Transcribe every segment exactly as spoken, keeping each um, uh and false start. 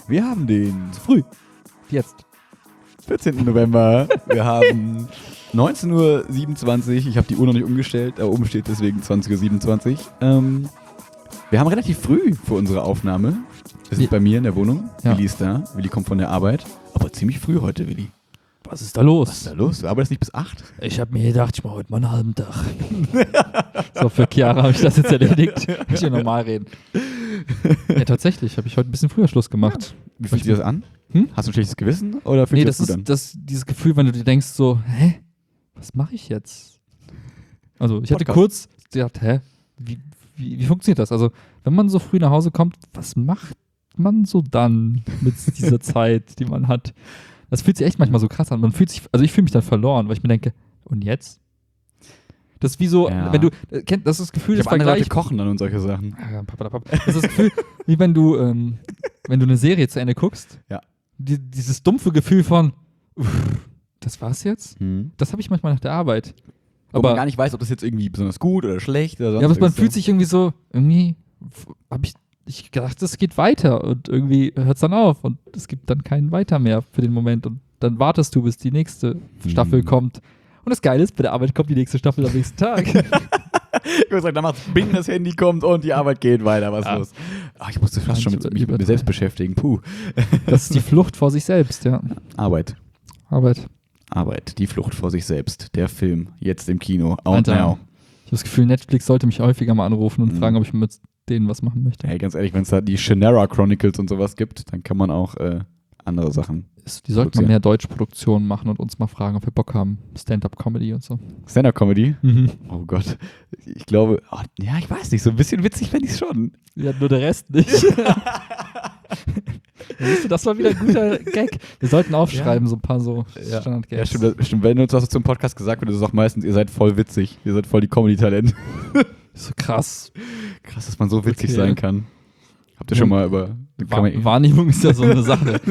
Wir haben den früh, Jetzt. vierzehnten November. Wir haben neunzehn Uhr siebenundzwanzig. Ich habe die Uhr noch nicht umgestellt, da oben steht deswegen zwanzig Uhr siebenundzwanzig. Ähm, wir haben relativ früh für unsere Aufnahme. Wir sind Ja. bei mir in der Wohnung. Ja. Willi ist da. Willi kommt von der Arbeit. Aber ziemlich früh heute, Willi. Was ist da los? Was ist da los? Du arbeitest nicht bis acht? Ich habe mir gedacht, ich mache heute mal einen halben Tag. So, für Chiara habe ich das jetzt erledigt. Ich will normal reden. Ja, tatsächlich habe ich heute ein bisschen früher Schluss gemacht. Wie fühlt sich das an? Hm? Hast du ein schlechtes Gewissen? Oder fühlt Nee, sich das das gut an? ist das, dieses Gefühl, wenn du dir denkst so, hä, was mache ich jetzt? Also ich hatte Podcast. kurz gedacht, hä, wie, wie, wie funktioniert das? Also wenn man so früh nach Hause kommt, was macht man so dann mit dieser Zeit, die man hat? Das fühlt sich echt manchmal so krass an. Man fühlt sich, also ich fühle mich dann verloren, weil ich mir denke, und jetzt? Das ist wie so, Ja. wenn du, äh, kennt, das ist das Gefühl, Ich das habe andere Leute Vergleich. kochen dann und solche Sachen. Ah, papalapap. Das ist das Gefühl, wie wenn du, ähm, wenn du eine Serie zu Ende guckst. Ja. Die, dieses dumpfe Gefühl von, uff, das war's jetzt? Hm. Das habe ich manchmal nach der Arbeit. Wo man Aber, gar nicht weiß, ob das jetzt irgendwie besonders gut oder schlecht oder sonst ja, aber man irgendwas. fühlt sich irgendwie so, irgendwie habe ich, ich gedacht, es geht weiter und irgendwie hört es dann auf und es gibt dann keinen Weiter mehr für den Moment und dann wartest du, bis die nächste Staffel Hm. kommt. Und das Geile ist, bei der Arbeit kommt die nächste Staffel am nächsten Tag. Ich würde sagen, dann macht's Bing, das Handy kommt und die Arbeit geht weiter. Was ist Ja. los? Ach, ich musste fast schon mit, Ich mich mit mir übertreibe. selbst beschäftigen. Puh. Das ist die Flucht vor sich selbst, ja. Arbeit. Arbeit. Arbeit. Die Flucht vor sich selbst. Der Film. Jetzt im Kino. Out Alter. now. Ich habe das Gefühl, Netflix sollte mich häufiger mal anrufen und Mhm. fragen, ob ich mit denen was machen möchte. Hey, ganz ehrlich, wenn es da die Shannara Chronicles und sowas gibt, dann kann man auch äh, andere Sachen. Ist- Die sollten mal Produzieren. mehr Deutschproduktionen machen und uns mal fragen, ob wir Bock haben. Stand-up-Comedy und so. Stand-up-Comedy? Oh Gott. Ich glaube, oh, ja, ich weiß nicht, so ein bisschen witzig fände ich es schon. Ja, nur der Rest nicht. Siehst du, das war wieder ein guter Gag. Wir sollten aufschreiben, so ein paar so Ja. Standard-Gags. Ja, stimmt, das- stimmt. Wenn uns was zum Podcast gesagt wird, ist es auch meistens, ihr seid voll witzig. Ihr seid voll die Comedy-Talent. So krass. Krass, dass man so witzig Okay. sein kann. Habt ihr Ja. schon mal über... Kann Wahr man, Wahrnehmung ist ja so eine Sache.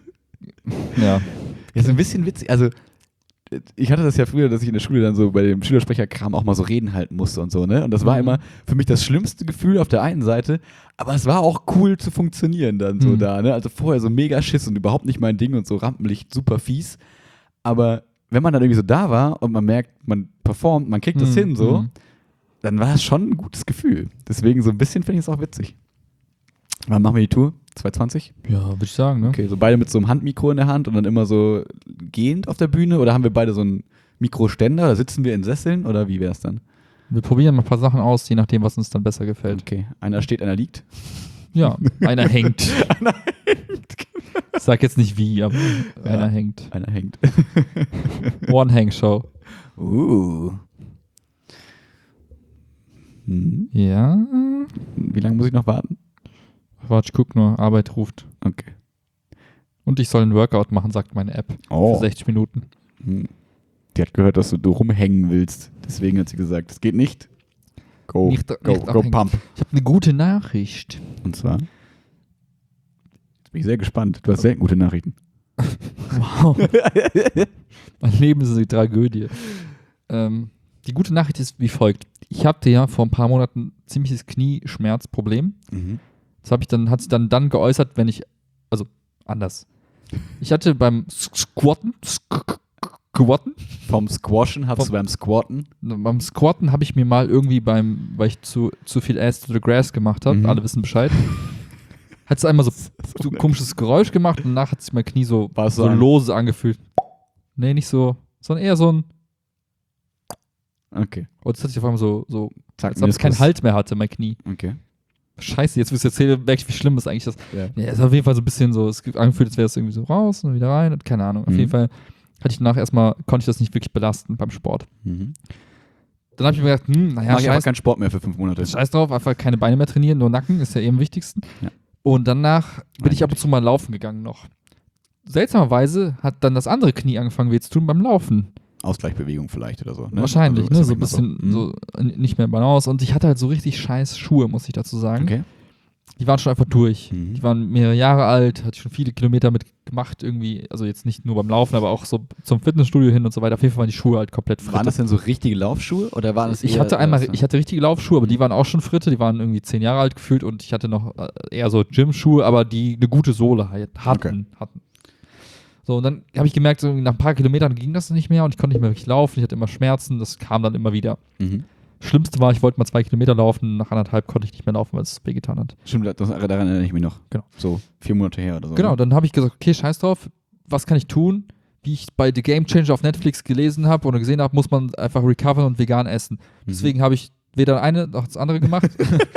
Ja. ja, so ein bisschen witzig. Also, ich hatte das ja früher, dass ich in der Schule dann so bei dem Schülersprecherkram auch mal so Reden halten musste und so, ne? Und das war Mhm. immer für mich das schlimmste Gefühl auf der einen Seite, aber es war auch cool zu funktionieren dann so Mhm. da, ne? Also vorher so mega Schiss und überhaupt nicht mein Ding und so Rampenlicht, super fies. Aber wenn man dann irgendwie so da war und man merkt, man performt, man kriegt das Mhm. hin so, Mhm. dann war es schon ein gutes Gefühl. Deswegen so ein bisschen finde ich es auch witzig. Wann machen wir die Tour? zweihundertzwanzig? Ja, würde ich sagen, ne? Okay, so beide mit so einem Handmikro in der Hand und dann immer so gehend auf der Bühne? Oder haben wir beide so einen Mikroständer? Oder sitzen wir in Sesseln? Oder wie wäre es dann? Wir probieren mal ein paar Sachen aus, je nachdem, was uns dann besser gefällt. Okay, einer steht, einer liegt. Ja, einer hängt. Einer Ich sag jetzt nicht wie, aber Ja. einer hängt. Einer hängt. One-Hang-Show. Uh. Hm. Ja. Wie lange muss ich noch warten? Warte, ich guck nur. Arbeit ruft. Okay. Und ich soll einen Workout machen, sagt meine App. Oh. Für sechzig Minuten. Hm. Die hat gehört, dass du, du rumhängen willst. Deswegen hat sie gesagt, es geht nicht. Go, Nicht- go, nicht go abhängen. pump. Ich habe eine gute Nachricht. Und zwar? Jetzt bin ich sehr gespannt. Du hast selten gute Nachrichten. Wow. Mein Leben ist eine Tragödie. Ähm, die gute Nachricht ist wie folgt. Ich hatte ja vor ein paar Monaten ein ziemliches Knieschmerzproblem. Mhm. Das habe ich dann, hat sich dann, dann geäußert, wenn ich, also anders. Ich hatte beim Squatten, Squatten, Vom Squashen hast Vom- du beim Squatten. beim Squatten habe ich mir mal irgendwie beim, weil ich zu, zu viel Ass to the Grass gemacht habe, Mhm. alle wissen Bescheid, hat es einmal so, so ein komisches Geräusch gemacht und danach hat sich mein Knie so, War es so so ein- lose angefühlt. Nee, nicht so, sondern eher so ein, Okay. und es hat sich auf einmal so, so Zack, als ob es keinen Meniskus. Halt mehr hatte, mein Knie. Okay. Scheiße, jetzt, wo ich es erzähle, merke ich, wie schlimm das eigentlich ist. Ja. Ja, es ist auf jeden Fall so ein bisschen so, es gibt angefühlt, als wäre es irgendwie so raus und wieder rein und keine Ahnung. Auf Mhm. jeden Fall hatte ich danach erstmal, konnte ich das nicht wirklich belasten beim Sport. Mhm. Dann habe ich mir gedacht, hm, naja, Mach ich aber scheiß, keinen Sport mehr für fünf Monate. scheiß drauf, einfach keine Beine mehr trainieren, nur Nacken, ist ja eh am wichtigsten. Ja. Und danach bin ich ab und zu mal laufen gegangen noch. Seltsamerweise hat dann das andere Knie angefangen weh zu tun beim Laufen. Ausgleichbewegung vielleicht oder so. Ne? Wahrscheinlich, Also, ne? ist So ja ein bisschen manchmal so, äh, nicht mehr Balance. Und ich hatte halt so richtig scheiß Schuhe, muss ich dazu sagen. Okay. die waren schon einfach durch. Mhm. Die waren mehrere Jahre alt, hatte schon viele Kilometer mit gemacht irgendwie, also jetzt nicht nur beim Laufen, aber auch so zum Fitnessstudio hin und so weiter. Auf jeden Fall waren die Schuhe halt komplett fritte. Waren das denn so richtige Laufschuhe oder waren das Ich eher, hatte einmal, was? ich hatte richtige Laufschuhe, aber die waren auch schon fritte, die waren irgendwie zehn Jahre alt gefühlt und ich hatte noch äh, eher so Gymschuhe, aber die eine gute Sohle halt hatten. Okay. hatten. So, und dann habe ich gemerkt, so nach ein paar Kilometern ging das nicht mehr und ich konnte nicht mehr wirklich laufen, ich hatte immer Schmerzen, das kam dann immer wieder. Mhm. Schlimmste war, ich wollte mal zwei Kilometer laufen, nach anderthalb konnte ich nicht mehr laufen, weil es wehgetan hat. Stimmt, das, daran erinnere ich mich noch. Genau. So vier Monate her oder so. Genau, ne? dann habe ich gesagt, okay, scheiß drauf, was kann ich tun? Wie ich bei The Game Changer auf Netflix gelesen habe oder gesehen habe, muss man einfach recovern und vegan essen. Mhm. Deswegen habe ich weder das eine noch das andere gemacht.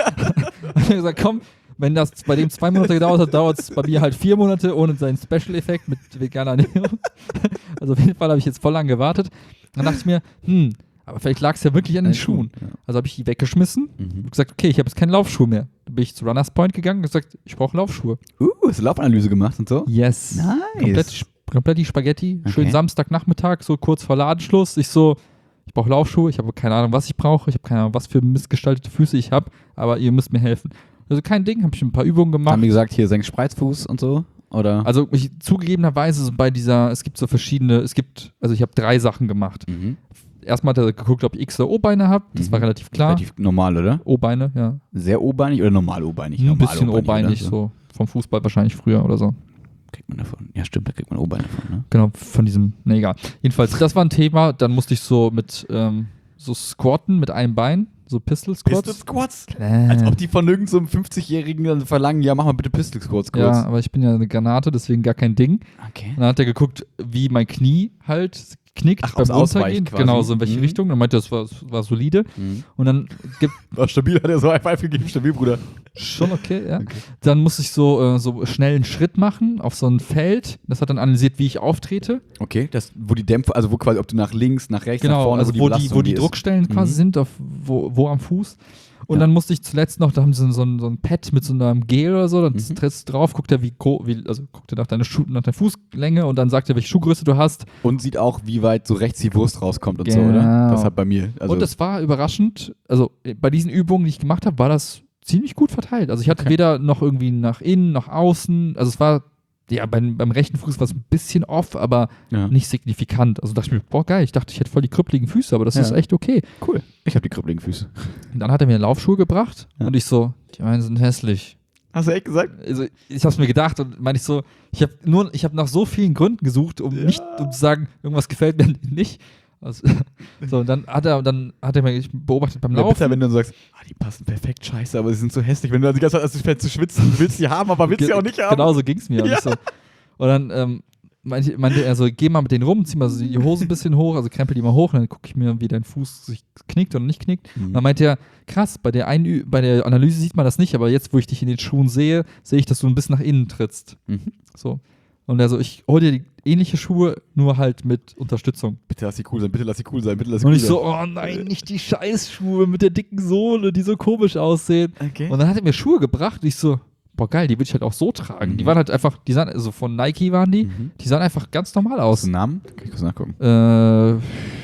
Ich habe gesagt, komm, wenn das bei dem zwei Monate gedauert hat, dauert es bei mir halt vier Monate ohne seinen Special-Effekt mit veganer Ernährung. Also auf jeden Fall habe ich jetzt voll lang gewartet. Dann dachte ich mir, hm, aber vielleicht lag es ja wirklich an den An den Schuhen. Schuhen, ja. Also habe ich die weggeschmissen Mhm. und gesagt, okay, ich habe jetzt keine Laufschuhe mehr. Dann bin ich zu Runners Point gegangen und gesagt, ich brauche Laufschuhe. Uh, hast du Laufanalyse gemacht und so? Yes. Nice. Komplett, komplett die Spaghetti. Okay. Schön Samstagnachmittag, so kurz vor Ladenschluss. Ich so, ich brauche Laufschuhe, ich habe keine Ahnung, was ich brauche. Ich habe keine Ahnung, was für missgestaltete Füße ich habe, aber ihr müsst mir helfen. Also kein Ding, habe ich ein paar Übungen gemacht. Haben die gesagt, hier senk Spreizfuß und so? Oder? Also ich, zugegebenerweise so bei dieser, es gibt so verschiedene, es gibt, also ich habe drei Sachen gemacht. Mhm. Erstmal hat er geguckt, ob ich X- oder O-Beine habe. Das Mhm. war relativ klar. Relativ normal, oder? O-Beine, ja. Sehr O-beinig oder normal O-beinig? Ein Normal bisschen O-beinig, oder? so vom Fußball wahrscheinlich früher oder so. Kriegt man davon. Ja, stimmt, da kriegt man O-Beine von, ne? Genau, von diesem, ne, egal. Jedenfalls, das war ein Thema. Dann musste ich so mit, ähm, so squatten mit einem Bein, so Pistol Squats. Pistol Squats? Äh. Als ob die von irgendeinem so einem fünfzigjährigen dann verlangen, ja, mach mal bitte Pistol Squats kurz. Ja, aber ich bin ja eine Granate, deswegen gar kein Ding. Okay. Und dann hat er geguckt, wie mein Knie halt knickt Ach, beim aufs Ausweichen Runtergehen. quasi. Genau, so in welche Mhm. Richtung. Dann meinte er, das war, das war solide. Mhm. Und dann gibt War stabil, hat er so High Five gegeben, stabil, Bruder. schon okay, ja. Okay. Dann musste ich so, äh, so schnell einen Schritt machen auf so ein Feld. Das hat dann analysiert, wie ich auftrete. Okay, das, wo die Dämpfer, also wo quasi, ob du nach links, nach rechts, nach Genau, vorne, also wo die, Belastung wo die ist. Druckstellen quasi Mhm. sind, auf, wo, wo am Fuß. Und Ja. dann musste ich zuletzt noch, da haben sie so, so, ein, so ein Pad mit so einem Gel oder so, dann Mhm. trittst du drauf, guckt er, wie, gro- wie also guckt er nach deiner, Schuh, nach deiner Fußlänge und dann sagt er, welche Schuhgröße du hast. Und sieht auch, wie weit so rechts die Wurst rauskommt und so, Genau. oder? Das hat bei mir. Also, und das war überraschend, also äh, bei diesen Übungen, die ich gemacht habe, war das ziemlich gut verteilt. Also ich hatte Okay. weder noch irgendwie nach innen, nach außen, also es war, ja, beim, beim rechten Fuß war es ein bisschen off, aber ja. nicht signifikant. Also dachte ich mir, boah, geil, ich dachte, ich hätte voll die krüppeligen Füße, aber das Ja. ist echt okay. Cool. Ich habe die krüppeligen Füße. Und dann hat er mir Laufschuhe gebracht Ja. und ich so, die meinen sind hässlich. Hast du echt gesagt? Also ich habe es mir gedacht und meine ich so, ich habe nur, ich habe nach so vielen Gründen gesucht, um Ja. nicht, um zu sagen, irgendwas gefällt mir nicht. Also, so, und dann hat er, dann hat er mich beobachtet beim Ja, Laufen. bitter, wenn du dann sagst, ah, die passen perfekt, scheiße, aber sie sind so hässlich. Wenn du dann die ganze Zeit anfängst zu schwitzen, du willst sie haben, aber willst sie auch nicht haben. Genau so ging es mir. Und, Ja. ich so, und dann ähm, meinte, meinte er so, geh mal mit denen rum, zieh mal so die Hose ein bisschen hoch, also krempel die mal hoch und dann gucke ich mir, wie dein Fuß sich knickt oder nicht knickt. Mhm. Und dann meinte er, krass, bei der, Einü bei der Analyse sieht man das nicht, aber jetzt, wo ich dich in den Schuhen sehe, sehe ich, dass du ein bisschen nach innen trittst. Mhm. So. Und er so, ich hol dir die ähnliche Schuhe, nur halt mit Unterstützung. Bitte lass sie cool sein, bitte lass sie cool sein, bitte lass sie Und cool ich so, oh nein, nicht die Scheißschuhe mit der dicken Sohle, die so komisch aussehen. sein. Okay. Und dann hat er mir Schuhe gebracht und ich so, boah geil, die würde ich halt auch so tragen. Mhm. Die waren halt einfach, die sahen, also von Nike waren die, Mhm. die sahen einfach ganz normal Hast aus. du einen Namen? Kann ich kurz nachgucken. Äh,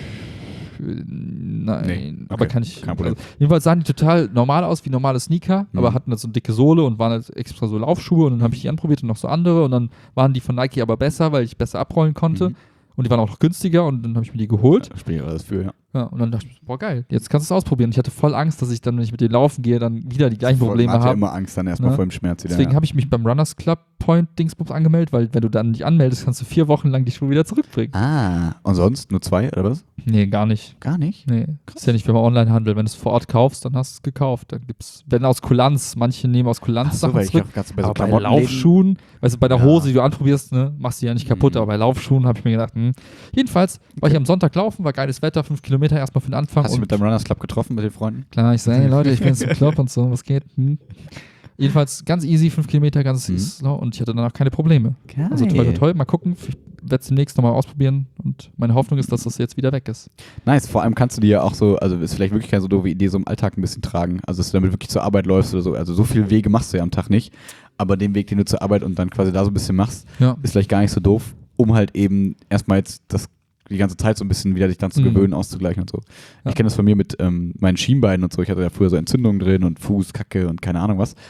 nein, Nee, okay, aber kann ich. kein Problem. Also, jedenfalls sahen die total normal aus, wie normale Sneaker, Mhm. aber hatten halt so eine dicke Sohle und waren halt extra so Laufschuhe und dann habe ich die anprobiert und noch so andere und dann waren die von Nike aber besser, weil ich besser abrollen konnte. Mhm. Und die waren auch noch günstiger und dann habe ich mir die geholt. Da spiele ich alles für, ja. Ja, und dann dachte ich, boah, geil, jetzt kannst du es ausprobieren. Ich hatte voll Angst, dass ich dann, wenn ich mit denen laufen gehe, dann wieder die gleichen Probleme Man hat ja habe. immer Angst dann erstmal Ne? vor dem Schmerz wieder. Deswegen ja. habe ich mich beim Runners Club Point Dingsbums angemeldet, weil wenn du dann nicht anmeldest, kannst du vier Wochen lang die Schuhe wieder zurückbringen. Ah, und sonst nur zwei, oder was? Nee, gar nicht. Gar nicht? Nee, ist ja nicht, wenn man Onlinehandel. Wenn du es vor Ort kaufst, dann hast du es gekauft. Dann gibt's, wenn aus Kulanz, manche nehmen aus Kulanz Ach so, Sachen weil ich zurück. dachte, gerade so bei so Aber bei Klamottenläden- Laufschuhen, weißt du, bei der Ja. Hose, die du anprobierst, ne, machst du die ja nicht kaputt, Mhm. aber bei Laufschuhen habe ich mir gedacht, hm. Jedenfalls war ich am Sonntag laufen, war geiles Wetter, fünf Kilometer erstmal für den Anfang. Hast du und mit deinem Runners Club getroffen, mit den Freunden? klar, ich sage, hey Leute, ich bin jetzt im Club und so, was geht? Hm. Jedenfalls ganz easy, fünf Kilometer, ganz Mhm. slow und ich hatte danach keine Probleme. Geil. Also toll, toll, toll. Mal gucken, ich werde es demnächst nochmal ausprobieren und meine Hoffnung ist, dass das jetzt wieder weg ist. Nice, vor allem kannst du dir ja auch so, also ist vielleicht wirklich keine so doofe Idee, so im Alltag ein bisschen tragen. Also, dass du damit wirklich zur Arbeit läufst oder so. Also, so viele Wege machst du ja am Tag nicht. Aber den Weg, den du zur Arbeit und dann quasi da so ein bisschen machst, Ja. ist vielleicht gar nicht so doof, um halt eben erstmal jetzt das die ganze Zeit so ein bisschen wieder dich dann zu Mhm. gewöhnen, auszugleichen und so. Ja. Ich kenne das von mir mit ähm, meinen Schienbeinen und so. Ich hatte ja früher so Entzündungen drin und Fuß, Kacke und keine Ahnung was.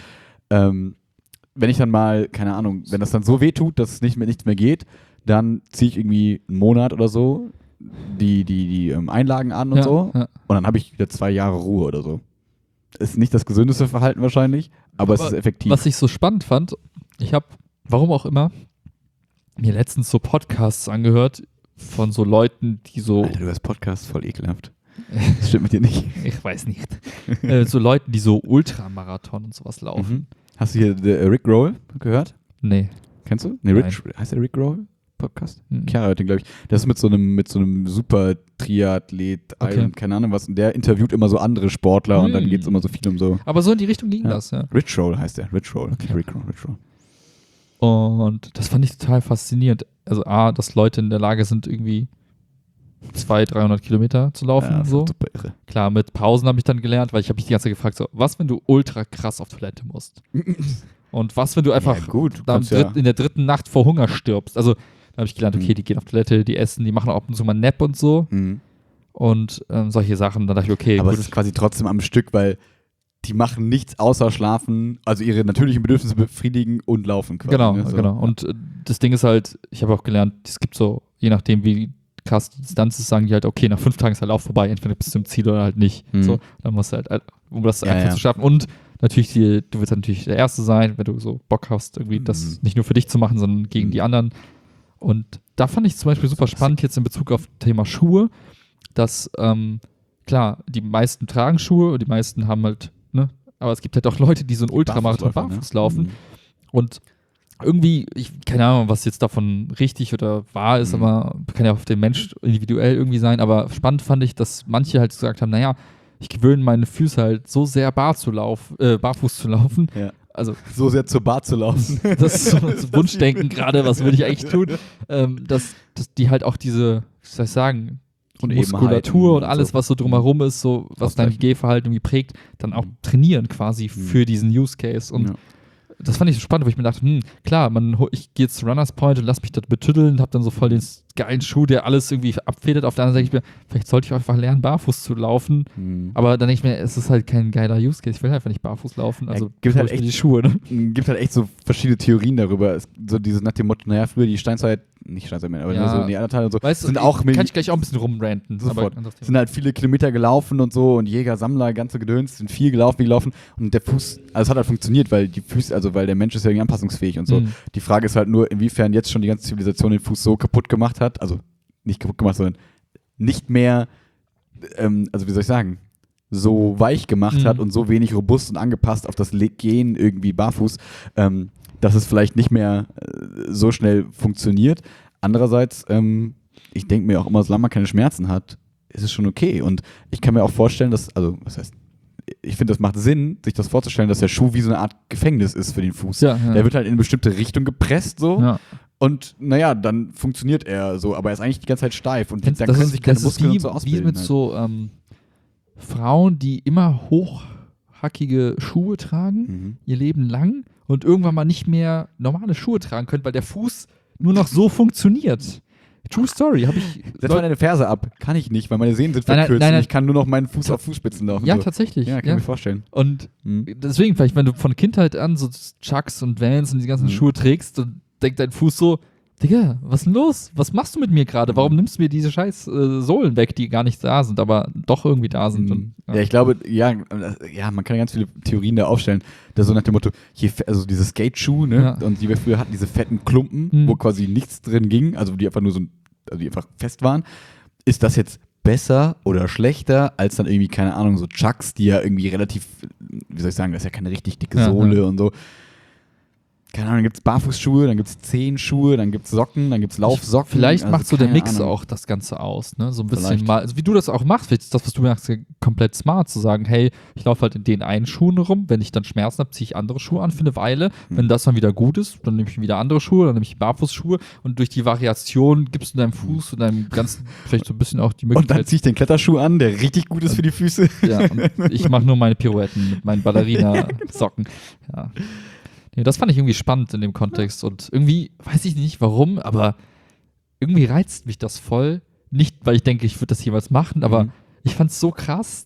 ähm, wenn ich dann mal, keine Ahnung, wenn das dann so weh tut, dass es nicht mehr, nichts mehr geht, dann ziehe ich irgendwie einen Monat oder so die, die, die ähm, Einlagen an und Ja, so ja. und dann habe ich wieder zwei Jahre Ruhe oder so. Ist nicht das gesündeste Verhalten wahrscheinlich, aber, aber es ist effektiv. Was ich so spannend fand, ich habe, warum auch immer, mir letztens so Podcasts angehört von so Leuten, die so... Alter, du hast Podcasts voll ekelhaft. Das stimmt mit dir nicht. Ich weiß nicht. äh, so Leuten, die so Ultramarathon und sowas laufen. Mhm. Hast du hier äh, Rick Roll gehört? Nee. Kennst du? Nee, Rich, heißt der Rick Roll Podcast? Mhm. Chiara hört den, glaube ich. Das ist mit so einem, mit so einem super Triathlet, Okay. Iron, keine Ahnung was. Und der interviewt immer so andere Sportler Mhm. und dann geht es immer so viel um so. Aber so in die Richtung ging Ja. das, ja. Rich Roll heißt der. Rich Roll. Okay. Rick Roll, Rich Roll. Und das fand ich total faszinierend. Also A, dass Leute in der Lage sind, irgendwie zweihundert, dreihundert Kilometer zu laufen. Ja, das so. ist super irre. Klar, mit Pausen habe ich dann gelernt, weil ich habe mich die ganze Zeit gefragt, so, was, wenn du ultra krass auf Toilette musst? Und was, wenn du einfach Ja, gut, du da am kannst ja- dritt, in der dritten Nacht vor Hunger stirbst? Also, da habe ich gelernt, okay, Mhm. die gehen auf Toilette, die essen, die machen auch ab und zu mal einen Nap und so. Mhm. Und ähm, solche Sachen. Dann dachte ich, okay, Aber gut. es ist quasi trotzdem am Stück, weil die machen nichts außer schlafen, also ihre natürlichen Bedürfnisse befriedigen und laufen quasi. Genau, ne? So. genau. Und äh, das Ding ist halt, ich habe auch gelernt, es gibt so, je nachdem, wie krass die Distanz ist, sagen die halt, okay, nach fünf Tagen ist der Lauf vorbei, entweder bis zum Ziel oder halt nicht. Mhm. So, dann musst du halt, äh, um das Ja, einfach ja. zu schaffen. Und natürlich, die, du willst natürlich der Erste sein, wenn du so Bock hast, irgendwie Mhm. das nicht nur für dich zu machen, sondern gegen Mhm. die anderen. Und da fand ich zum Beispiel super spannend jetzt in Bezug auf Thema Schuhe, dass, ähm, klar, die meisten tragen Schuhe und die meisten haben halt, ne, aber es gibt halt auch Leute, die so einen Ultramarathon Barfußläufer, barfuß ne? laufen. Mhm. Und irgendwie, ich keine Ahnung, was jetzt davon richtig oder wahr ist, Mhm. aber kann ja auf den Mensch individuell irgendwie sein. Aber spannend fand ich, dass manche halt gesagt haben, naja, ich gewöhne meine Füße halt so sehr bar zu lauf, äh, barfuß zu laufen. Ja. Also So sehr zur Bar zu laufen. das ist so das Wunschdenken gerade, was würde ich eigentlich tun, ähm, dass, dass die halt auch diese, wie soll ich sagen, die Und Muskulatur und Ebenheiten alles, und so. was so drumherum ist, so was dein Ausgleichen. Gehverhalten irgendwie prägt, dann auch Mhm. trainieren quasi für diesen Use Case. Und Ja. das fand ich so spannend, wo ich mir dachte, hm, klar, man, ho- ich gehe jetzt zu Runners Point und lass mich dort betüddeln, hab dann so voll den s- geilen Schuh, der alles irgendwie abfedert. Auf der anderen Seite denke ich mir, vielleicht sollte ich einfach lernen, barfuß zu laufen. Mhm. Aber dann denke ich mir, es ist halt kein geiler Use Case. Ich will einfach nicht barfuß laufen. Also Ja, gibt hol halt ich mir echt- die Schuhe. Ne? Es gibt halt echt so verschiedene Theorien darüber. Es, so dieses nach dem Motto, naja, früher die Steinzeit, nicht Steinzeit mehr, aber Ja. nur so Neandertaler und so, Weißt du, sind auch kann Milli- ich gleich auch ein bisschen rumranten. Sofort. Aber anderes Thema. sind halt viele Kilometer gelaufen und so und Jäger, Sammler, ganze Gedöns, sind viel gelaufen, wie gelaufen und der Fuß, also es hat halt funktioniert, weil die Füße, also weil der Mensch ist ja irgendwie anpassungsfähig und so. Mhm. Die Frage ist halt nur, inwiefern jetzt schon die ganze Zivilisation den Fuß so kaputt gemacht hat, also nicht kaputt gemacht, sondern nicht mehr, ähm, also wie soll ich sagen, so weich gemacht Mhm. hat und so wenig robust und angepasst auf das Le- Gehen irgendwie barfuß, ähm, dass es vielleicht nicht mehr äh, so schnell funktioniert. Andererseits, ähm, ich denke mir auch immer, solange man keine Schmerzen hat, ist es schon okay. Und ich kann mir auch vorstellen, dass, also, was heißt, ich finde, das macht Sinn, sich das vorzustellen, dass der Schuh wie so eine Art Gefängnis ist für den Fuß. Ja, ja. Der wird halt in eine bestimmte Richtung gepresst, so. Ja. Und naja, dann funktioniert er so, aber er ist eigentlich die ganze Zeit steif und Kennst- dann das können ist, sich keine das ist Muskeln wie, und so wie ausbilden. mit halt. so ähm, Frauen, die immer hochhackige Schuhe tragen, Mhm. ihr Leben lang und irgendwann mal nicht mehr normale Schuhe tragen können, weil der Fuß nur noch so funktioniert. True Story, habe ich. Setz mal deine Ferse ab. Kann ich nicht, weil meine Sehnen sind Nein, nein, verkürzt nein, nein. und ich kann nur noch meinen Fuß auf Fußspitzen laufen. ja, so. tatsächlich. Ja, kann ja. ich mir vorstellen. Und Mhm. deswegen, vielleicht, wenn du von Kindheit an so Chucks und Vans und die ganzen Mhm. Schuhe trägst, dann denkt dein Fuß so, Digga, was ist denn los? Was machst du mit mir gerade? Warum Mhm. nimmst du mir diese scheiß äh, Sohlen weg, die gar nicht da sind, aber doch irgendwie da sind? Mhm. Und, Ja, ich glaube, ja, äh, ja, man kann ja ganz viele Theorien da aufstellen. Das so nach dem Motto, je, fe- also diese Skate-Schuhe, ne? Ja. Und die wir früher hatten, diese fetten Klumpen, Mhm. wo quasi nichts drin ging, also die einfach nur so, also die einfach fest waren. Ist das jetzt besser oder schlechter als dann irgendwie, keine Ahnung, so Chucks, die ja irgendwie relativ, wie soll ich sagen, das ist ja keine richtig dicke Ja, Sohle ja. und so. Keine Ahnung, dann gibt es Barfußschuhe, dann gibt es Zehenschuhe, dann gibt es Socken, dann gibt es Laufsocken. Vielleicht also macht so der keine Mix Ahnung. auch das Ganze aus, ne? So ein bisschen Vielleicht. mal, also wie du das auch machst, vielleicht ist das, was du machst, komplett smart, zu sagen, hey, ich laufe halt in den einen Schuhen rum, wenn ich dann Schmerzen habe, ziehe ich andere Schuhe an für eine Weile. Hm. Wenn das dann wieder gut ist, dann nehme ich wieder andere Schuhe, dann nehme ich Barfußschuhe und durch die Variation gibst du deinem Fuß und deinem ganzen, vielleicht so ein bisschen auch die Und dann Möglichkeit. ziehe ich den Kletterschuh an, der richtig gut ist für die Füße. Ja, und ich mache nur meine Pirouetten mit meinen Ballerina-Socken. Ja. Nee, das fand ich irgendwie spannend in dem Kontext und irgendwie, weiß ich nicht warum, aber irgendwie reizt mich das voll. Nicht, weil ich denke, ich würde das jeweils machen, aber Mhm. ich fand es so krass,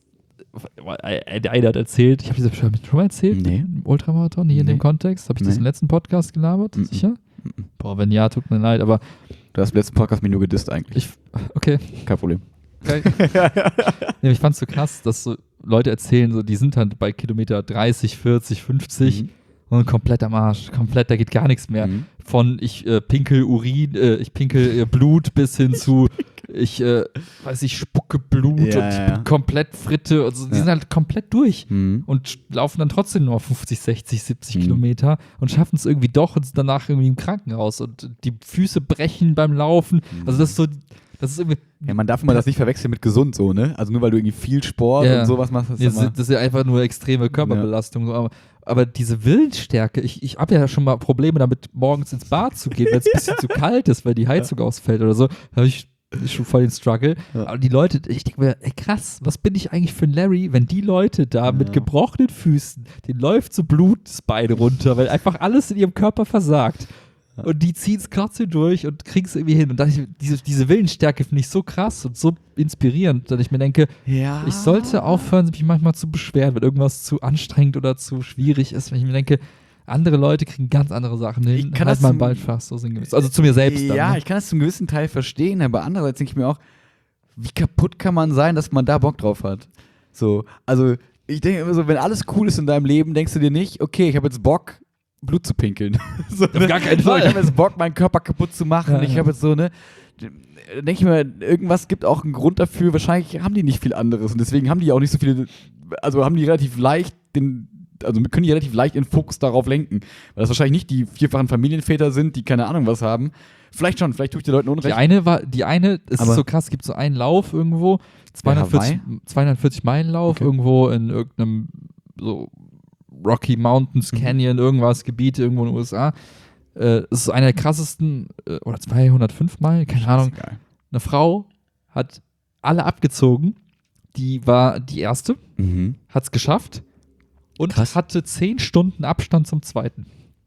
der eine hat erzählt, ich habe diese schon mal erzählt, Nee. im Ultramarathon, hier in Nee. dem Kontext. Habe ich das Nee. im letzten Podcast gelabert? Mhm. Sicher? Mhm. Boah, wenn ja, tut mir leid, aber Du hast im letzten Podcast mich nur gedisst eigentlich. ich, okay. Kein Problem. Geil. Nee, ich fand's so krass, dass so Leute erzählen, so, die sind dann bei Kilometer dreißig, vierzig, fünfzig Mhm. und komplett am Arsch. Komplett, da geht gar nichts mehr. Mhm. Von ich äh, pinkel Urin, äh, ich pinkel äh, Blut bis hin zu ich, äh, weiß ich, spucke Blut Ja, und ich ja, ja. bin komplett Fritte. Also, die Ja. sind halt komplett durch Mhm. und sch- laufen dann trotzdem nur fünfzig, sechzig, siebzig Mhm. Kilometer und schaffen es irgendwie doch und sind danach irgendwie im Krankenhaus und die Füße brechen beim Laufen. Also das ist so, das ist irgendwie, Ja, man darf immer das nicht verwechseln mit gesund so, ne? Also nur weil du irgendwie viel Sport Ja. und sowas machst, das nee, ist das, immer, ist- das ist ja einfach nur extreme Körperbelastung. So, aber, aber diese Willensstärke, ich, ich habe ja schon mal Probleme damit, morgens ins Bad zu gehen, wenn es ein bisschen zu kalt ist, weil die Heizung ausfällt oder so. Da habe ich ist schon voll den Struggle. Ja. Aber die Leute, ich denke mir, ey krass, was bin ich eigentlich für ein Larry, wenn die Leute da Ja. mit gebrochenen Füßen, denen läuft so Blut das Bein runter, weil einfach alles in ihrem Körper versagt. Und die ziehen es trotzdem durch und kriegen es irgendwie hin. Und da ich, diese, diese Willensstärke finde ich so krass und so inspirierend, dass ich mir denke, ja. ich sollte aufhören, mich manchmal zu beschweren, wenn irgendwas zu anstrengend oder zu schwierig ist. Wenn ich mir denke, andere Leute kriegen ganz andere Sachen hin. Ich kann halt das mal zum- bald fast so sinngemäß. Also zu mir selbst dann. Ja, ne? ich kann das zum gewissen Teil verstehen, aber andererseits denke ich mir auch, wie kaputt kann man sein, dass man da Bock drauf hat? So, also ich denke immer so, wenn alles cool ist in deinem Leben, denkst du dir nicht, okay, ich habe jetzt Bock, Blut zu pinkeln. so, Auf gar keinen so, Fall. Ich habe jetzt Bock, meinen Körper kaputt zu machen. Ja, ich ja. habe jetzt so, ne, denke ich mir, irgendwas gibt auch einen Grund dafür. Wahrscheinlich haben die nicht viel anderes und deswegen haben die auch nicht so viele, also haben die relativ leicht den, also können die relativ leicht ihren Fokus darauf lenken. Weil das wahrscheinlich nicht die vierfachen Familienväter sind, die keine Ahnung was haben. Vielleicht schon, vielleicht tue ich den Leuten Die Unrecht. eine war, die eine, es Aber- ist so krass, es gibt so einen Lauf irgendwo, zweihundertvierzig, zweihundertvierzig Meilen Lauf, Okay. irgendwo in irgendeinem so Rocky Mountains Mhm. Canyon, irgendwas, Gebiet irgendwo in den U S A. Äh, es ist einer der krassesten, äh, oder zweihundertfünf Meilen, keine Ahnung. Egal. Eine Frau hat alle abgezogen, die war die erste, Mhm. hat es geschafft und Krass. hatte zehn Stunden Abstand zum zweiten.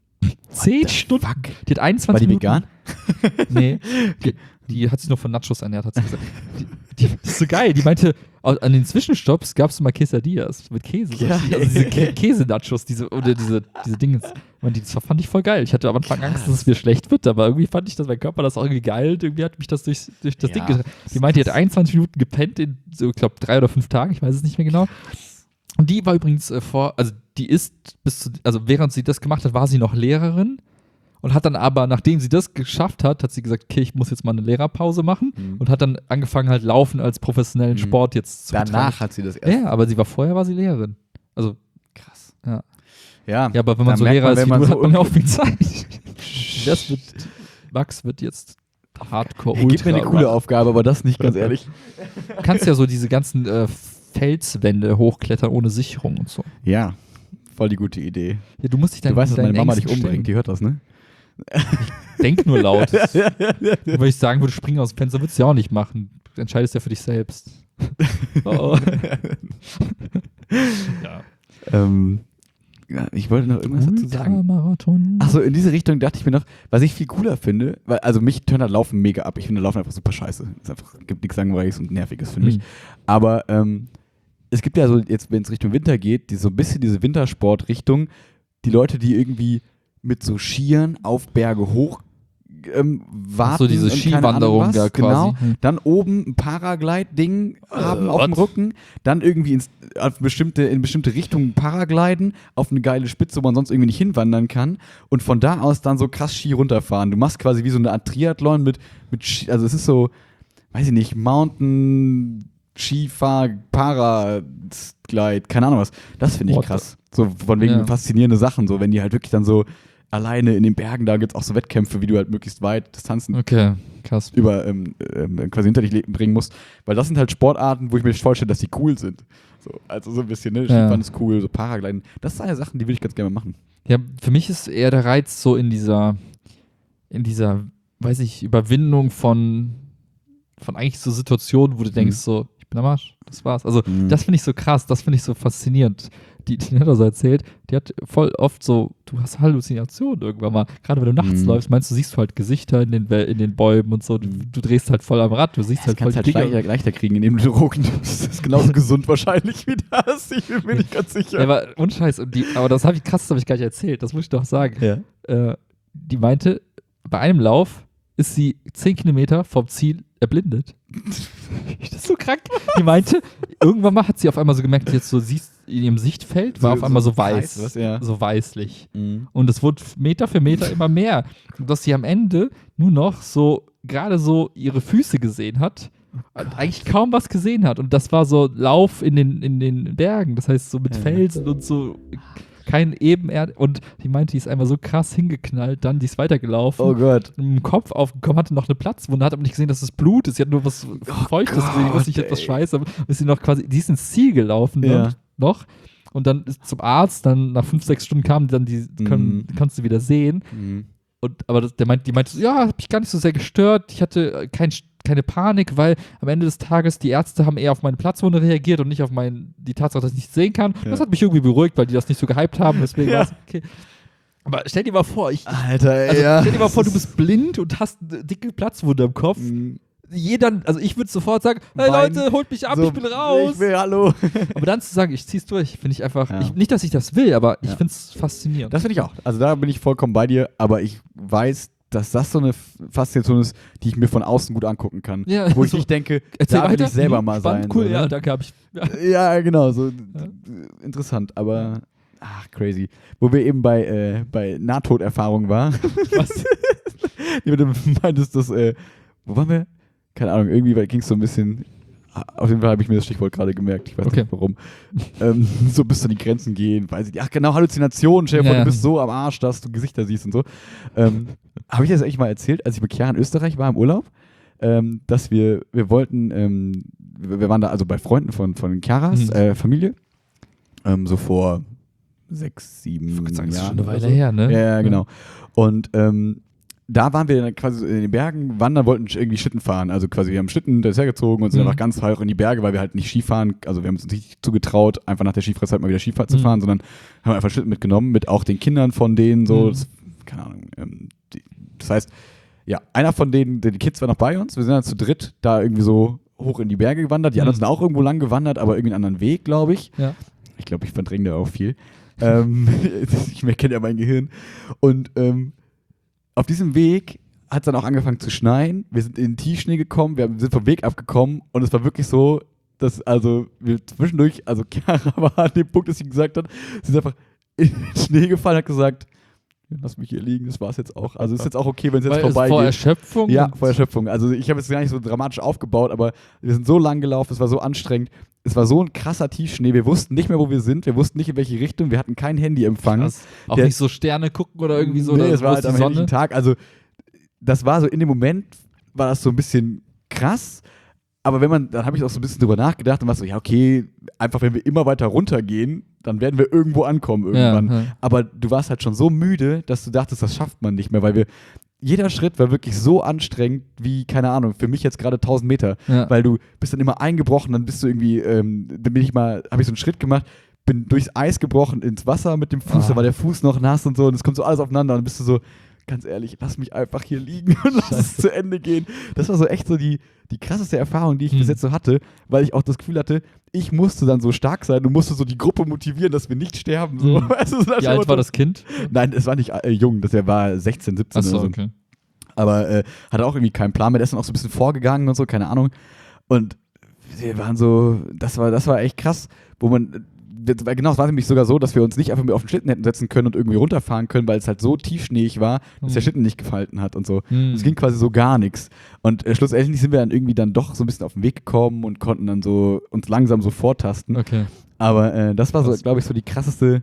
zehn Stunden. Fuck. Die hat War einundzwanzig die Minuten. vegan? Nee, die, die hat sich nur von Nachos ernährt, hat sie gesagt. Die, die, das ist so geil. Die meinte, au- an den Zwischenstopps gab es immer Quesadillas mit Käse. Ja. Also diese Kä Käse-Nachos, diese, oder diese, diese Dinge. Und die, das fand ich voll geil. Ich hatte am Anfang Angst, dass es mir schlecht wird, aber irgendwie fand ich, dass mein Körper das auch irgendwie geil und irgendwie hat mich das durch, durch das Ja, Ding getragen. Die meinte, die hat einundzwanzig Minuten gepennt in, so, ich glaube, drei oder fünf Tagen, ich weiß es nicht mehr genau. Und die war übrigens äh, vor, also die ist bis zu, also während sie das gemacht hat, war sie noch Lehrerin und hat dann aber, nachdem sie das geschafft hat, hat sie gesagt, okay, ich muss jetzt mal eine Lehrerpause machen Mhm. und hat dann angefangen halt Laufen als professionellen Mhm. Sport jetzt zu Danach betreiben. hat sie das erst. Ja, aber sie war vorher, war sie Lehrerin. Also, Krass. ja. Ja, Ja, aber wenn man Dann so merkt Lehrer man, ist wenn wie man du, so hat man ja auch viel Zeit. Das wird, Max wird jetzt hardcore Gib mir eine Ultra. coole Aufgabe, aber das nicht, ganz ehrlich. Du kannst ja so diese ganzen äh, Felswände hochklettern ohne Sicherung und so. Ja, voll die gute Idee. Ja, du musst dich dann Du weißt, dass meine deinen Mama dich Ängsten umbringt, die hört das, ne? stellen. Denk nur laut. Und wenn ich sagen würde, spring aus dem Fenster, würdest du ja auch nicht machen. Du entscheidest ja für dich selbst. Oh. Ja. Ähm, ja, ich wollte noch irgendwas dazu sagen. Ultramarathon. Achso, in diese Richtung dachte ich mir noch, was ich viel cooler finde, weil, also mich tönt halt Laufen mega ab. Ich finde Laufen einfach super scheiße. Es einfach, gibt nichts Langweiliges und Nerviges für mich. Hm. Aber ähm, es gibt ja so, jetzt wenn es Richtung Winter geht, die, so ein bisschen diese Wintersport-Richtung, die Leute, die irgendwie mit so Skiern auf Berge hoch ähm, warten. so diese und keine Skiwanderung Ahnung was, da quasi. Genau. Hm. Dann oben ein Paraglide-Ding haben auf dem what? Rücken, dann irgendwie ins, auf bestimmte, in bestimmte Richtungen paragliden, auf eine geile Spitze, wo man sonst irgendwie nicht hinwandern kann und von da aus dann so krass Ski runterfahren. Du machst quasi wie so eine Art Triathlon mit, mit Ski, also es ist so, weiß ich nicht, Mountain, Skifahr, Paraglide, keine Ahnung was. Das finde ich What the- krass. So von wegen Ja. faszinierende Sachen, so wenn die halt wirklich dann so alleine in den Bergen, da gibt es auch so Wettkämpfe, wie du halt möglichst weit Distanzen Okay, krass. über ähm, ähm, quasi hinter dich le- bringen musst. Weil das sind halt Sportarten, wo ich mir vorstelle, dass die cool sind. So, also so ein bisschen, ne? Skifahren ist cool, so Paragliden. Das sind ja Sachen, die würde ich ganz gerne machen. Ja, für mich ist eher der Reiz so in dieser, in dieser, weiß ich, Überwindung von, von eigentlich so Situationen, wo du denkst, so, ich bin am Arsch, das war's. Also, Mhm. das finde ich so krass, das finde ich so faszinierend. die, die hat auch so erzählt, die hat voll oft so, du hast Halluzinationen irgendwann mal. Gerade wenn du nachts Mhm. läufst, meinst du, siehst du halt Gesichter in den, in den Bäumen und so. Du, du drehst halt voll am Rad, du siehst Das halt voll kannst die halt Dinge. leichter, leichter kriegen, indem du Drogen nimmst. Das ist genauso gesund wahrscheinlich wie das. Ich bin mir nicht ganz sicher. Ja, aber ohne Scheiß. Und die, aber das habe ich krass, das habe ich gar nicht erzählt. Das muss ich doch sagen. Ja. Äh, die meinte, bei einem Lauf ist sie zehn Kilometer vom Ziel erblindet. Das ist so krank. Die meinte, irgendwann mal hat sie auf einmal so gemerkt, jetzt so siehst in ihrem Sichtfeld war So- auf einmal so so ein weiß, Kreis, was, ja. so weißlich. Mhm. Und es wurde Meter für Meter immer mehr. Und dass sie am Ende nur noch so, gerade so ihre Füße gesehen hat. Und eigentlich kaum was gesehen hat. Und das war so Lauf in den, in den Bergen. Das heißt so mit Ja. Felsen und so kein Ebenerd. Und die meinte, die ist einmal so krass hingeknallt, dann die ist weitergelaufen. Oh Gott. Im Kopf aufgekommen, hatte noch eine Platzwunde, hat aber nicht gesehen, dass es Blut ist. Sie hat nur was Feuchtes gesehen, die wusste nicht, Gott, etwas ey. Schweiß, aber ist sie noch quasi, die ist ins Ziel gelaufen ne, Ja. noch. Und dann ist zum Arzt, dann nach fünf, sechs Stunden kam dann die, können, Mhm. kannst du wieder sehen. Mhm. Und, aber das, der meint, die meinte so, ja, hat mich gar nicht so sehr gestört. Ich hatte äh, kein, keine Panik, weil am Ende des Tages die Ärzte haben eher auf meine Platzwunde reagiert und nicht auf mein, die Tatsache, dass ich nicht sehen kann. Ja. Das hat mich irgendwie beruhigt, weil die das nicht so gehypt haben. Deswegen Ja. war es okay. Aber stell dir mal vor, ich, Alter, ey, also ja. stell dir mal vor, du bist blind und hast eine dicke Platzwunde im Kopf. Mhm. Jeder, also ich würde sofort sagen, hey Wein. Leute, holt mich ab, So, ich bin raus. Ich will, hallo. Aber dann zu sagen, ich zieh's durch, finde ich einfach, Ja. ich, nicht, dass ich das will, aber ich Ja. finde es faszinierend. Das finde ich auch. Also da bin ich vollkommen bei dir, aber ich weiß, dass das so eine Faszination ist, die ich mir von außen gut angucken kann. Ja, wo ich so- nicht denke, Erzähl da will weiter. ich selber Mhm, mal spannend, sein. Cool, so, ne? ja, danke, habe ich. Ja. Ja, genau, so d- interessant, aber ach, crazy. Wo wir eben bei, äh, bei Nahtoderfahrung waren. Was? Nee, du meintest, dass, äh, wo waren wir? Keine Ahnung, irgendwie ging es so ein bisschen, auf jeden Fall habe ich mir das Stichwort gerade gemerkt, ich weiß Okay. nicht warum. ähm, so bis zu die Grenzen gehen, weiß ich nicht. Ach genau, Halluzinationen, stell dir vor, Ja, ja. du bist so am Arsch, dass du Gesichter siehst und so. Ähm, habe ich das eigentlich mal erzählt, als ich mit Chiara in Österreich war im Urlaub? Ähm, dass wir, wir wollten, ähm, wir, wir waren da also bei Freunden von, von Chiaras Mhm. äh, Familie, ähm, so vor sechs, sieben Ich wollte sagen, das ist Jahren. schon eine oder Weile so. her, ne? Ja, ja, genau. Und ähm, da waren wir dann quasi so in den Bergen, wandern, wollten irgendwie Schlitten fahren. Also quasi, wir haben Schlitten, der ist hergezogen und sind Mhm. einfach ganz hoch in die Berge, weil wir halt nicht Skifahren, also wir haben uns nicht zugetraut, einfach nach der Skifreizeit mal wieder Skifahren zu Mhm. fahren, sondern haben einfach Schlitten mitgenommen, mit auch den Kindern von denen so. Mhm. Das, keine Ahnung. Ähm, die, das heißt, ja, einer von denen, die Kids war noch bei uns, wir sind dann zu dritt da irgendwie so hoch in die Berge gewandert. Die Mhm. anderen sind auch irgendwo lang gewandert, aber irgendwie einen anderen Weg, glaube ich. Ja. Ich glaube, ich verdränge da auch viel. ähm, ich kenne ja mein Gehirn. Und ähm, auf diesem Weg hat es dann auch angefangen zu schneien. Wir sind in den Tiefschnee gekommen, wir sind vom Weg abgekommen und es war wirklich so, dass also wir zwischendurch, also Chiara war an dem Punkt, dass sie gesagt hat, sie ist einfach in den Schnee gefallen, hat gesagt, lass mich hier liegen, das war's jetzt auch. Also ist jetzt auch okay, wenn es jetzt Weil es vorbei vor geht. Erschöpfung. Ja, und- vor Erschöpfung. Also ich habe jetzt gar nicht so dramatisch aufgebaut, aber wir sind so lang gelaufen, es war so anstrengend. Es war so ein krasser Tiefschnee, wir wussten nicht mehr, wo wir sind, wir wussten nicht, in welche Richtung, wir hatten kein Handyempfang. Krass. Auch Der- nicht so Sterne gucken oder irgendwie so. Nee, oder es war wo halt ist am die helllichen Sonne. Tag. Also das war so in dem Moment, war das so ein bisschen krass. Aber wenn man, dann habe ich auch so ein bisschen drüber nachgedacht und war so, ja okay, einfach wenn wir immer weiter runtergehen, dann werden wir irgendwo ankommen irgendwann. Ja, ja. Aber du warst halt schon so müde, dass du dachtest, das schafft man nicht mehr, weil wir, jeder Schritt war wirklich so anstrengend wie, keine Ahnung, für mich jetzt gerade tausend Meter. Ja. Weil du bist dann immer eingebrochen, dann bist du irgendwie, ähm, dann bin ich mal, habe ich so einen Schritt gemacht, bin durchs Eis gebrochen ins Wasser mit dem Fuß, Ah. da war der Fuß noch nass und so und es kommt so alles aufeinander und dann bist du so, ganz ehrlich, lass mich einfach hier liegen und lass es zu Ende gehen. Das war so echt so die, die krasseste Erfahrung, die ich Hm. bis jetzt so hatte, weil ich auch das Gefühl hatte, ich musste dann so stark sein und musste so die Gruppe motivieren, dass wir nicht sterben. So. Hm. Weißt du, so nach Wie dem alt Motto- war das Kind? Nein, es war nicht äh, jung, das er war sechzehn, siebzehn Achso, oder so. okay. Aber äh, hatte auch irgendwie keinen Plan mehr, der ist dann auch so ein bisschen vorgegangen und so, keine Ahnung. Und wir waren so, das war, das war echt krass, wo man, genau, es war nämlich sogar so, dass wir uns nicht einfach mehr auf den Schlitten hätten setzen können und irgendwie runterfahren können, weil es halt so tiefschneeig war, dass der Hm. Schlitten nicht gefalten hat und so. Hm. Es ging quasi so gar nichts. Und äh, schlussendlich sind wir dann irgendwie dann doch so ein bisschen auf den Weg gekommen und konnten dann so uns langsam so vortasten. Okay. Aber äh, das war so, Krass. glaube ich, so die krasseste,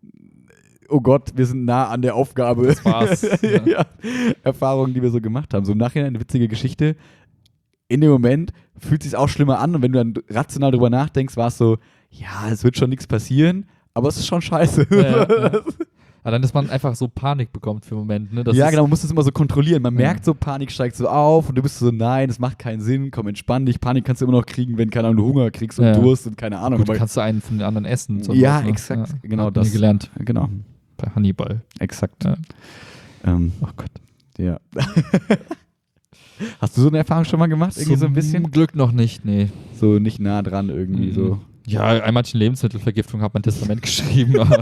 oh Gott, wir sind nah an der Aufgabe. Das war's. ja. Ja. Erfahrungen, die wir so gemacht haben. So im Nachhinein eine witzige Geschichte. In dem Moment fühlt es sich auch schlimmer an und wenn du dann rational drüber nachdenkst, war es so, ja, es wird schon nichts passieren, aber es ist schon scheiße. Ja, ja, ja. Aber dann, dass man einfach so Panik bekommt für einen Moment. Ne? Das ja, ist, genau, man muss das immer so kontrollieren. Man Ja. merkt so, Panik steigt so auf und du bist so, nein, das macht keinen Sinn, komm, entspann dich. Panik kannst du immer noch kriegen, wenn, keine Ahnung, du Hunger kriegst und Ja. Durst und keine Ahnung. Gut, aber kannst du einen von den anderen essen. zur Ja, Not, ne? exakt, genau Hat das. nie gelernt Genau, bei Hannibal. exakt. Ja. Ähm, Oh Gott. ja. Hast du so eine Erfahrung schon mal gemacht? Irgendwie so ein bisschen? Zum Glück noch nicht, nee. So nicht nah dran irgendwie Mhm. so. Ja, einmal hatte ich eine Lebensmittelvergiftung, habe mein Testament geschrieben, aber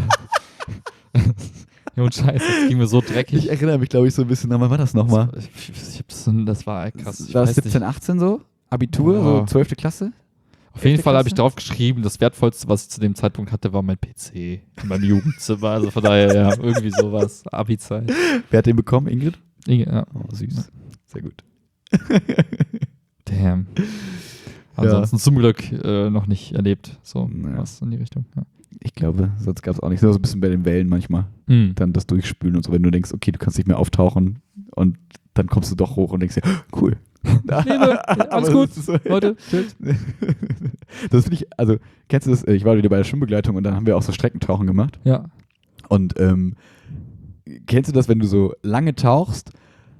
und Scheiße, das ging mir so dreckig. Ich erinnere mich, glaube ich, so ein bisschen. Wann war das nochmal? Das, ich, ich hab's, das war krass. Ich War das weiß siebzehn, nicht. achtzehn so? Abitur, Ja. so zwölfte Klasse? Auf jeden elfte Fall habe ich Klasse? drauf geschrieben, das Wertvollste, was ich zu dem Zeitpunkt hatte, war mein P C in meinem Jugendzimmer. Also von daher, ja, irgendwie sowas. Abi-Zeit. Wer hat den bekommen, Ingrid? Ja. Oh, süß. Sehr gut. Damn. Ansonsten zum Glück äh, noch nicht erlebt. So Ja. was in die Richtung. Ja. Ich glaube, sonst gab es auch nicht. So ein bisschen bei den Wellen manchmal. Hm. Dann das Durchspülen und so, wenn du denkst, okay, du kannst nicht mehr auftauchen und dann kommst du doch hoch und denkst dir, cool. Liebe, alles Aber gut. das ist so- Leute, chillt. Das finde ich, also, kennst du das? Ich war wieder bei der Schwimmbegleitung und dann haben wir auch so Streckentauchen gemacht. Ja. Und ähm, kennst du das, wenn du so lange tauchst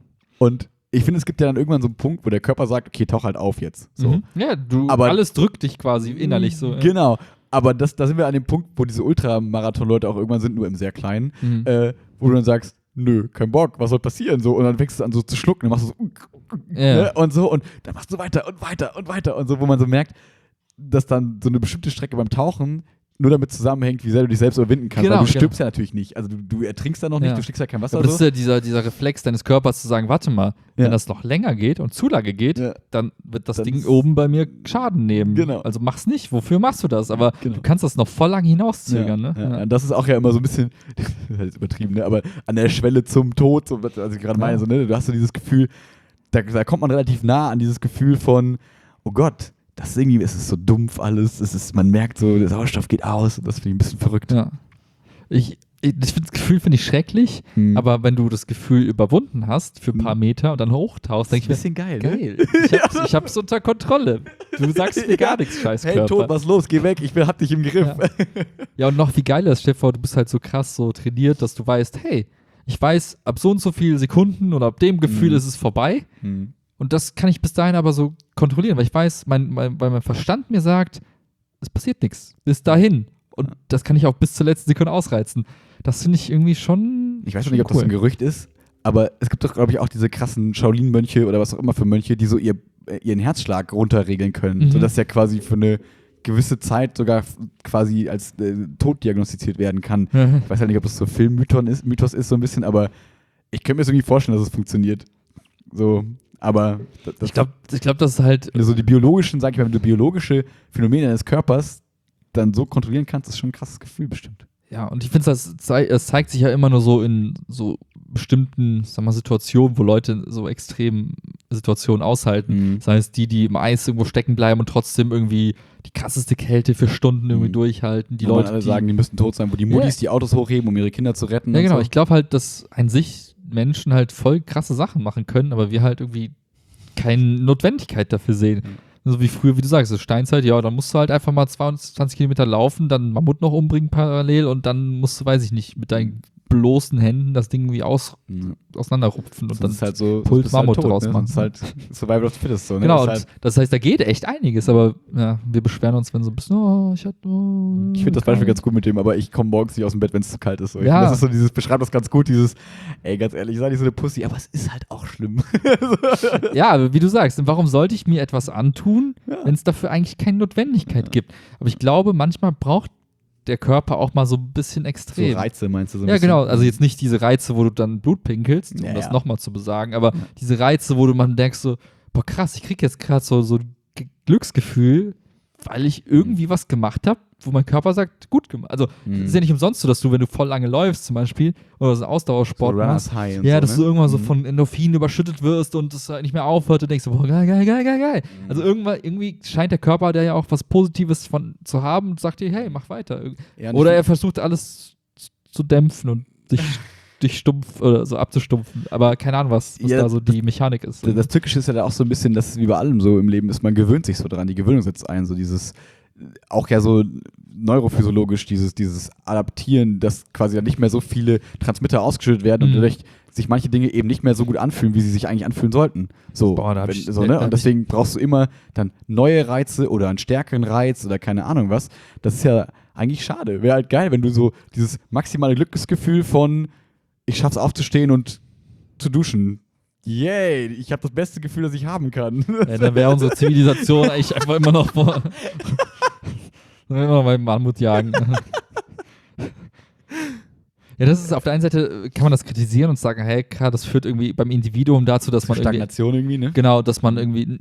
und ich finde, es gibt ja dann irgendwann so einen Punkt, wo der Körper sagt, okay, tauch halt auf jetzt. So. Mhm. Ja, du, Aber- alles drückt dich quasi innerlich so. ja. Genau. Aber das, da sind wir an dem Punkt, wo diese Ultramarathon-Leute auch irgendwann sind, nur im sehr kleinen, Mhm. äh, wo du dann sagst, nö, kein Bock, was soll passieren? So, und dann fängst du an so zu schlucken, dann machst du so Ja. ne? und so und dann machst du weiter und weiter und weiter und so, wo man so merkt, dass dann so eine bestimmte Strecke beim Tauchen nur damit zusammenhängt, wie sehr du dich selbst überwinden kannst. Genau, Weil du genau. stirbst ja natürlich nicht. Also du, du ertrinkst da noch nicht, Ja. du schlägst ja kein Wasser. Aber das ist so. ja dieser, dieser Reflex deines Körpers zu sagen, warte mal, Ja. wenn das noch länger geht und zu lange geht, Ja. dann wird das Dann Ding ist- oben bei mir Schaden nehmen. Genau. Also mach's nicht. Wofür machst du das? Aber Genau. du kannst das noch voll lang hinauszögern. Ja, ne? ja. Und das ist auch ja immer so ein bisschen, das ist jetzt übertrieben, ne? Aber an der Schwelle zum Tod, so, was- also ich gerade Ja. meine, so, ne? Du hast so dieses Gefühl, da, da kommt man relativ nah an dieses Gefühl von, oh Gott, das ist irgendwie, es ist so dumpf alles, es ist, man merkt so, der Sauerstoff geht aus und das finde ich ein bisschen verrückt. Ja. Ich, ich, das find- das Gefühl finde ich schrecklich, Hm. aber wenn du das Gefühl überwunden hast für ein paar Hm. Meter und dann hochtauchst, denke ich ein mir, bisschen geil, ne? geil, ich hab's, ich hab's unter Kontrolle. Du sagst mir gar nichts, scheiß Hey, Körper. Tod, was los? Geh weg, ich bin, hab dich im Griff. Ja. Ja, und noch wie geil ist, stell dir vor, du bist halt so krass so trainiert, dass du weißt, hey, ich weiß, ab so und so vielen Sekunden oder ab dem Gefühl Mhm. ist es vorbei. Hm. Und das kann ich bis dahin aber so kontrollieren, weil ich weiß, mein, mein, weil mein Verstand mir sagt, es passiert nichts. Bis dahin. Und Ja. das kann ich auch bis zur letzten Sekunde ausreizen. Das finde ich irgendwie schon. Ich weiß schon schon nicht, ob das cool. ein Gerücht ist, aber es gibt doch, glaube ich, auch diese krassen Shaolin-Mönche oder was auch immer für Mönche, die so ihr, äh, ihren Herzschlag runterregeln können, Mhm. sodass ja quasi für eine gewisse Zeit sogar f- quasi als äh, tot diagnostiziert werden kann. Ich weiß halt nicht, ob das so Filmmythos ist, Mythos ist so ein bisschen, aber ich könnte mir das irgendwie vorstellen, dass es funktioniert. So, aber das, das Ich glaube, ich glaub, das ist halt. wenn du so die biologischen, sag ich mal, wenn du biologische Phänomene deines Körpers dann so kontrollieren kannst, ist schon ein krasses Gefühl bestimmt. Ja, und ich finde, es zei es zeigt sich ja immer nur so in so bestimmten, sag mal, Situationen, wo Leute so extremen Situationen aushalten. Mhm. Das heißt, die, die im Eis irgendwo stecken bleiben und trotzdem irgendwie die krasseste Kälte für Stunden irgendwie Mhm. durchhalten. Die Wo man Leute, alle die, sagen, die müssten tot sein, wo die Muttis die Autos hochheben, um ihre Kinder zu retten. ja und genau, so. ich glaube halt, dass an sich Menschen halt voll krasse Sachen machen können, aber wir halt irgendwie keine Notwendigkeit dafür sehen. So wie früher, wie du sagst, so Steinzeit, ja, dann musst du halt einfach mal zweiundzwanzig Kilometer laufen, dann Mammut noch umbringen parallel und dann musst du, weiß ich nicht, mit deinen bloßen Händen das Ding irgendwie aus, Mhm. auseinanderrupfen und Und dann dann ist halt so, Pult bist du halt Mammut tot, draus ne? machen. Sonst halt Survival of the Fittest. So, ne? genau, Das ist und halt, das heißt, da geht echt einiges, aber ja, wir beschweren uns, wenn so ein bisschen, oh, ich hatte, oh, ich finde das Beispiel ganz gut mit dem, aber ich komme morgens nicht aus dem Bett, wenn es zu kalt ist. So. Ich Ja. find, das ist so dieses, beschreibt das ganz gut, dieses, ey, ganz ehrlich, sei nicht so eine Pussy, aber es ist halt auch schlimm. Ja, aber wie du sagst, warum sollte ich mir etwas antun, Ja. wenn es dafür eigentlich keine Notwendigkeit Ja. gibt? Aber ich glaube, manchmal braucht der Körper auch mal so ein bisschen So extrem. Reize meinst du so ein Ja, bisschen? genau. Also jetzt nicht diese Reize, wo du dann Blut pinkelst, um Ja, das ja. nochmal zu besagen, aber diese Reize, wo du man denkst so, boah krass, ich krieg jetzt gerade so, so ein G- Glücksgefühl, weil ich irgendwie was gemacht habe, wo mein Körper sagt, gut gemacht. Also Mhm. es ist ja nicht umsonst so, dass du, wenn du voll lange läufst zum Beispiel, oder so einen Ausdauersport so machst, Runners High und ja, so, dass ne? du irgendwann so Mhm. von Endorphinen überschüttet wirst und es halt nicht mehr aufhört und denkst so, boah, geil, geil, geil, geil, geil. Mhm. Also irgendwann, irgendwie scheint der Körper da ja auch was Positives von zu haben und sagt dir, hey, mach weiter. Ja, und Oder ich er versucht alles zu dämpfen und dich, dich stumpf oder so abzustumpfen. Aber keine Ahnung, was, was Ja, da so die Mechanik ist. Das, das Tückische ist ja da auch so ein bisschen, dass es wie bei allem so im Leben ist, man gewöhnt sich so dran, die Gewöhnung setzt ein, so dieses, auch ja so neurophysiologisch dieses, dieses Adaptieren, dass quasi dann nicht mehr so viele Transmitter ausgeschüttet werden Mhm. und dadurch sich manche Dinge eben nicht mehr so gut anfühlen, wie sie sich eigentlich anfühlen sollten. So, Boah, da hab wenn, ich- so da ne? hab Und deswegen brauchst du immer dann neue Reize oder einen stärkeren Reiz oder keine Ahnung was. Das ist ja eigentlich schade. Wäre halt geil, wenn du so dieses maximale Glücksgefühl von ich schaff's aufzustehen und zu duschen. Yay, ich habe das beste Gefühl, das ich haben kann. Ja, dann wäre unsere Zivilisation eigentlich einfach immer noch vor. Dann immer noch beim Mammut jagen. Ja, das ist auf der einen Seite, kann man das kritisieren und sagen, hey, klar, das führt irgendwie beim Individuum dazu, dass man irgendwie, Stagnation irgendwie, ne? genau, dass man irgendwie,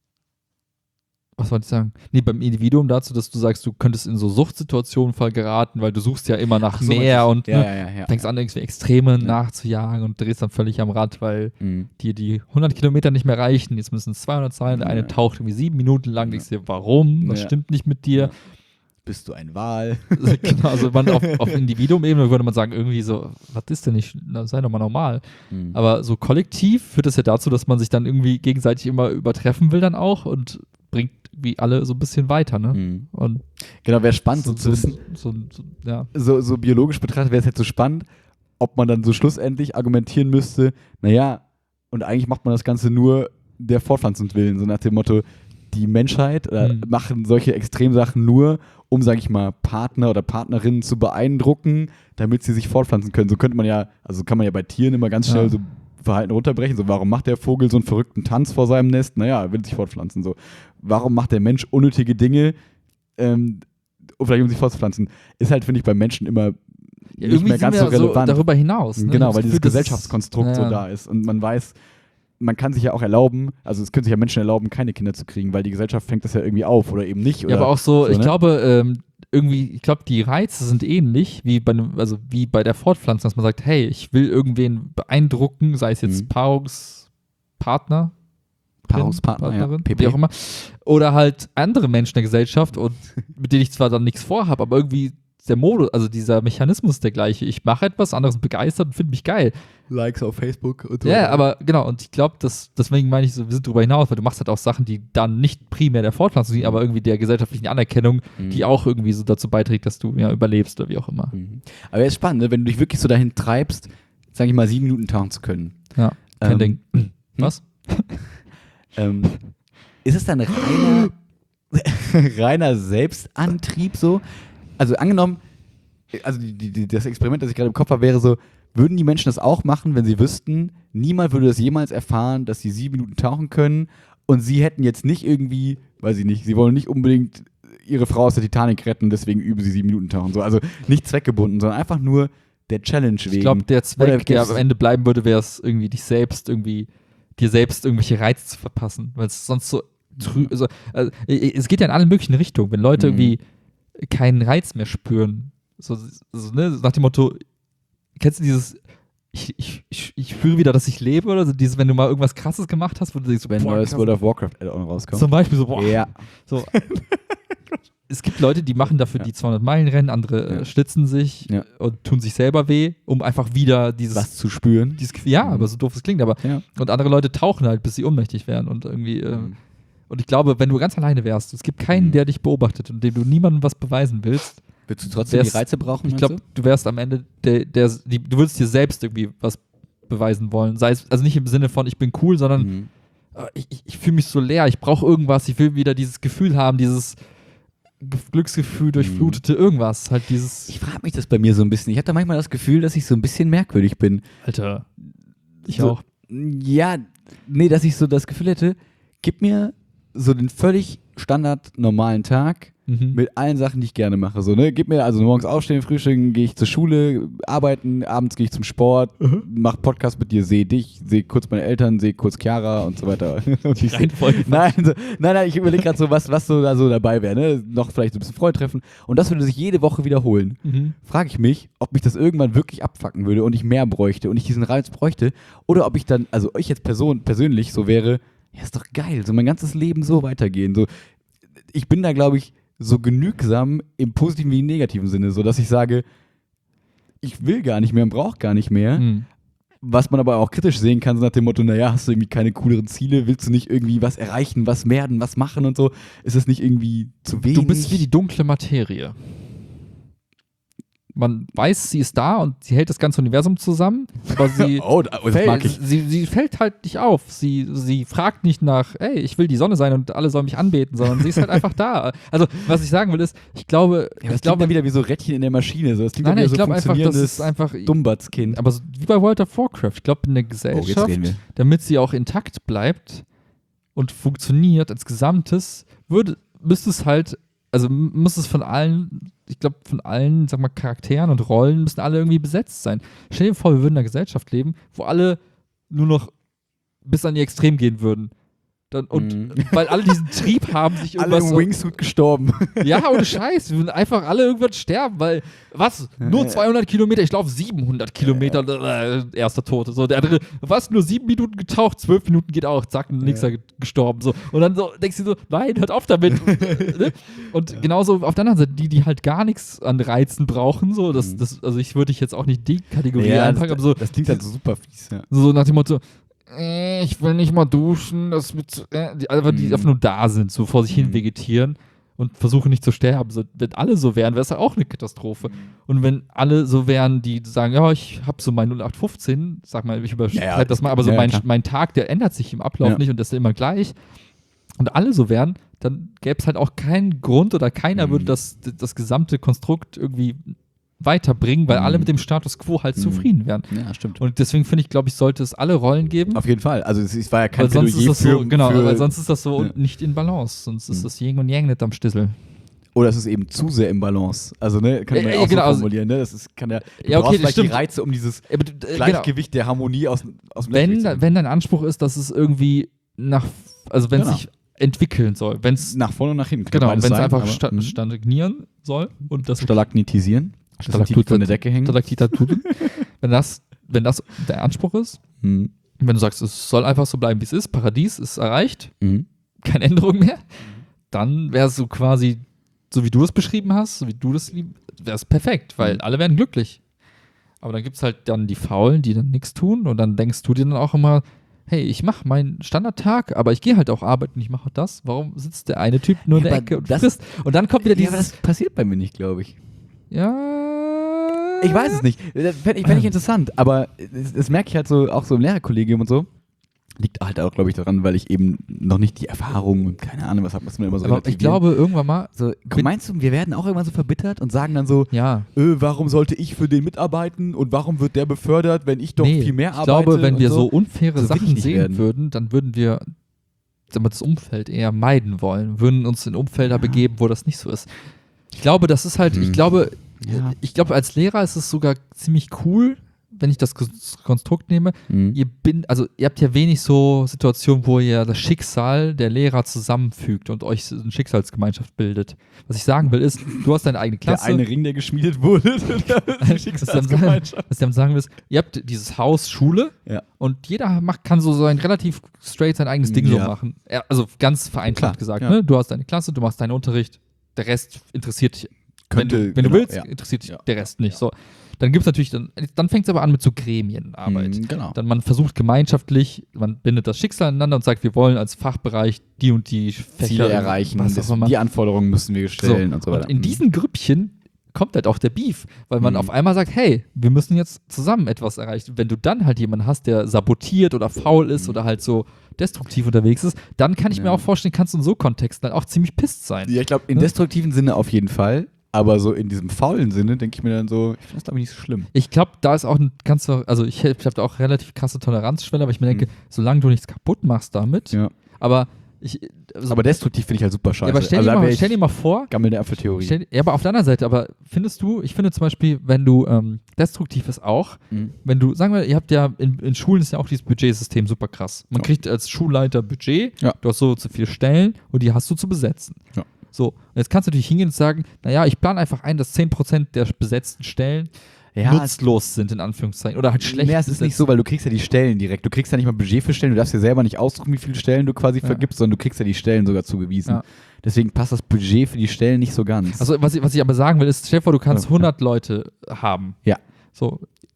was wollte ich sagen? Nee, beim Individuum dazu, dass du sagst, du könntest in so Suchtsituationen voll geraten, weil du suchst ja immer nach Ach so, mehr meinst und du? ja, ne, ja, ja, ja. fängst an, irgendwie Extreme Ja. nachzujagen und drehst dann völlig am Rad, weil Mhm. dir die hundert Kilometer nicht mehr reichen, jetzt müssen es zweihundert sein, der eine Ja. taucht irgendwie sieben Minuten lang, Ja. denkst dir, warum? Was Ja. stimmt nicht mit dir? Ja. Bist du ein Wal? Genau, also man auf, auf Individuum-Ebene würde man sagen, irgendwie so, was ist denn nicht, na, sei doch mal normal. Mhm. Aber so kollektiv führt das ja dazu, dass man sich dann irgendwie gegenseitig immer übertreffen will dann auch und bringt wie alle so ein bisschen weiter, ne? Mhm. Und Genau, wäre spannend so, zu wissen. So, so, ja. So, so biologisch betrachtet wäre es jetzt so spannend, ob man dann so schlussendlich argumentieren müsste, naja, und eigentlich macht man das Ganze nur der Fortpflanzung willen, so nach dem Motto, die Menschheit äh, Mhm. machen solche Extremsachen nur, um, sage ich mal, Partner oder Partnerinnen zu beeindrucken, damit sie sich fortpflanzen können. So könnte man ja, also kann man ja bei Tieren immer ganz schnell Ja. so Verhalten runterbrechen. So, warum macht der Vogel so einen verrückten Tanz vor seinem Nest? Naja, er will sich fortpflanzen. So, warum macht der Mensch unnötige Dinge, ähm, um vielleicht um sich fortzupflanzen? Ist halt, finde ich, beim Menschen immer Ja, nicht irgendwie mehr ganz sind so wir relevant. darüber hinaus. Ne? Ich Genau, hab weil das dieses Gefühl, das- Gesellschaftskonstrukt so ja. da ist und man weiß, man kann sich ja auch erlauben, also es können sich ja Menschen erlauben, keine Kinder zu kriegen, weil die Gesellschaft fängt das ja irgendwie auf oder eben nicht. Oder Ja, aber auch so, so, ich ne? glaube, ähm, irgendwie, ich glaube, die Reize sind ähnlich wie bei einem, also wie bei der Fortpflanzung, dass man sagt, hey, ich will irgendwen beeindrucken, sei es jetzt Mhm. Paarungspartner, Paarungspartner, ja, Partnerin, P P. wie auch immer, oder halt andere Menschen der Gesellschaft und mit denen ich zwar dann nichts vorhabe, aber irgendwie der Modus, also dieser Mechanismus ist der gleiche. Ich mache etwas, andere sind begeistert und finden mich geil. Likes auf Facebook und so. Ja, aber genau, und ich glaube, deswegen meine ich so, wir sind darüber hinaus, weil du machst halt auch Sachen, die dann nicht primär der Fortpflanzung dienen, aber irgendwie der gesellschaftlichen Anerkennung, Mhm. die auch irgendwie so dazu beiträgt, dass du ja überlebst oder wie auch immer. Mhm. Aber es ist spannend, ne? Wenn du dich wirklich so dahin treibst, sag ich mal, sieben Minuten tauchen zu können. Ja, kein Ähm, Ding. Was? Ähm, ist es dann reiner, reiner Selbstantrieb so? Also angenommen, also die, die, die, das Experiment, das ich gerade im Kopf habe, wäre so, würden die Menschen das auch machen, wenn sie wüssten, niemand würde das jemals erfahren, dass sie sieben Minuten tauchen können und sie hätten jetzt nicht irgendwie, weiß ich nicht, sie wollen nicht unbedingt ihre Frau aus der Titanic retten, deswegen üben sie sieben Minuten tauchen. So. Also nicht zweckgebunden, sondern einfach nur der Challenge wegen. Ich glaube, der Oder Zweck, der gibt's- am Ende bleiben würde, wäre es irgendwie dich selbst irgendwie, dir selbst irgendwelche Reize zu verpassen, weil es sonst so trü also, also, es geht ja in alle möglichen Richtungen, wenn Leute Mhm. irgendwie keinen Reiz mehr spüren, so, so ne, nach dem Motto, kennst du dieses ich, ich, ich, ich spüre wieder, dass ich lebe oder so dieses, wenn du mal irgendwas krasses gemacht hast, wo du denkst, so, wenn boah, neues krass. World of Warcraft Add-on rauskommt. Zum Beispiel so, boah, Ja. so. Es gibt Leute, die machen dafür Ja. die zweihundert Meilen Rennen, andere Ja. äh, schlitzen sich Ja. und tun sich selber weh, um einfach wieder dieses, Was zu spüren. dieses Gefühl, ja, Mhm. aber so doof es klingt, aber Ja. und andere Leute tauchen halt, bis sie ohnmächtig werden und irgendwie äh, Mhm. und ich glaube, wenn du ganz alleine wärst, es gibt keinen, Mhm. der dich beobachtet und dem du niemandem was beweisen willst, Willst du trotzdem die wär's- Reize brauchen? ich meinst glaube, du wärst am Ende der, der die, du würdest dir selbst irgendwie was beweisen wollen, sei es also nicht im Sinne von ich bin cool, du? sondern Mhm. äh, ich, ich, ich fühle mich so leer, ich brauche irgendwas, ich will wieder dieses Gefühl haben, dieses Ge- Glücksgefühl durchflutete irgendwas, halt dieses Ich frage mich das bei mir so ein bisschen. Ich habe da manchmal das Gefühl, dass ich so ein bisschen merkwürdig bin. Alter, ich so, auch. Ja, nee, dass ich so das Gefühl hätte, gib mir so den völlig standard normalen Tag Mhm. mit allen Sachen, die ich gerne mache. So, ne? Gib mir also morgens aufstehen, frühstücken, gehe ich zur Schule, arbeiten, abends gehe ich zum Sport, mach Podcast mit dir, sehe dich, sehe kurz meine Eltern, sehe kurz Chiara und so weiter. Und ich seh, Reihenfolge. nein, so, nein, nein, ich überlege gerade so, was, was so da so dabei wäre. Ne? Noch vielleicht so ein bisschen Freund treffen. Und das würde sich jede Woche wiederholen. Mhm. Frage ich mich, ob mich das irgendwann wirklich abfacken würde und ich mehr bräuchte und ich diesen Reiz bräuchte oder ob ich dann, also ich jetzt Person, persönlich so wäre, ja, ist doch geil, so mein ganzes Leben so weitergehen. So, ich bin da, glaube ich, so genügsam im positiven wie im negativen Sinne, so dass ich sage, ich will gar nicht mehr und brauche gar nicht mehr, Mhm. Was man aber auch kritisch sehen kann, so nach dem Motto, naja, hast du irgendwie keine cooleren Ziele, willst du nicht irgendwie was erreichen, was werden, was machen und so? Ist das nicht irgendwie zu wenig? Du bist wie die dunkle Materie. Man weiß, sie ist da und sie hält das ganze Universum zusammen, aber sie, oh, das fällt, mag ich. sie, sie fällt halt nicht auf. Sie, sie fragt nicht nach, ey, ich will die Sonne sein und alle sollen mich anbeten, sondern sie ist halt einfach da. Also, was ich sagen will, ist, ich glaube, Ja, das ich klingt glaube dann wieder wie so Rädchen in der Maschine. So. Das klingt nein, dann nein, wieder ich so glaube einfach, das funktionierendes ist einfach, Dummbatskind. aber so wie bei World of Warcraft, ich glaube, eine Oh, jetzt Gesellschaft, reden wir. damit sie auch intakt bleibt und funktioniert als Gesamtes, würde, müsste es halt, also m- muss es von allen, ich glaube, von allen, sag mal, Charakteren und Rollen müssen alle irgendwie besetzt sein. Stell dir vor, wir würden in einer Gesellschaft leben, wo alle nur noch bis an ihr Extrem gehen würden. Dann, und Mhm. weil alle diesen Trieb haben, sich Alle irgendwas im Wingsuit gestorben. ja, ohne Scheiß. Wir würden einfach alle irgendwann sterben, weil, was? Nur zweihundert Kilometer, ich laufe siebenhundert Kilometer, äh, erster Tote. So, der andere, was? Nur sieben Minuten getaucht, zwölf Minuten geht auch, zack, nächster Ja. gestorben. So. Und dann so, denkst du so, nein, hört auf damit. Ne? Und ja. genauso auf der anderen Seite, die, die halt gar nichts an Reizen brauchen, so, das, Mhm. das, also ich würde dich jetzt auch nicht die Kategorie Ja, einpacken, das, aber so, das klingt halt so super fies. Ja. so nach dem Motto, äh, ich will nicht mal duschen, das wird zu, äh, die, einfach, die Mhm. einfach nur da sind, so vor sich hin Mhm. vegetieren und versuchen nicht zu sterben. So, wenn alle so wären, wäre es ja auch eine Katastrophe. Und wenn alle so wären, die sagen, ja, ich habe so mein null acht fünfzehn, sag mal, ich überschreite Ja, ja, das mal, aber so ja, mein, klar. mein Tag, der ändert sich im Ablauf Ja. nicht und das ist immer gleich. Und alle so wären, dann gäbe es halt auch keinen Grund oder keiner Mhm. würde das, das gesamte Konstrukt irgendwie weiterbringen, weil Mhm. alle mit dem Status quo halt Mhm. zufrieden wären. ja, stimmt. Und deswegen finde ich, glaube ich, sollte es alle Rollen geben. Auf jeden Fall. Also es, es war ja kein Weil sonst ist Plädoyer das für, so, genau, für weil sonst ist das so Ja. nicht in Balance. Sonst ist Mhm. das Yin und Yang nicht am Stissel. Oder es ist eben zu sehr im Balance. Also, ne, kann man Äh, ja auch genau, so also- formulieren, ne? Das ist, kann ja, du Ja, okay, brauchst das vielleicht die stimmt. Reize, um dieses Äh, aber, äh, genau. Gleichgewicht der Harmonie aus, aus dem Wenn, Gleichgewicht zu wenn dein Anspruch ist, dass es irgendwie nach, also wenn es Genau. sich entwickeln soll, wenn es nach vorne und nach hinten. kann genau, wenn beides es sein, einfach aber- sta Mhm. stagnieren soll und das Stalagnitisieren. Das Stalaktit- tief von der Decke hängen. Stalaktitaturen, wenn das, wenn das der Anspruch ist, Mhm. wenn du sagst, es soll einfach so bleiben, wie es ist, Paradies ist erreicht, Mhm. keine Änderung mehr, dann wäre es so quasi, so wie du es beschrieben hast, so wie du das lieb, wäre es perfekt, weil Mhm. alle wären glücklich. Aber dann gibt es halt dann die Faulen, die dann nichts tun und dann denkst du dir dann auch immer, hey, ich mache meinen Standardtag, aber ich gehe halt auch arbeiten, ich mache das. Warum sitzt der eine Typ nur in Ja, der aber Ecke und das- frisst? Und dann kommt wieder Ja, aber dieses, das passiert bei mir nicht, glaube ich. ja, Ich weiß es nicht. Das fände ich, fänd ich interessant, aber das, das merke ich halt so, auch so im Lehrerkollegium und so. Liegt halt auch, glaube ich, daran, weil ich eben noch nicht die Erfahrung und keine Ahnung, was hat man immer so aber ich relativieren. glaube irgendwann mal, So, komm, meinst du, wir werden auch irgendwann so verbittert und sagen dann so, ja, äh, warum sollte ich für den mitarbeiten und warum wird der befördert, wenn ich doch nee, viel mehr ich arbeite? glaube, wenn und wir so unfaire So will ich Sachen nicht sehen werden. würden, dann würden wir sagen wir, das Umfeld eher meiden wollen, würden uns in Umfelder Ja. begeben, wo das nicht so ist. Ich glaube, das ist halt, Hm. ich glaube, Ja. ich glaube, als Lehrer ist es sogar ziemlich cool, wenn ich das Kons- Konstrukt nehme. Mhm. Ihr bin, also ihr habt ja wenig so Situationen, wo ihr das Schicksal der Lehrer zusammenfügt und euch eine Schicksalsgemeinschaft bildet. Was ich sagen will, ist, du hast deine eigene Der Klasse. eine Ring, der geschmiedet wurde. was, ich damit sagen, was ich damit sagen will, ist, ihr habt dieses Haus, Schule Ja. und jeder macht, kann so sein relativ straight sein eigenes Ding so Ja. machen. Ja, also ganz vereinfacht Klar, gesagt. ja. Ne? Du hast deine Klasse, du machst deinen Unterricht, der Rest interessiert dich. Könnte, wenn, wenn du genau, willst, ja. interessiert dich Ja. der Rest nicht. So. Dann gibt es natürlich, dann, dann fängt es aber an mit so Gremienarbeit. Mhm, genau. Dann man versucht gemeinschaftlich, man bindet das Schicksal aneinander und sagt, wir wollen als Fachbereich die und die Fächer Ziele erreichen, was das, auch immer. die Anforderungen müssen wir stellen So, und so weiter. Und in Mhm. diesen Grüppchen kommt halt auch der Beef, weil man Mhm. auf einmal sagt, hey, wir müssen jetzt zusammen etwas erreichen. Wenn du dann halt jemanden hast, der sabotiert oder faul ist Mhm. oder halt so destruktiv unterwegs ist, dann kann ich mir Ja. auch vorstellen, kannst du in so Kontexten halt auch ziemlich pisst sein. Ja, ich glaube, in Ne? destruktiven Sinne auf jeden Fall, aber so in diesem faulen Sinne denke ich mir dann so, ich finde das glaube ich nicht so schlimm. Ich glaube, da ist auch ein ganz, also ich, ich habe da auch relativ krasse Toleranzschwelle, aber ich mir denke, Mhm. solange du nichts kaputt machst damit, Ja. aber ich, also, Aber destruktiv finde ich halt super ja, scheiße. aber stell, also dir da mal, wär ich stell dir mal vor, gammelnde Apfeltheorie. stell, ja, aber auf der anderen Seite, aber findest du, ich finde zum Beispiel, wenn du ähm, destruktiv ist auch, Mhm. wenn du, sagen wir, ihr habt ja, in, in Schulen ist ja auch dieses Budgetsystem super krass. Man Ja. kriegt als Schulleiter Budget, Ja. du hast so zu viele Stellen und die hast du zu besetzen. Ja. So, und jetzt kannst du natürlich hingehen und sagen, naja, ich plane einfach ein, dass zehn Prozent der besetzten Stellen Ja, nutzlos sind, in Anführungszeichen, oder halt schlecht Nee, es ist nicht besetzt. so, weil du kriegst ja die Stellen direkt. Du kriegst ja nicht mal Budget für Stellen. Du darfst dir selber nicht aussuchen, wie viele Stellen du quasi Ja. vergibst, sondern du kriegst ja die Stellen sogar zugewiesen. Ja. Deswegen passt das Budget für die Stellen nicht so ganz. Also, was ich, was ich aber sagen will, ist, stell dir vor, du kannst Ja. hundert Leute haben. Ja. So,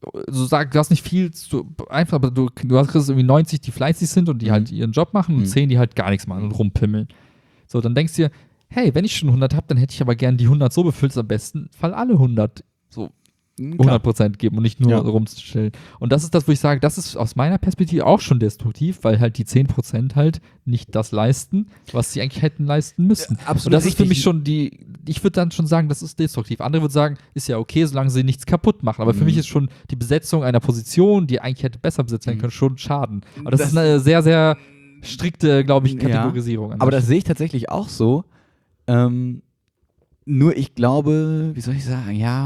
so sag, du hast nicht viel, so einfach, aber du, du hast irgendwie neunzig, die fleißig sind und die Mhm. halt ihren Job machen und Mhm. zehn, die halt gar nichts machen und rumpimmeln. So, dann denkst du dir, hey, wenn ich schon hundert habe, dann hätte ich aber gern die hundert so befüllt, am besten Fall alle hundert so hundert Prozent geben und nicht nur Ja. rumzustellen. Und das ist das, wo ich sage, das ist aus meiner Perspektive auch schon destruktiv, weil halt die zehn Prozent halt nicht das leisten, was sie eigentlich hätten leisten müssen. Ja, absolut und das ist für richtig. mich schon die, ich würde dann schon sagen, das ist destruktiv. Andere würden sagen, ist ja okay, solange sie nichts kaputt machen. Aber für Mhm. mich ist schon die Besetzung einer Position, die eigentlich hätte besser besetzt werden Mhm. können, schon Schaden. Aber das, Das- ist eine sehr, sehr strikte, glaube ich, Ja, Kategorisierung. an Aber der das sehe ich tatsächlich auch so. Ähm, nur ich glaube, wie soll ich sagen, ja,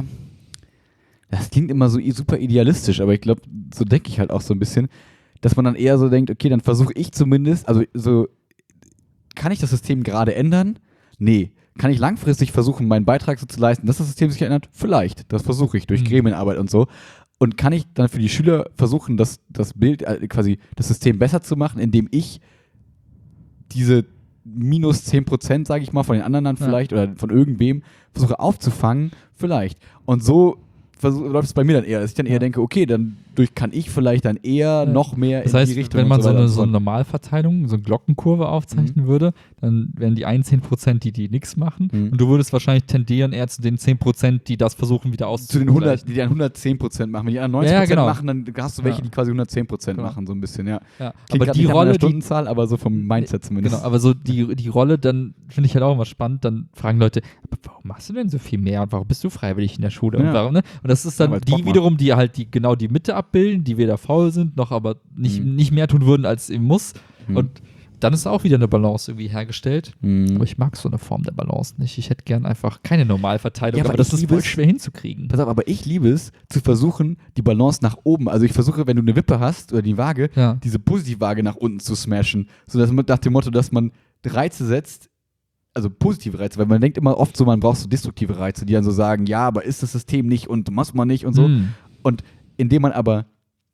das klingt immer so i- super idealistisch, aber ich glaube, so denke ich halt auch so ein bisschen, dass man dann eher so denkt, okay, dann versuche ich zumindest, also so, kann ich das System gerade ändern? Nee. Kann ich langfristig versuchen, meinen Beitrag so zu leisten, dass das System sich ändert? Vielleicht. Das versuche ich durch Mhm. Gremienarbeit und so. Und kann ich dann für die Schüler versuchen, das, das Bild, äh, quasi das System besser zu machen, indem ich diese minus zehn Prozent, sage ich mal, von den anderen dann Ja. vielleicht oder von irgendwem versuche aufzufangen? Vielleicht. Und so versuch, läuft es bei mir dann eher, dass ich dann eher Ja. denke, okay, dann durch kann ich vielleicht dann eher Ja. noch mehr Das in heißt, die Richtung. wenn man und so weiter eine, und so eine fort. Normalverteilung, so eine Glockenkurve aufzeichnen würde, dann wären die einen zehn Prozent, die, die nichts machen. Mhm. Und du würdest wahrscheinlich tendieren eher zu den zehn Prozent, die das versuchen, wieder Zu den hundert, auszugleichen. die dann hundertzehn Prozent machen. Wenn die anderen neunzig Ja, ja, Prozent genau. machen, dann hast du welche, Ja. die quasi hundertzehn Prozent Genau. machen, so ein bisschen, ja. Ja. Klingt Aber grad die nicht nach meiner Rolle, die, Stundenzahl, aber so vom Mindset zumindest. genau, aber so die, die Rolle, dann finde ich halt auch immer spannend, dann fragen Leute, aber warum machst du denn so viel mehr und warum bist du freiwillig in der Schule Ja. und warum, ne? Und das ist Ja, dann weil's Bock die macht. wiederum, die halt die genau die Mitte abbilden, die weder faul sind, noch aber nicht, Mhm. nicht mehr tun würden, als eben muss. Mhm. Und dann ist auch wieder eine Balance irgendwie hergestellt. Mhm. Aber ich mag so eine Form der Balance nicht. Ich hätte gern einfach keine Normalverteilung, Ja, aber aber das ich ist liebe voll es- schwer hinzukriegen. Pass auf, aber ich liebe es, zu versuchen, die Balance nach oben, also ich versuche, wenn du eine Wippe hast oder die Waage, Ja. diese Positivwaage nach unten zu smashen. So dass man nach dem Motto, dass man Reize setzt, also positive Reize, weil man denkt immer oft so, man braucht so destruktive Reize, die dann so sagen, ja, aber ist das System nicht und muss man nicht und so. Mm. Und indem man aber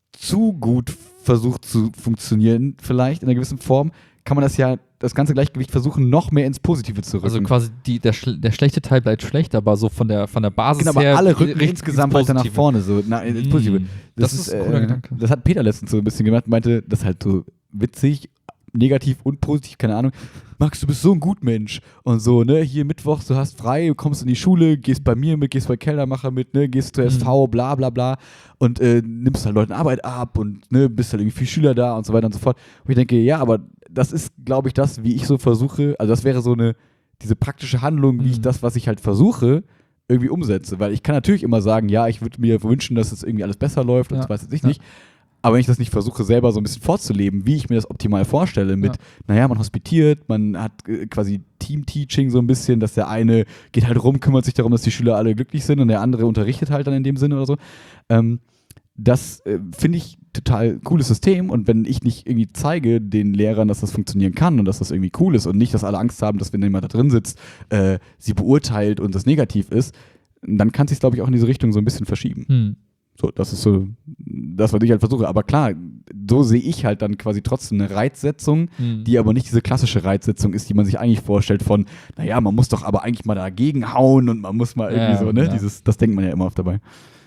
zu gut versucht zu funktionieren, vielleicht in einer gewissen Form, kann man das ja, das ganze Gleichgewicht versuchen, noch mehr ins Positive zu rücken. Also quasi die, der, schl der schlechte Teil bleibt schlecht, aber so von der, von der Basis Genau, aber her. alle rücken richt- insgesamt ins weiter nach Positive. vorne, so na, ins Mm. Positive. Das ist ein cooler Gedanke. Das hat Peter letztens so ein bisschen gemacht, meinte, das ist halt so witzig, negativ und positiv, keine Ahnung. Max, du bist so ein Gutmensch und so, ne, hier Mittwoch, du hast frei, du kommst in die Schule, gehst bei mir mit, gehst bei Kellermacher mit, ne, gehst zur S V, bla bla bla und äh, nimmst halt Leuten Arbeit ab und ne, bist halt irgendwie viel Schüler da und so weiter und so fort. Und ich denke, ja, aber das ist, glaube ich, das, wie ich so versuche, also das wäre so eine, diese praktische Handlung, wie ich Mhm. das, was ich halt versuche, irgendwie umsetze. Weil ich kann natürlich immer sagen, ja, ich würde mir wünschen, dass es irgendwie alles besser läuft und Ja. das weiß jetzt ich Ja. nicht. Aber wenn ich das nicht versuche, selber so ein bisschen vorzuleben, wie ich mir das optimal vorstelle, mit, Ja. naja, man hospitiert, man hat äh, quasi Team-Teaching so ein bisschen, dass der eine geht halt rum, kümmert sich darum, dass die Schüler alle glücklich sind und der andere unterrichtet halt dann in dem Sinne oder so. Ähm, das äh, finde ich total cooles System und wenn ich nicht irgendwie zeige den Lehrern, dass das funktionieren kann und dass das irgendwie cool ist und nicht, dass alle Angst haben, dass wenn jemand da drin sitzt, äh, sie beurteilt und das negativ ist, dann kann es sich, glaube ich, auch in diese Richtung so ein bisschen verschieben. Hm. So, das ist so das, was ich halt versuche. Aber klar, so sehe ich halt dann quasi trotzdem eine Reizsetzung, Hm. die aber nicht diese klassische Reizsetzung ist, die man sich eigentlich vorstellt von, naja, man muss doch aber eigentlich mal dagegen hauen und man muss mal irgendwie Ja, so, ne? ja. Dieses, das denkt man ja immer oft dabei.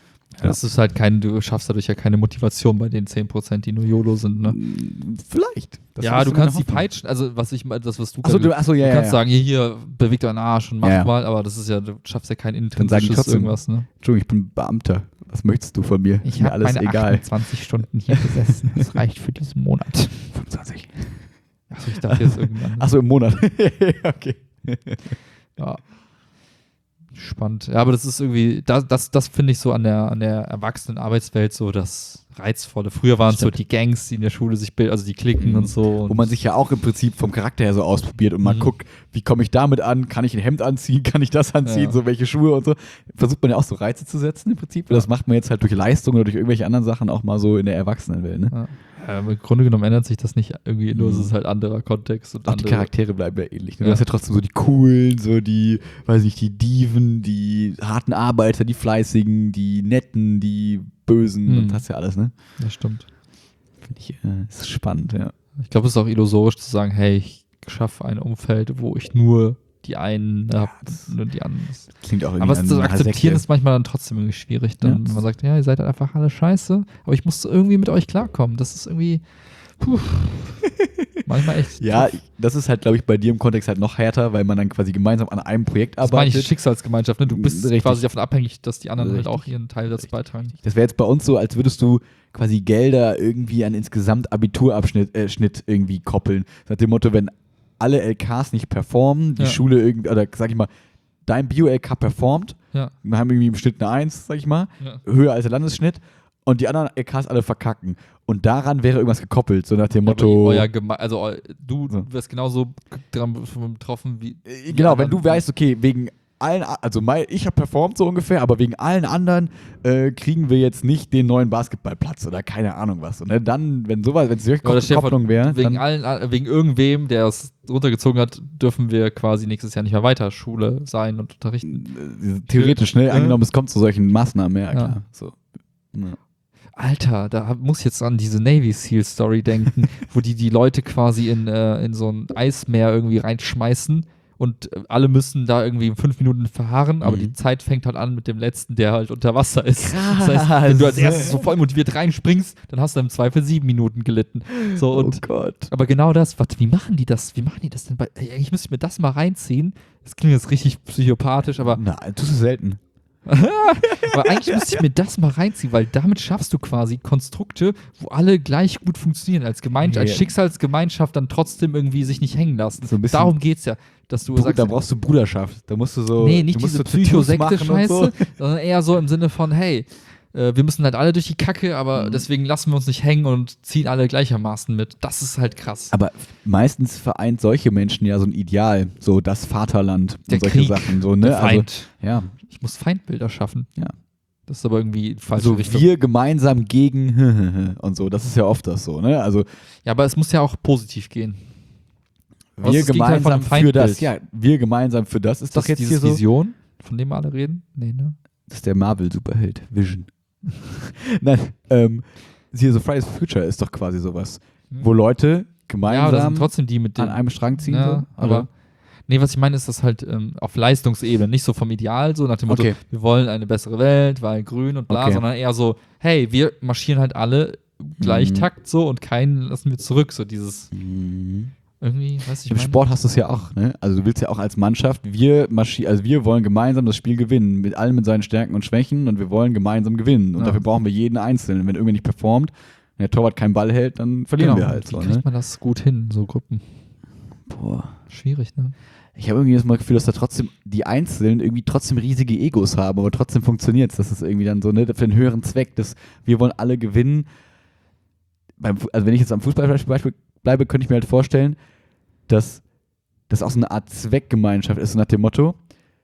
Das ist halt kein, du schaffst dadurch ja keine Motivation bei den zehn Prozent, die nur YOLO sind, ne? Vielleicht. Das ja, ist du meine kannst die Hoffnung. peitschen, also was ich mal, das, was du Achso, du, achso, ja, du ja, kannst ja. sagen, hier, hier, beweg deinen Arsch und mach Ja, ja. mal, aber das ist ja, du schaffst ja kein sagen die intrinsisches trotzdem, irgendwas, ne? Entschuldigung, ich bin Beamter. Was möchtest du von mir? Ich Ist mir habe alles meine egal. achtundzwanzig Stunden hier gesessen. Das reicht für diesen Monat. fünfundzwanzig. Achso, ich dachte jetzt irgendwann. Achso, im Monat. Okay. Ja. Spannend. Ja, aber das ist irgendwie, das, das, das finde ich so an der, an der erwachsenen Arbeitswelt so das Reizvolle. Früher waren es so Stimmt. die Gangs, die in der Schule sich bilden, also die Klicken Mhm. und so. Und Wo man sich ja auch im Prinzip vom Charakter her so ausprobiert und mal Mhm. guckt, wie komme ich damit an? Kann ich ein Hemd anziehen? Kann ich das anziehen? Ja. So welche Schuhe und so. Versucht man ja auch so Reize zu setzen im Prinzip. Und das macht man jetzt halt durch Leistung oder durch irgendwelche anderen Sachen auch mal so in der Erwachsenenwelt. Ne? ja. Ja, im Grunde genommen ändert sich das nicht irgendwie, nur Mhm. es ist halt anderer Kontext. Und Auch die andere, Charaktere bleiben ja ähnlich. Ne? Du Ja. hast ja trotzdem so die coolen, so die, weiß nicht, die Dieven, die harten Arbeiter, die fleißigen, die netten, die bösen. Mhm. Und das hast ja alles, ne? Das stimmt. Finde ich, äh, ist spannend, ja. Ich glaube, es ist auch illusorisch zu sagen, hey, ich schaffe ein Umfeld, wo ich nur die einen Ja, habt und die anderen. Klingt auch irgendwie Aber es zu nach einer akzeptieren Sekte. ist manchmal dann trotzdem irgendwie schwierig. Dann, Ja. wenn man sagt, ja, ihr seid halt einfach alle scheiße, aber ich muss irgendwie mit euch klarkommen. Das ist irgendwie puh, manchmal echt Ja, tough. das ist halt, glaube ich, bei dir im Kontext halt noch härter, weil man dann quasi gemeinsam an einem Projekt Das meine arbeitet. ich Schicksalsgemeinschaft. Ne? Du bist Richtig. quasi davon abhängig, dass die anderen Richtig. halt auch ihren Teil dazu beitragen. Das wäre jetzt bei uns so, als würdest du quasi Gelder irgendwie an insgesamt Abiturabschnitt äh, Schnitt irgendwie koppeln. Nach dem Motto, wenn alle L Ks nicht performen, die Ja. Schule irgendwie, oder sag ich mal, dein Bio-L K performt, Ja. wir haben irgendwie im Schnitt eine eins, sag ich mal, Ja. höher als der Landesschnitt und die anderen L Ks alle verkacken. Und daran wäre irgendwas gekoppelt, so nach dem Ja, aber Motto. euer Geme also eu- du So. wirst genauso dran betroffen wie. Äh, Genau, wenn du weißt, okay, wegen allen, also mein, ich habe performt so ungefähr, aber wegen allen anderen äh, kriegen wir jetzt nicht den neuen Basketballplatz oder keine Ahnung was. Und dann, wenn sowas, wenn es solche Oder stell dir vor, Kopplung wäre, wegen dann, allen, äh, wegen irgendwem, der es runtergezogen hat, dürfen wir quasi nächstes Jahr nicht mehr weiter Schule sein und unterrichten. äh, theoretisch schnell Äh. angenommen, es kommt zu solchen Maßnahmen, ja, Ja. klar. So. Ja. Alter, da hab- muss ich jetzt an diese Navy Seal Story denken, wo die die Leute quasi in, äh, in so ein Eismeer irgendwie reinschmeißen und äh, alle müssen da irgendwie in fünf Minuten verharren, aber Mhm. die Zeit fängt halt an mit dem letzten, der halt unter Wasser ist. Krass. Das heißt, wenn du als erstes so voll motiviert reinspringst, dann hast du im Zweifel sieben Minuten gelitten. So, und, oh Gott. aber genau das, warte, wie machen die das? Wie machen die das denn? Bei, ey, eigentlich müsste ich mir das mal reinziehen. Das klingt jetzt richtig psychopathisch, aber Na, tust du selten. Aber eigentlich müsste ich mir das mal reinziehen, weil damit schaffst du quasi Konstrukte, wo alle gleich gut funktionieren, als, Gemein Ja, als ja. Schicksalsgemeinschaft dann trotzdem irgendwie sich nicht hängen lassen. So ein bisschen- Darum geht's ja, dass du Bru- sagst, da brauchst du Bruderschaft. Da musst du so. nee, nicht du musst diese so Tattoos machen und Psychosekte-Scheiße, so. sondern eher so im Sinne von, hey, äh, wir müssen halt alle durch die Kacke, aber Mhm. deswegen lassen wir uns nicht hängen und ziehen alle gleichermaßen mit. Das ist halt krass. Aber meistens vereint solche Menschen ja so ein Ideal, so das Vaterland Der und solche Krieg, Sachen. So, ne? Der Feind. Also, ja. Ich muss Feindbilder schaffen. Ja. Das ist aber irgendwie die falsche Also Richtung. wir gemeinsam gegen und so. Das ist ja oft das so, ne? Also Ja, aber es muss ja auch positiv gehen. Was wir ist das Gegenteil von gemeinsam einem für Feindbild? das, ja, wir gemeinsam für das ist Ist das doch jetzt dieses hier so. Vision, von dem alle reden? Nee, ne? Das ist der Marvel-Superheld, Vision. Nein, ähm, hier so Fridays for Future ist doch quasi sowas, wo Leute Ja, aber das gemeinsam sind trotzdem die mit an dem. einem Strang ziehen. Ja, so, aber. oder? Nee, was ich meine, ist das halt ähm, auf Leistungsebene, nicht so vom Ideal, so nach dem Motto, Okay. wir wollen eine bessere Welt, weil grün und bla, Okay. sondern eher so, hey, wir marschieren halt alle gleich Mhm. Takt so und keinen lassen wir zurück, so dieses Mhm. irgendwie, weiß ich Im meine. Sport hast du es ja auch, ne? Also du willst ja auch als Mannschaft, wir marschi- also wir wollen gemeinsam das Spiel gewinnen, mit allen mit seinen Stärken und Schwächen und wir wollen gemeinsam gewinnen. Und Ja. dafür brauchen wir jeden Einzelnen. Wenn irgendwer nicht performt, wenn der Torwart keinen Ball hält, dann verlieren Genau. wir halt Wie so, kriegt ne? man das gut hin, so Gruppen? Boah. Schwierig, ne? Ich habe irgendwie das mal Gefühl, dass da trotzdem die Einzelnen irgendwie trotzdem riesige Egos haben, aber trotzdem funktioniert es. Das ist irgendwie dann so, ne, für einen höheren Zweck, dass wir wollen alle gewinnen. Beim, Fu- also wenn ich jetzt am Fußballbeispiel bleibe, könnte ich mir halt vorstellen, dass das auch so eine Art Zweckgemeinschaft ist, so nach dem Motto,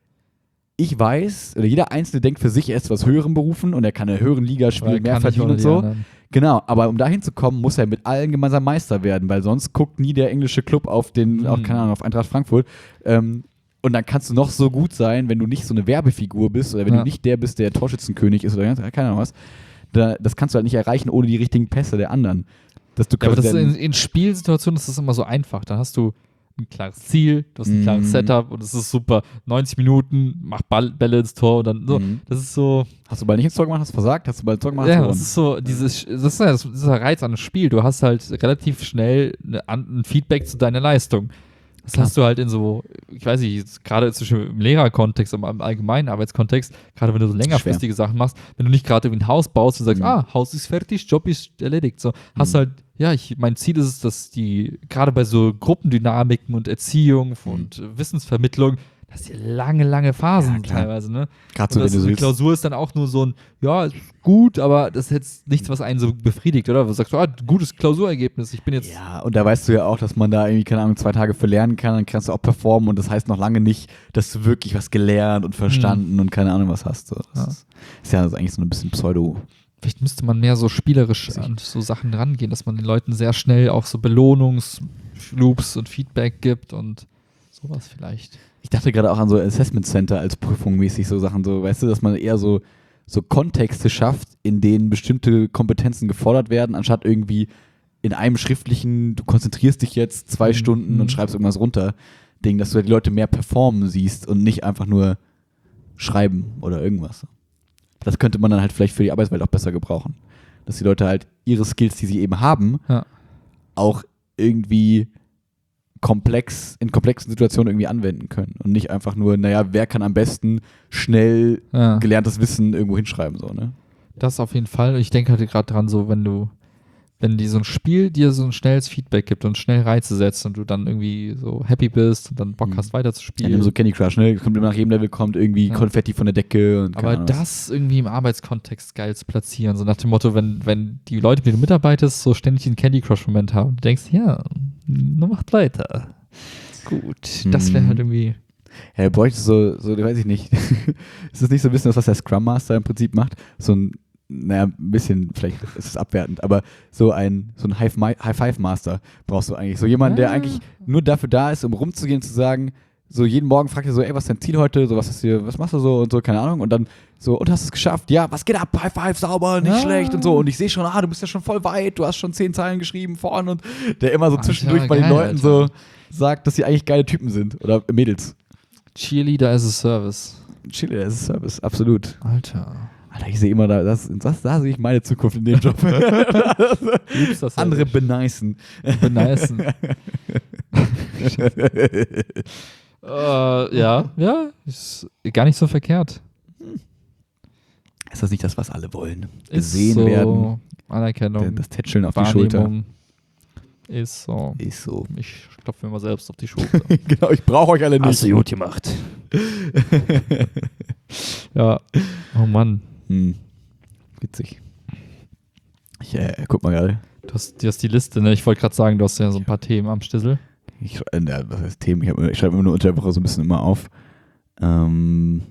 ich weiß, oder jeder Einzelne denkt für sich, er ist zu was Höherem berufen und er kann in einer höheren Liga Weil spielen, mehr kann nicht verdienen ohne und die so. anderen. Genau, aber um dahin zu kommen, muss er mit allen gemeinsam Meister werden, weil sonst guckt nie der englische Club auf den, Mhm. auf, keine Ahnung, auf Eintracht Frankfurt. Ähm, und dann kannst du noch so gut sein, wenn du nicht so eine Werbefigur bist oder wenn Ja. du nicht der bist, der Torschützenkönig ist oder ganz, keine Ahnung was. Da, das kannst du halt nicht erreichen ohne die richtigen Pässe der anderen. Dass du Ja, aber das quasi ist dann- in, in Spielsituationen ist das immer so einfach. Dann hast du ein klares Ziel, du hast ein Mhm. klares Setup und es ist super. neunzig Minuten, mach Ball, Bälle ins Tor und dann so. Mhm. Das ist so, Hast du bald nicht ins Tor gemacht, hast du versagt, hast du bald ins Tor gemacht, hast ja, du das gewonnen. ist so, dieses, das ist ja das, dieser Reiz an einem Spiel. Du hast halt relativ schnell eine, ein Feedback zu deiner Leistung. Das Klar. hast du halt in so, ich weiß nicht, jetzt gerade zwischen im Lehrerkontext, im, im allgemeinen Arbeitskontext, gerade wenn du so längerfristige Sachen machst, wenn du nicht gerade irgendwie ein Haus baust und sagst, Mhm. ah, Haus ist fertig, Job ist erledigt, so, hast Mhm. halt, ja, ich, mein Ziel ist es, dass die, gerade bei so Gruppendynamiken und Erziehung und äh, Wissensvermittlung, dass die lange, lange Phasen Ja, klar. teilweise, ne? Gerade so, Und wenn das, du so eine willst. Klausur ist dann auch nur so ein, ja, ist gut, aber das ist jetzt nichts, was einen so befriedigt, oder? Du sagst, ah, gutes Klausurergebnis, ich bin jetzt. Ja, und da weißt du ja auch, dass man da irgendwie, keine Ahnung, zwei Tage für lernen kann, dann kannst du auch performen und das heißt noch lange nicht, dass du wirklich was gelernt und verstanden und keine Ahnung was hast. So. Das Ja. ist, ist ja also eigentlich so ein bisschen Pseudo. Vielleicht müsste man mehr so spielerisch an so Sachen rangehen, dass man den Leuten sehr schnell auch so Belohnungsloops und Feedback gibt und sowas vielleicht. Ich dachte gerade auch an so Assessment Center als Prüfung mäßig, so Sachen, so, weißt du, dass man eher so, so Kontexte schafft, in denen bestimmte Kompetenzen gefordert werden, anstatt irgendwie in einem schriftlichen, du konzentrierst dich jetzt zwei Mhm. Stunden und schreibst irgendwas runter. Ding, dass du halt die Leute mehr performen siehst und nicht einfach nur schreiben oder irgendwas. Das könnte man dann halt vielleicht für die Arbeitswelt auch besser gebrauchen. Dass die Leute halt ihre Skills, die sie eben haben, Ja. auch irgendwie komplex, in komplexen Situationen irgendwie anwenden können. Und nicht einfach nur, naja, wer kann am besten schnell Ja. gelerntes Wissen irgendwo hinschreiben, so, ne? Das auf jeden Fall. Ich denke halt gerade dran, so wenn du, wenn die so ein Spiel dir so ein schnelles Feedback gibt und schnell Reize setzt und du dann irgendwie so happy bist und dann Bock Mhm. hast, weiter zu Ja, spielen. nimm so Candy Crush, ne? Kommt immer nach jedem Level kommt irgendwie Ja. Konfetti von der Decke und keine Aber Ahnung was. das irgendwie im Arbeitskontext geil zu platzieren, so nach dem Motto, wenn, wenn die Leute, mit denen du mitarbeitest, so ständig einen Candy Crush-Moment haben und du denkst, ja, nur macht weiter. Gut, das wäre Mhm. halt irgendwie. Ja, er bräuchte so, so, weiß ich nicht. Ist das nicht so ein bisschen das, was der Scrum Master im Prinzip macht? So ein, naja, ein bisschen, vielleicht ist es abwertend, aber so ein, so ein High-Five-Master brauchst du eigentlich. So jemand, der Ja. eigentlich nur dafür da ist, um rumzugehen und zu sagen, so jeden Morgen fragt er so, ey, was ist dein Ziel heute? So, was ist hier, was machst du so und so, keine Ahnung. Und dann so, und hast du es geschafft? Ja, was geht ab? High Five, sauber, nicht Ja. schlecht und so. Und ich sehe schon, ah, du bist ja schon voll weit, du hast schon zehn Zeilen geschrieben vorne und der immer so Alter, zwischendurch bei den geil, Leuten so Alter. sagt, dass sie eigentlich geile Typen sind oder Mädels. Cheerleader as a Service. Chile, das ist Service, absolut. Alter. Alter, ich sehe immer, da, das, das, da sehe ich meine Zukunft in dem Job. Liebst das Andere benicen. benicen. äh, ja, ja, ist gar nicht so verkehrt. Ist das nicht das, was alle wollen? Ist Gesehen so, werden, Anerkennung, das Tätscheln auf die Schulter. Wahrnehmung. Ist so. Ist so. Ich klopfe mir mal selbst auf die Schulter. Genau, ich brauche euch alle nicht. Hast du gut gemacht. Ja. Oh Mann. Hm. Witzig. Ich äh, guck mal gerade. Du hast, du hast die Liste, ne? Ich wollte gerade sagen, du hast ja so ein paar Themen am Stissel. Ich, schrei- äh, was heißt Themen? Ich, hab- ich schreibe immer nur unter der Woche so ein bisschen immer auf. Ähm.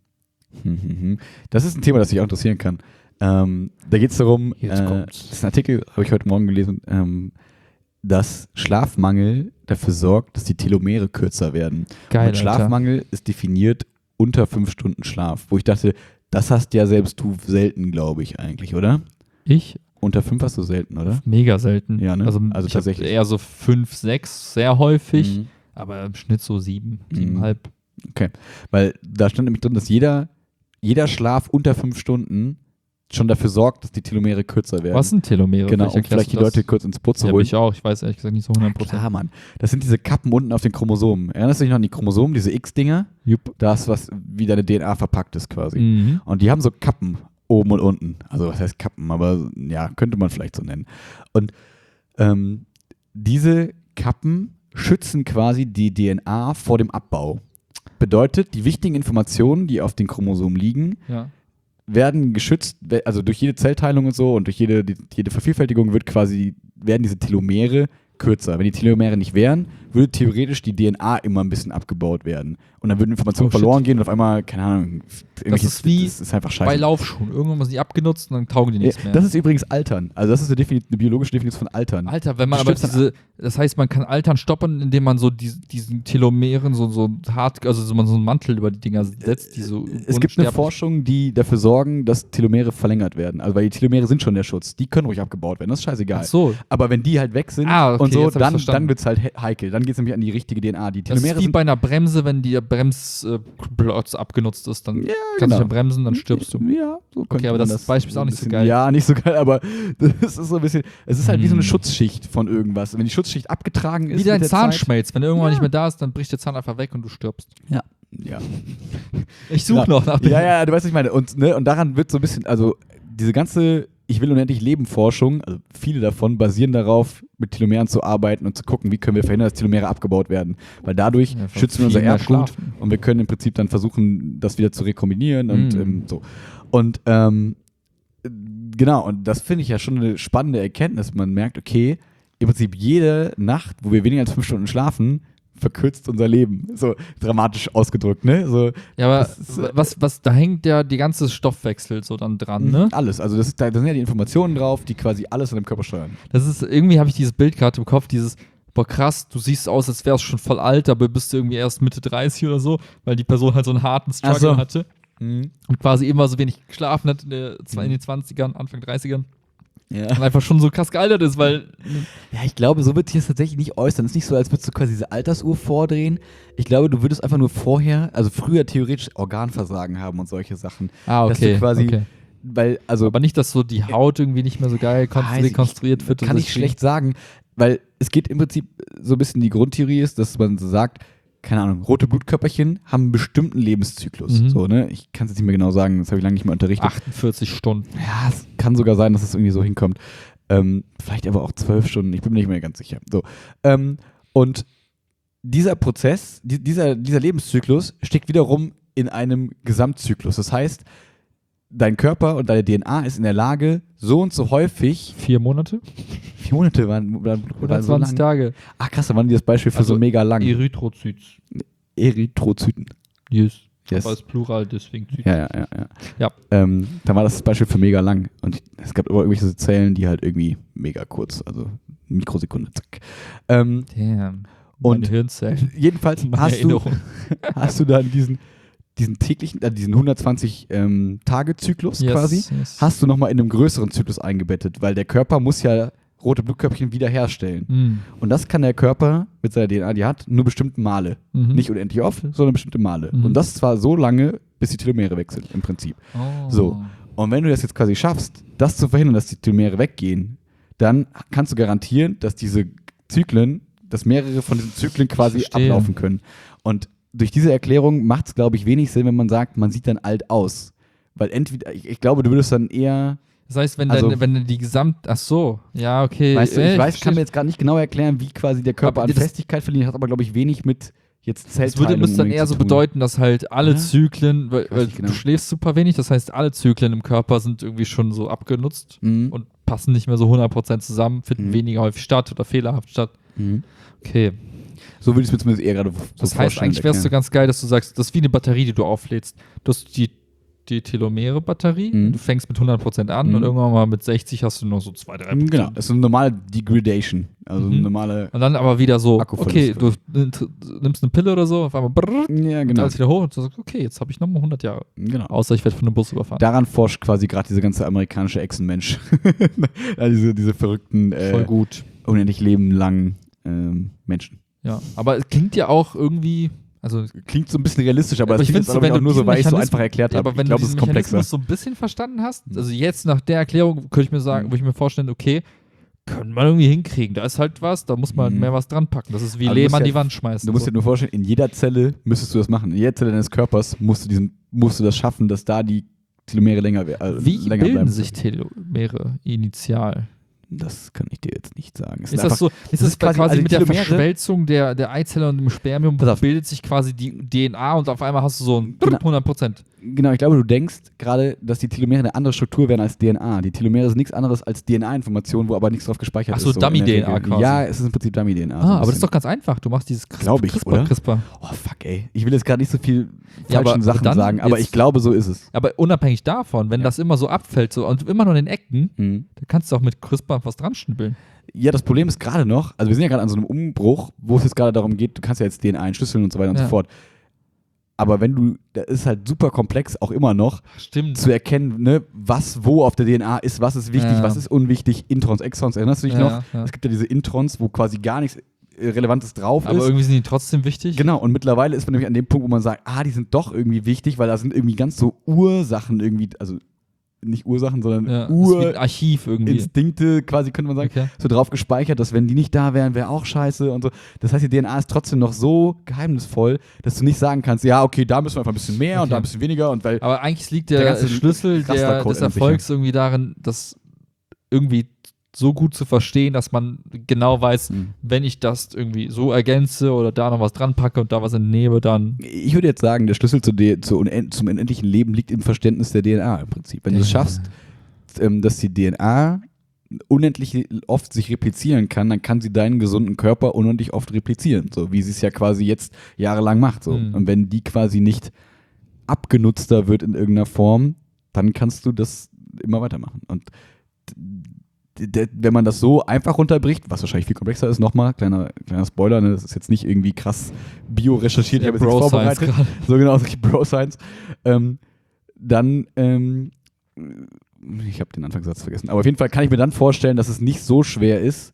hm, hm, hm. Das ist ein Thema, das dich auch interessieren kann. Ähm, da geht es darum, Jetzt äh, kommt's. das ist ein Artikel, habe ich heute Morgen gelesen, ähm, dass Schlafmangel dafür sorgt, dass die Telomere kürzer werden. Geil, Und Schlafmangel ist definiert unter fünf Stunden Schlaf, wo ich dachte, das hast ja selbst du selten, glaube ich eigentlich, oder? Alter. Ich? Unter fünf hast du selten, oder? Mega selten. Ja, ne? Also, Also ich hab tatsächlich. eher so fünf, sechs, sehr häufig, Mhm. aber im Schnitt so sieben, Mhm. siebeneinhalb. Okay, weil da stand nämlich drin, dass jeder, jeder Schlaf unter fünf Stunden schon dafür sorgt, dass die Telomere kürzer werden. Was sind Telomere? Genau, Vielleicht um erklärst vielleicht du die das? Leute kurz ins Boot zu Ja, holen. ich auch. Ich weiß ehrlich gesagt nicht so hundert Prozent. Klar, Mann. Das sind diese Kappen unten auf den Chromosomen. Erinnerst du dich noch an die Chromosomen, diese X-Dinger? Jupp. Das, was wie deine D N A verpackt ist quasi. Mhm. Und die haben so Kappen oben und unten. Also was heißt Kappen, aber ja, könnte man vielleicht so nennen. Und ähm, diese Kappen schützen quasi die D N A vor dem Abbau. Bedeutet, die wichtigen Informationen, die auf den Chromosomen liegen, Ja. werden geschützt, we- also durch jede Zellteilung und so und durch jede, die, jede Vervielfältigung wird quasi, werden diese Telomere kürzer. Wenn die Telomere nicht wären, würde theoretisch die D N A immer ein bisschen abgebaut werden. Und dann würden Informationen Oh, shit. verloren gehen und auf einmal, keine Ahnung, irgendwelches- ist wie das ist einfach Bei scheiße. Laufschuhen. Irgendwann sind die abgenutzt und dann taugen die Ja, nichts mehr. das ist übrigens Altern. Also das ist eine, Defini- eine biologische Definition von Altern. Alter, wenn man Das aber stimmt diese, das heißt, man kann Altern stoppen, indem man so die, diesen Telomeren so, so hart, also so, man so einen Mantel über die Dinger setzt, die so Es gibt eine unsterblich- Forschung, die dafür sorgen, dass Telomere verlängert werden. Also weil die Telomere sind schon der Schutz. Die können ruhig abgebaut werden. Das ist scheißegal. Ach so, Aber wenn die halt weg sind Ah, okay, und so, jetzt hab ich's dann, verstanden. dann wird es halt he- heikel. Dann geht es nämlich an die richtige D N A. Die das ist Telomere wie sind bei einer Bremse, wenn die Bremsplotz abgenutzt ist, dann Ja, kannst du genau. nicht mehr bremsen, dann stirbst du. Ja, so könnte aber man das Beispiel ist auch ein nicht so bisschen- geil. Ja, nicht so geil, aber das ist so ein bisschen, es ist halt wie so eine Hm. Schutzschicht von irgendwas. Wenn die Schutzschicht abgetragen ist Wie dein mit der Zahn Zeit, schmelzt. Wenn er irgendwann Ja. nicht mehr da ist, dann bricht der Zahn einfach weg und du stirbst. ja. Ich suche Genau. noch nach dem. Ja, ja, du weißt, was ich meine. Und, ne, und daran wird so ein bisschen, also diese ganze Ich will unendlich Leben Forschung, also viele davon basieren darauf, mit Telomeren zu arbeiten und zu gucken, wie können wir verhindern, dass Telomere abgebaut werden. Weil dadurch Ja, schützen wir unser viel mehr Erbgut schlafen. und wir können im Prinzip dann versuchen, das wieder zu rekombinieren und Mm. ähm, so. Und ähm, genau, und das finde ich ja schon eine spannende Erkenntnis. Man merkt, okay, im Prinzip jede Nacht, wo wir weniger als fünf Stunden schlafen, verkürzt unser Leben. So dramatisch ausgedrückt, ne? So, Ja, aber Das ist, äh, was, was, da hängt ja die ganze Stoffwechsel so dann dran, ne? alles. Also das ist, da, da sind ja die Informationen drauf, die quasi alles in dem Körper steuern. Das ist, irgendwie habe ich dieses Bild gerade im Kopf, dieses, boah krass, du siehst aus, als wärst schon voll alt, aber bist du irgendwie erst Mitte dreißig oder so, weil die Person halt so einen harten Struggle Ach so. hatte und quasi immer so wenig geschlafen hat in, der, in den zwanzigern, Anfang dreißigern. Ja. und einfach schon so krass gealtert ist, weil Ja, ich glaube, so wird sich das tatsächlich nicht äußern. Es ist nicht so, als würdest du quasi diese Altersuhr vordrehen. Ich glaube, du würdest einfach nur vorher, also früher theoretisch Organversagen haben und solche Sachen. ah, Dass okay, du quasi, okay. weil, also Aber nicht, dass so die Haut irgendwie nicht mehr so geil kon- Weiß ich rekonstruiert nicht, wird. und Kann ich deswegen- schlecht sagen, weil es geht im Prinzip so ein bisschen, die Grundtheorie ist, dass man so sagt, keine Ahnung, rote Blutkörperchen haben einen bestimmten Lebenszyklus. Mhm. So, ne? Ich kann es jetzt nicht mehr genau sagen, das habe ich lange nicht mehr unterrichtet. achtundvierzig Stunden. Ja, es kann sogar sein, dass es irgendwie so hinkommt. Ähm, vielleicht aber auch zwölf Stunden, ich bin mir nicht mehr ganz sicher. So. Ähm, und dieser Prozess, die, dieser, dieser Lebenszyklus steckt wiederum in einem Gesamtzyklus. Das heißt, dein Körper und deine D N A ist in der Lage, so und so häufig, Vier Monate? vier Monate waren, waren, waren so hundertzwanzig lang. Tage. Ach krass, da waren die das Beispiel für Also so mega lang. Erythrozyt. Erythrozyten. Yes. Yes. Aber als Plural, deswegen Zyt. Ja, ja, ja. ja. Ja. Ähm, da war das das Beispiel für mega lang. Und ich, es gab aber irgendwelche Zellen, die halt irgendwie mega kurz, also Mikrosekunde, zack. Ähm, Damn. Und- Meine Hirnzellen. jedenfalls Meine hast du, Erinnerung. hast du dann diesen, diesen täglichen, äh, diesen hundertzwanzig ähm, Tage-Zyklus Yes, quasi, yes. hast du nochmal in einem größeren Zyklus eingebettet, weil der Körper muss ja rote Blutkörperchen wiederherstellen. Mhm. Und das kann der Körper mit seiner D N A, die er hat, nur bestimmte Male. Mhm. Nicht unendlich oft, sondern bestimmte Male. Mhm. Und das zwar so lange, bis die Telomere weg sind, im Prinzip. Oh. So. Und wenn du das jetzt quasi schaffst, das zu verhindern, dass die Telomere weggehen, dann kannst du garantieren, dass diese Zyklen, dass mehrere von diesen Zyklen quasi verstehe. ablaufen können. Und durch diese Erklärung macht es, glaube ich, wenig Sinn, wenn man sagt, man sieht dann alt aus. Weil entweder, ich, ich glaube, du würdest dann eher, Das heißt, wenn, Also- dann, wenn die Gesamt... Ach so, ja, okay. weißt du, Äh, ich weiß, ich kann mir verstehe. jetzt gerade nicht genau erklären, wie quasi der Körper Aber an das- Festigkeit verliert, hat aber, glaube ich, wenig mit jetzt Das Zellteilung würde müsste dann unbedingt eher zu so tun. bedeuten, dass halt alle Ja. Zyklen, weil, weiß weil nicht genau. du schläfst super wenig, das heißt, alle Zyklen im Körper sind irgendwie schon so abgenutzt Mhm. und passen nicht mehr so hundert Prozent zusammen, finden Mhm. weniger häufig statt oder fehlerhaft statt. Mhm. Okay. So würde ich es mir zumindest eher gerade so Das heißt, vorstellen eigentlich und wäre es so erklären. ganz geil, dass du sagst, das ist wie eine Batterie, die du auflädst. Du hast die, die Telomere-Batterie, Mhm. du fängst mit hundert Prozent an Mhm. und irgendwann mal mit sechzig hast du nur so zwei, drei Prozent. Genau, das ist eine normale Degradation. Also eine Mhm. normale. Und dann aber wieder so, Akkuverlust okay, du quasi. nimm- nimmst eine Pille oder so, auf einmal brrr, Ja, und genau. alles wieder hoch und du sagst, okay, jetzt habe ich nochmal hundert Jahre. genau. Außer ich werde von einem Bus überfahren. Daran forscht quasi gerade dieser ganze amerikanische Echsenmensch. ja, diese, diese verrückten, Voll äh, gut. unendlich lebenlangen ähm, Menschen. Ja, aber es klingt ja auch irgendwie, also Klingt so ein bisschen realistisch, aber, Aber das ich klingt find's jetzt so, wenn auch du nur so, diesen weil ich so Mechanismus- einfach erklärt ja, habe. aber Ich wenn glaube, du es ist diesen komplexer. Mechanismus so ein bisschen verstanden hast, also jetzt nach der Erklärung könnte ich mir sagen, Mhm. würde ich mir vorstellen, okay, können wir irgendwie hinkriegen. Da ist halt was, da muss man Mhm. mehr was dran packen. Das ist wie Aber du Lehm musst an ja- die Wand schmeißen. Du musst so. dir nur vorstellen, in jeder Zelle müsstest du das machen. In jeder Zelle deines Körpers musst du, diesen, musst du das schaffen, dass da die Telomere länger, we- äh, Wie länger bilden bleiben. sich Telomere initial? Das kann ich dir jetzt nicht sagen. Es Ist einfach- das so, ist das das ist quasi- quasi also die mit der Telomere- Verschmelzung der, der Eizelle und dem Spermium Pass auf. bildet sich quasi die D N A und auf einmal hast du so ein Genau. hundert Prozent. Genau, ich glaube, du denkst gerade, dass die Telomere eine andere Struktur wären als D N A. Die Telomere sind nichts anderes als D N A-Information, wo aber nichts drauf gespeichert Ach so, ist. in der Dummy-D N A Regel. quasi. Ja, es ist im Prinzip Dummy-D N A. so ein Ah, aber das ist bisschen. doch ganz einfach. Du machst dieses Cris- Glaub ich, CRISPR, oder? CRISPR. Oh, fuck, ey. Ich will jetzt gerade nicht so viel Ja, falschen aber Sachen dann sagen, aber jetzt- ich glaube, so ist es. Aber unabhängig davon, wenn Ja. das immer so abfällt so, und immer nur in den Ecken, Mhm. dann kannst du auch mit CRISPR was dran schnibbeln. Ja, das Problem ist gerade noch, also wir sind ja gerade an so einem Umbruch, wo es jetzt gerade darum geht, du kannst ja jetzt D N A entschlüsseln und so weiter und Ja. so fort. Aber wenn du, das ist halt super komplex, auch immer noch, Stimmt. zu erkennen, ne, was wo auf der D N A ist, was ist wichtig, Ja. was ist unwichtig, Introns, Exons, erinnerst du dich Ja, noch? ja. Es gibt ja diese Introns, wo quasi gar nichts äh, Relevantes drauf Aber ist. irgendwie sind die trotzdem wichtig. Genau, und mittlerweile ist man nämlich an dem Punkt, wo man sagt, ah, die sind doch irgendwie wichtig, weil da sind irgendwie ganz so Ursachen irgendwie, also nicht Ursachen, sondern Ja, das ist wie ein Ur Archiv irgendwie. Instinkte quasi, könnte man sagen, Okay. so drauf gespeichert, dass wenn die nicht da wären, wäre auch scheiße und so. Das heißt, die D N A ist trotzdem noch so geheimnisvoll, dass du nicht sagen kannst, ja, okay, da müssen wir einfach ein bisschen mehr und Okay. da ein bisschen weniger und weil Aber eigentlich liegt Der der, ganze Schlüssel der, Rastercode des ändert sich Erfolgs irgendwie darin, das irgendwie so gut zu verstehen, dass man genau weiß, Hm. wenn ich das irgendwie so ergänze oder da noch was dran packe und da was entnehme, dann. ich würde jetzt sagen, der Schlüssel zu D- zu unend zum unendlichen Leben liegt im Verständnis der D N A im Prinzip. Wenn du es Ja. schaffst, ähm, dass die D N A unendlich oft sich replizieren kann, dann kann sie deinen gesunden Körper unendlich oft replizieren, so wie sie es ja quasi jetzt jahrelang macht. So. Mhm. Und wenn die quasi nicht abgenutzter wird in irgendeiner Form, dann kannst du das immer weitermachen. Und d- d- wenn man das so einfach runterbricht, was wahrscheinlich viel komplexer ist, nochmal, kleiner, kleiner Spoiler, ne, das ist jetzt nicht irgendwie krass bio-recherchiert, ich habe jetzt nichts Bro-Science vorbereitet. gerade. So genau, solche Bro-Science. Ähm, dann ähm, ich habe den Anfangssatz vergessen, aber auf jeden Fall kann ich mir dann vorstellen, dass es nicht so schwer ist,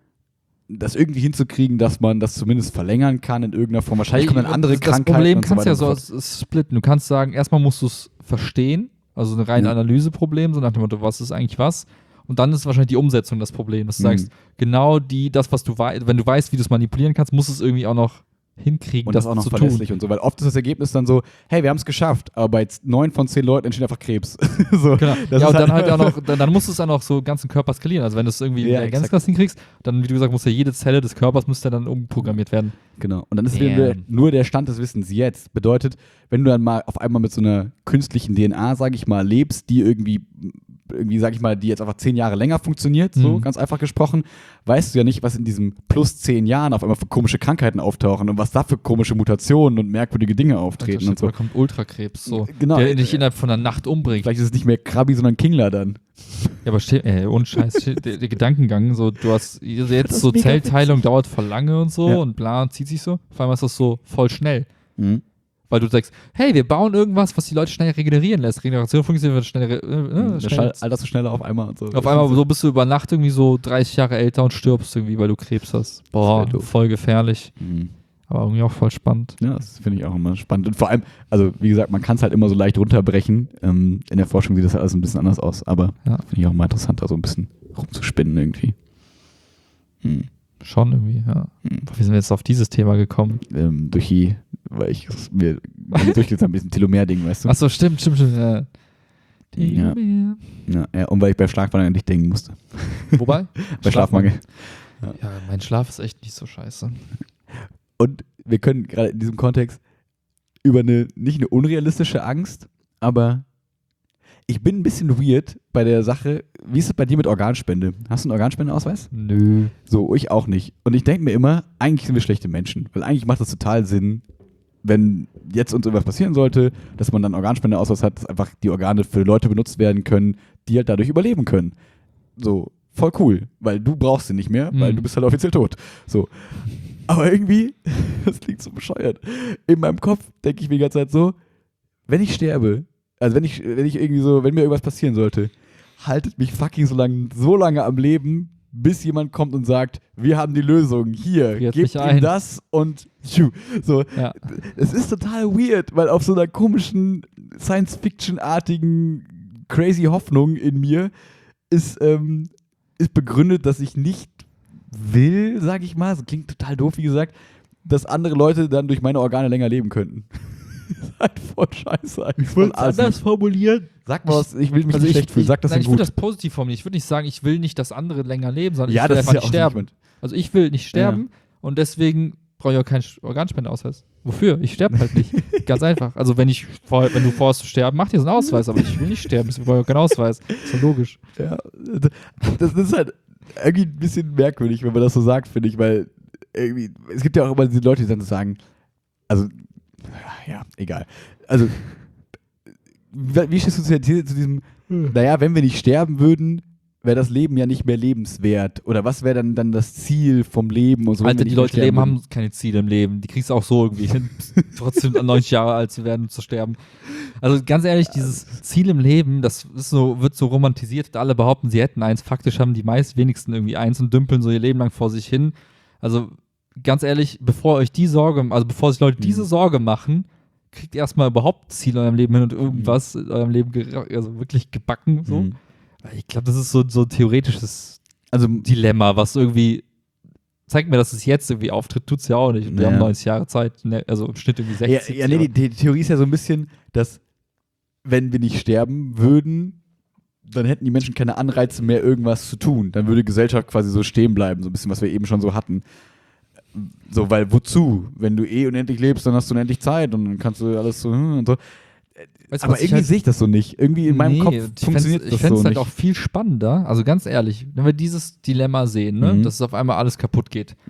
das irgendwie hinzukriegen, dass man das zumindest verlängern kann in irgendeiner Form. Wahrscheinlich kommen dann andere das Krankheiten Das Problem und so kannst du weiter ja und so so fort. s- splitten. Du kannst sagen, erstmal musst du es verstehen, also ein rein Ja. Analyseproblem, so nach dem Motto, was ist eigentlich was? Und dann ist wahrscheinlich die Umsetzung das Problem, dass du Mhm. sagst, genau die, das, was du weißt, wenn du weißt, wie du es manipulieren kannst, musst du es irgendwie auch noch hinkriegen, Und das auch noch zu verlässlich tun. und so, weil oft ist das Ergebnis dann so, hey, wir haben es geschafft, aber bei neun von zehn Leuten entsteht einfach Krebs. so, Genau. das Ja, ist und dann halt auch noch, dann, dann musst du es dann auch so ganz im Körper skalieren. Also wenn du es irgendwie Ja, in der exakt. Gänzklasse hinkriegst, dann, wie du gesagt hast, muss ja jede Zelle des Körpers müsste dann umprogrammiert werden. Genau. Und dann ist Damn. wieder nur der Stand des Wissens jetzt. Bedeutet, wenn du dann mal auf einmal mit so einer künstlichen D N A, sage ich mal, lebst, die irgendwie, irgendwie, sag ich mal, die jetzt einfach zehn Jahre länger funktioniert, so Mhm. ganz einfach gesprochen, weißt du ja nicht, was in diesen plus zehn Jahren auf einmal für komische Krankheiten auftauchen und was da für komische Mutationen und merkwürdige Dinge auftreten und so. Da kommt Ultrakrebs, so, Genau. der dich innerhalb von einer Nacht umbringt. Vielleicht ist es nicht mehr Krabi, sondern Kingler dann. Ja, aber steh, äh, ohne Scheiß, steh, der, der Gedankengang, so, du hast jetzt Das so ist mega Zellteilung dauert voll lange und so Ja. und bla, und zieht sich so. Auf einmal ist das so voll schnell. Mhm. Weil du sagst, hey, wir bauen irgendwas, was die Leute schnell regenerieren lässt. Regeneration funktioniert schnell. Äh, äh, Der schnell. Schall, alterst du schneller auf einmal und so. Auf einmal so bist du über Nacht irgendwie so dreißig Jahre älter und stirbst irgendwie, weil du Krebs hast. Boah, Das wär doof. voll gefährlich. Mhm. Aber irgendwie auch voll spannend. Ja, das finde ich auch immer spannend. Und vor allem, also wie gesagt, man kann es halt immer so leicht runterbrechen. Ähm, in der Forschung sieht das alles ein bisschen anders aus, aber Ja. finde ich auch mal interessant, da so ein bisschen rumzuspinnen irgendwie. Hm. Schon irgendwie, ja. Hm. Wie sind wir jetzt auf dieses Thema gekommen? Ähm, durch die, weil ich es mir durchgelesen habe, ein bisschen Telomer-Ding, weißt du? Achso, stimmt, stimmt, stimmt. Ja. Ja. Ja, ja, und weil ich bei Schlafmangel an dich denken musste. Wobei? Bei Schlafmangel. Ja, mein Schlaf ist echt nicht so scheiße. Und wir können gerade in diesem Kontext über eine, nicht eine unrealistische Angst, aber ich bin ein bisschen weird bei der Sache, wie ist es bei dir mit Organspende? Hast du einen Organspendeausweis? Nö. So, ich auch nicht. Und ich denke mir immer, eigentlich sind wir schlechte Menschen, weil eigentlich macht das total Sinn, wenn jetzt uns irgendwas passieren sollte, dass man dann einen Organspendeausweis hat, dass einfach die Organe für Leute benutzt werden können, die halt dadurch überleben können. So, voll cool, weil du brauchst sie nicht mehr, weil Mhm. du bist halt offiziell tot. So. Aber irgendwie, das klingt so bescheuert, in meinem Kopf denke ich mir die ganze Zeit so, wenn ich sterbe, also wenn ich, wenn ich irgendwie so, wenn mir irgendwas passieren sollte, haltet mich fucking so lange, so lange am Leben, bis jemand kommt und sagt, wir haben die Lösung, hier, Friert gebt mich ihm ein. das und tschu. So, Ja. es ist total weird, weil auf so einer komischen Science-Fiction-artigen crazy Hoffnung in mir ist, ähm, ist begründet, dass ich nicht will, sag ich mal, so klingt total doof, wie gesagt, dass andere Leute dann durch meine Organe länger leben könnten. ist halt voll scheiße eigentlich. Voll assi. formulieren. Sag mal was, ich will mich Also nicht ich, schlecht fühlen, sag das nein, denn ich würde gut. das positiv formulieren. Ich würde nicht sagen, ich will nicht, dass andere länger leben, sondern Ja, ich will das ist einfach ja nicht auch sterben. nicht Also ich will nicht sterben und deswegen brauche ich auch keinen Organspendeausweis. Wofür? Ich sterbe halt nicht. Ganz einfach. Also wenn ich vor, wenn du vorhast zu sterben, mach dir so einen Ausweis, aber ich will nicht sterben, deswegen brauche ich auch keinen Ausweis. Ist ja logisch. Ja, das ist halt irgendwie ein bisschen merkwürdig, wenn man das so sagt, finde ich, weil irgendwie, es gibt ja auch immer diese Leute, die dann so sagen, also, ja, egal. Also, wie wie stehst du zu, zu diesem, naja, wenn wir nicht sterben würden, wäre das Leben ja nicht mehr lebenswert. Oder was wäre dann, dann das Ziel vom Leben und so? wenn Alter, wir die nicht mehr Leute sterben leben, würden? haben keine Ziele im Leben. Die kriegst du auch so irgendwie hin, trotzdem an neunzig Jahre alt zu werden und zu sterben. Also ganz ehrlich, dieses Ziel im Leben, das ist so, wird so romantisiert. Alle behaupten, sie hätten eins. Faktisch haben die meist wenigsten irgendwie eins und dümpeln so ihr Leben lang vor sich hin. Also ganz ehrlich, bevor euch die Sorge, also bevor sich Leute diese Mhm. Sorge machen, kriegt erstmal überhaupt ein Ziel in eurem Leben hin und irgendwas in eurem Leben gera- also wirklich gebacken. So. Mhm. Ich glaube, das ist so, so ein theoretisches Also, Dilemma, was irgendwie zeigt mir, dass es jetzt irgendwie auftritt, tut es ja auch nicht. Und wir Ja. haben neunzig Jahre Zeit, ne, also im Schnitt irgendwie ja, sechzig. ja, nee, die, die Theorie ist ja so ein bisschen, dass wenn wir nicht sterben würden, dann hätten die Menschen keine Anreize mehr, irgendwas zu tun. Dann würde Gesellschaft quasi so stehen bleiben, so ein bisschen, was wir eben schon so hatten. So, weil wozu? Wenn du eh unendlich lebst, dann hast du unendlich Zeit und dann kannst du alles so hm, und so. Weißt du, Aber was ich irgendwie halt- sehe ich das so nicht. Irgendwie in meinem Nee, Kopf ich funktioniert fänd's- das Ich fände es so halt nicht. auch viel spannender, also ganz ehrlich, wenn wir dieses Dilemma sehen, ne, Mhm. dass es auf einmal alles kaputt geht, Mhm.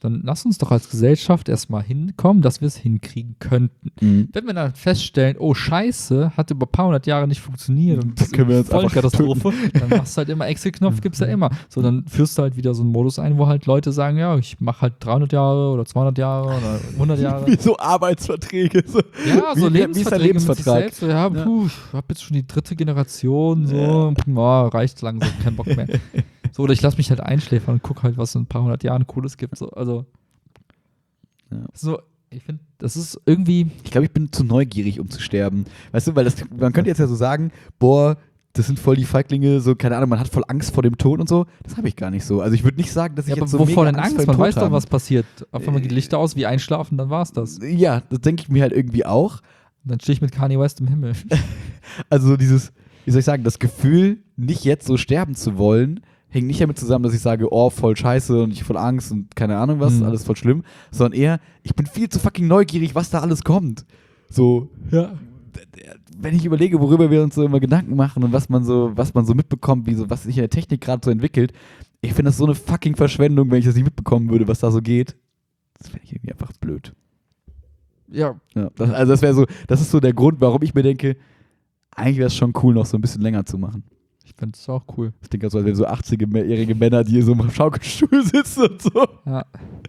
dann lass uns doch als Gesellschaft erstmal hinkommen, dass wir es hinkriegen könnten. Mhm. Wenn wir dann feststellen, oh Scheiße, hat über ein paar hundert Jahre nicht funktioniert und Dann können wir uns voll einfach Katastrophe, dann machst du halt immer Exit-Knopf, gibt's ja immer. So, dann führst du halt wieder so einen Modus ein, wo halt Leute sagen, ja, ich mache halt dreihundert Jahre oder zweihundert Jahre oder hundert Jahre. Wie so Arbeitsverträge. So. Ja, so Wie- wie ist dein Lebensverträge mit sich Lebensvertrag? selbst. So, ja, Ja. puh, ich hab jetzt schon die dritte Generation, so, ja. reicht langsam, kein Bock mehr. So, oder ich lass mich halt einschläfern und guck halt, was in ein paar hundert Jahren Cooles gibt. So, also, Ja. so, ich finde, das ist irgendwie, Ich glaube, ich bin zu neugierig, um zu sterben. Weißt du, weil das, man könnte jetzt ja so sagen, boah, das sind voll die Feiglinge, so, keine Ahnung, man hat voll Angst vor dem Tod und so. Das habe ich gar nicht so. Also ich würde nicht sagen, dass ich ja, aber jetzt so wovor mega denn Angst? vor dem Man Tod weiß doch, habe. was passiert. Auf einmal geht Lichter aus, wie einschlafen, dann war's das. Und Ja, das denke ich mir halt irgendwie auch. dann stehe ich mit Kanye West im Himmel. Also so dieses, wie soll ich sagen, das Gefühl, nicht jetzt so sterben zu wollen, hängt nicht damit zusammen, dass ich sage, oh, voll scheiße und ich voll Angst und keine Ahnung was, Mhm. alles voll schlimm, sondern eher, ich bin viel zu fucking neugierig, was da alles kommt. So, Ja. wenn ich überlege, worüber wir uns so immer Gedanken machen und was man so, was man so mitbekommt, wie so, was sich in der Technik gerade so entwickelt, ich finde das so eine fucking Verschwendung, wenn ich das nicht mitbekommen würde, was da so geht. Das finde ich irgendwie einfach blöd. Ja, Ja, das, also das wäre so, das ist so der Grund, warum ich mir denke, eigentlich wäre es schon cool, noch so ein bisschen länger zu machen. ich finde es auch cool. Ich denke, als wären so achtzigjährige Männer, die hier so im Schaukelstuhl sitzen und so. Ja.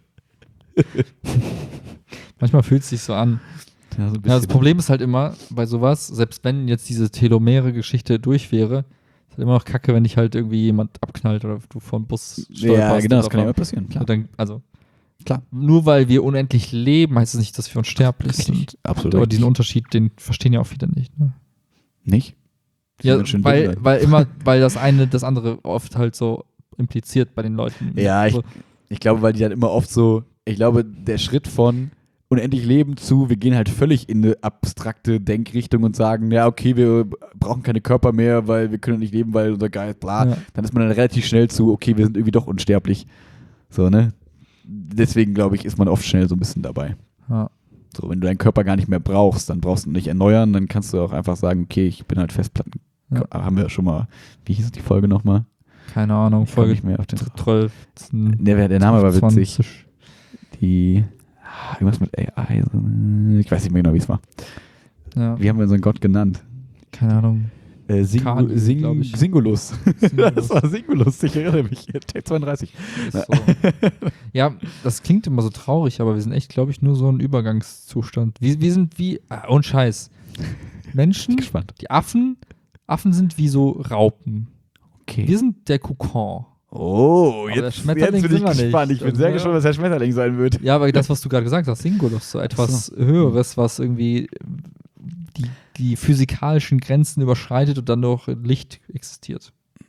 Manchmal fühlt es sich so an. Ja, so ein Ja, das Problem ist halt immer bei sowas, selbst wenn jetzt diese telomere Geschichte durch wäre, ist halt immer noch kacke, wenn dich halt irgendwie jemand abknallt oder du vor den Bus stolperst. Ja, genau, das oder kann ja vor- immer passieren, klar. Dann, also, Klar. nur weil wir unendlich leben, heißt es nicht, dass wir unsterblich sind. Absolut. Aber diesen Unterschied, den verstehen ja auch viele nicht. Ne? Nicht? Die Ja, sind schön weil, dumm, weil immer, weil das eine das andere oft halt so impliziert bei den Leuten. Ja, ich, so, ich glaube, weil die dann immer oft so, ich glaube, der Schritt von unendlich Leben zu, wir gehen halt völlig in eine abstrakte Denkrichtung und sagen, ja, okay, wir brauchen keine Körper mehr, weil wir können nicht leben, weil unser Geist, bla. ja. Dann ist man dann relativ schnell zu, okay, wir sind irgendwie doch unsterblich. So, ne? Deswegen, glaube ich, ist man oft schnell so ein bisschen dabei. Ja. So, wenn du deinen Körper gar nicht mehr brauchst, dann brauchst du ihn nicht erneuern, dann kannst du auch einfach sagen, okay, ich bin halt Festplatten. Ja. Haben wir ja schon mal, wie hieß die Folge nochmal? Keine Ahnung, Ich komme Folge nicht mehr auf den. zwölf. Der, der Name war witzig. zwanzig. Die, ah, irgendwas mit A I, so, äh, ich weiß nicht mehr genau, wie es war. Ja, Wie haben wir unseren Gott genannt? keine Ahnung. Äh, Singu Kali, glaub Sing ich. Singulus. Singulus. Das war Singulus, ich erinnere mich. Tag zweiunddreißig. Ist so. Ja, das klingt immer so traurig, aber wir sind echt, glaube ich, nur so ein Übergangszustand. Wir, wir sind wie, ah, ohne Scheiß, Menschen, Gespannt. die Affen, Affen sind wie so Raupen. Okay. Wir sind der Kokon. Oh, Aber der jetzt, Schmetterling jetzt bin ich sind wir nicht. gespannt. Ich bin Das sehr war- gespannt, was der Schmetterling sein wird. Ja, aber das, was du gerade gesagt hast, Singulus, so etwas Höheres, was irgendwie die, die physikalischen Grenzen überschreitet und dann durch Licht existiert.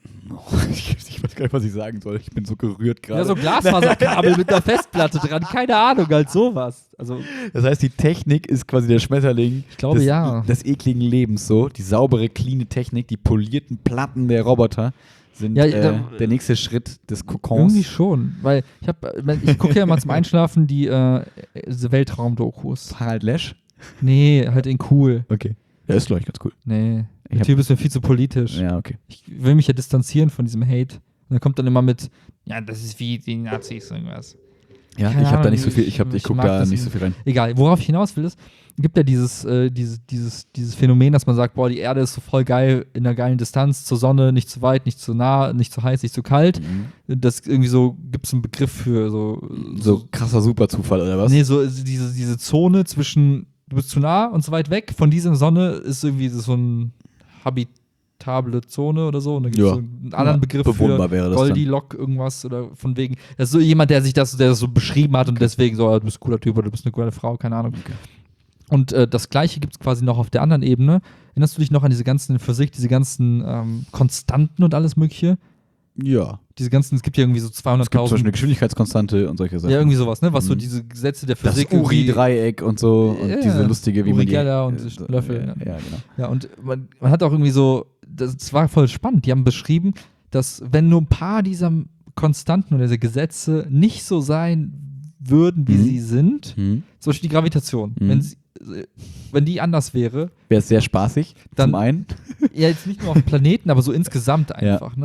Ich, ich weiß gar nicht, was ich sagen soll. Ich bin so gerührt gerade. Ja, so Glasfaserkabel mit einer Festplatte dran, keine Ahnung, halt sowas. Also, Das heißt, die Technik ist quasi der Schmetterling ich glaube, des, ja. des ekligen Lebens so. Die saubere, cleane Technik, die polierten Platten der Roboter sind Ja, äh, da- der nächste Schritt des Kokons. Irgendwie schon, weil ich habe, ich gucke ja mal zum Einschlafen die äh, diese Weltraum-Dokus. Harald Lesch? Nee, halt in cool. Okay. Der ist, glaube ich, ganz cool. Nee, Ich der hab- Typ ist mir viel zu politisch. Ja, okay. Ich will mich ja distanzieren von diesem Hate. Und er kommt dann immer mit, ja, das ist wie die Nazis irgendwas. Ja, Keine ich habe da Ahnung, nicht so viel, ich, ich- hab, ich ich gucke mag da das nicht so nicht. viel rein. Egal, worauf ich hinaus will, ist, gibt ja dieses, äh, dieses, dieses, dieses Phänomen, dass man sagt, boah, die Erde ist so voll geil, in einer geilen Distanz zur Sonne, nicht zu weit, nicht zu nah, nicht zu heiß, nicht zu kalt. Mhm. Das irgendwie so, gibt es einen Begriff für so, So krasser Superzufall, oder was? Nee, so also diese, diese Zone zwischen, du bist zu nah und zu weit weg von dieser Sonne ist irgendwie so ein habitable Zone oder so. Und da gibt es Ja. so einen anderen Ja, Begriff bewohnbar für wäre das dann. Goldilocks irgendwas oder von wegen. Das ist so jemand, der sich das, der das so beschrieben hat und deswegen so, ah, du bist ein cooler Typ oder du bist eine coole Frau, keine Ahnung. Okay. Und äh, das Gleiche gibt es quasi noch auf der anderen Ebene. Erinnerst du dich noch an diese ganzen Physik, diese ganzen ähm, Konstanten und alles Mögliche? Ja. Diese ganzen, es gibt ja irgendwie so Es gibt zum Beispiel zweihunderttausend. eine Geschwindigkeitskonstante und solche Sachen. Ja, irgendwie sowas, ne? Was so Mhm. diese Gesetze der das Physik. irgendwie- Uri-Dreieck und so und Ja, diese lustige, wie man Uri die... Geller und äh, so Löffel, Ja, ja. ja, genau. Ja, und man, man hat auch irgendwie so, das, das war voll spannend, die haben beschrieben, dass wenn nur ein paar dieser Konstanten oder diese Gesetze nicht so sein würden, wie Mhm. sie sind, Hm. zum Beispiel die Gravitation, Mhm. wenn, sie, wenn die anders wäre, Wäre es sehr spaßig, Dann- zum einen. ja jetzt nicht nur auf dem Planeten, aber so insgesamt einfach, ne?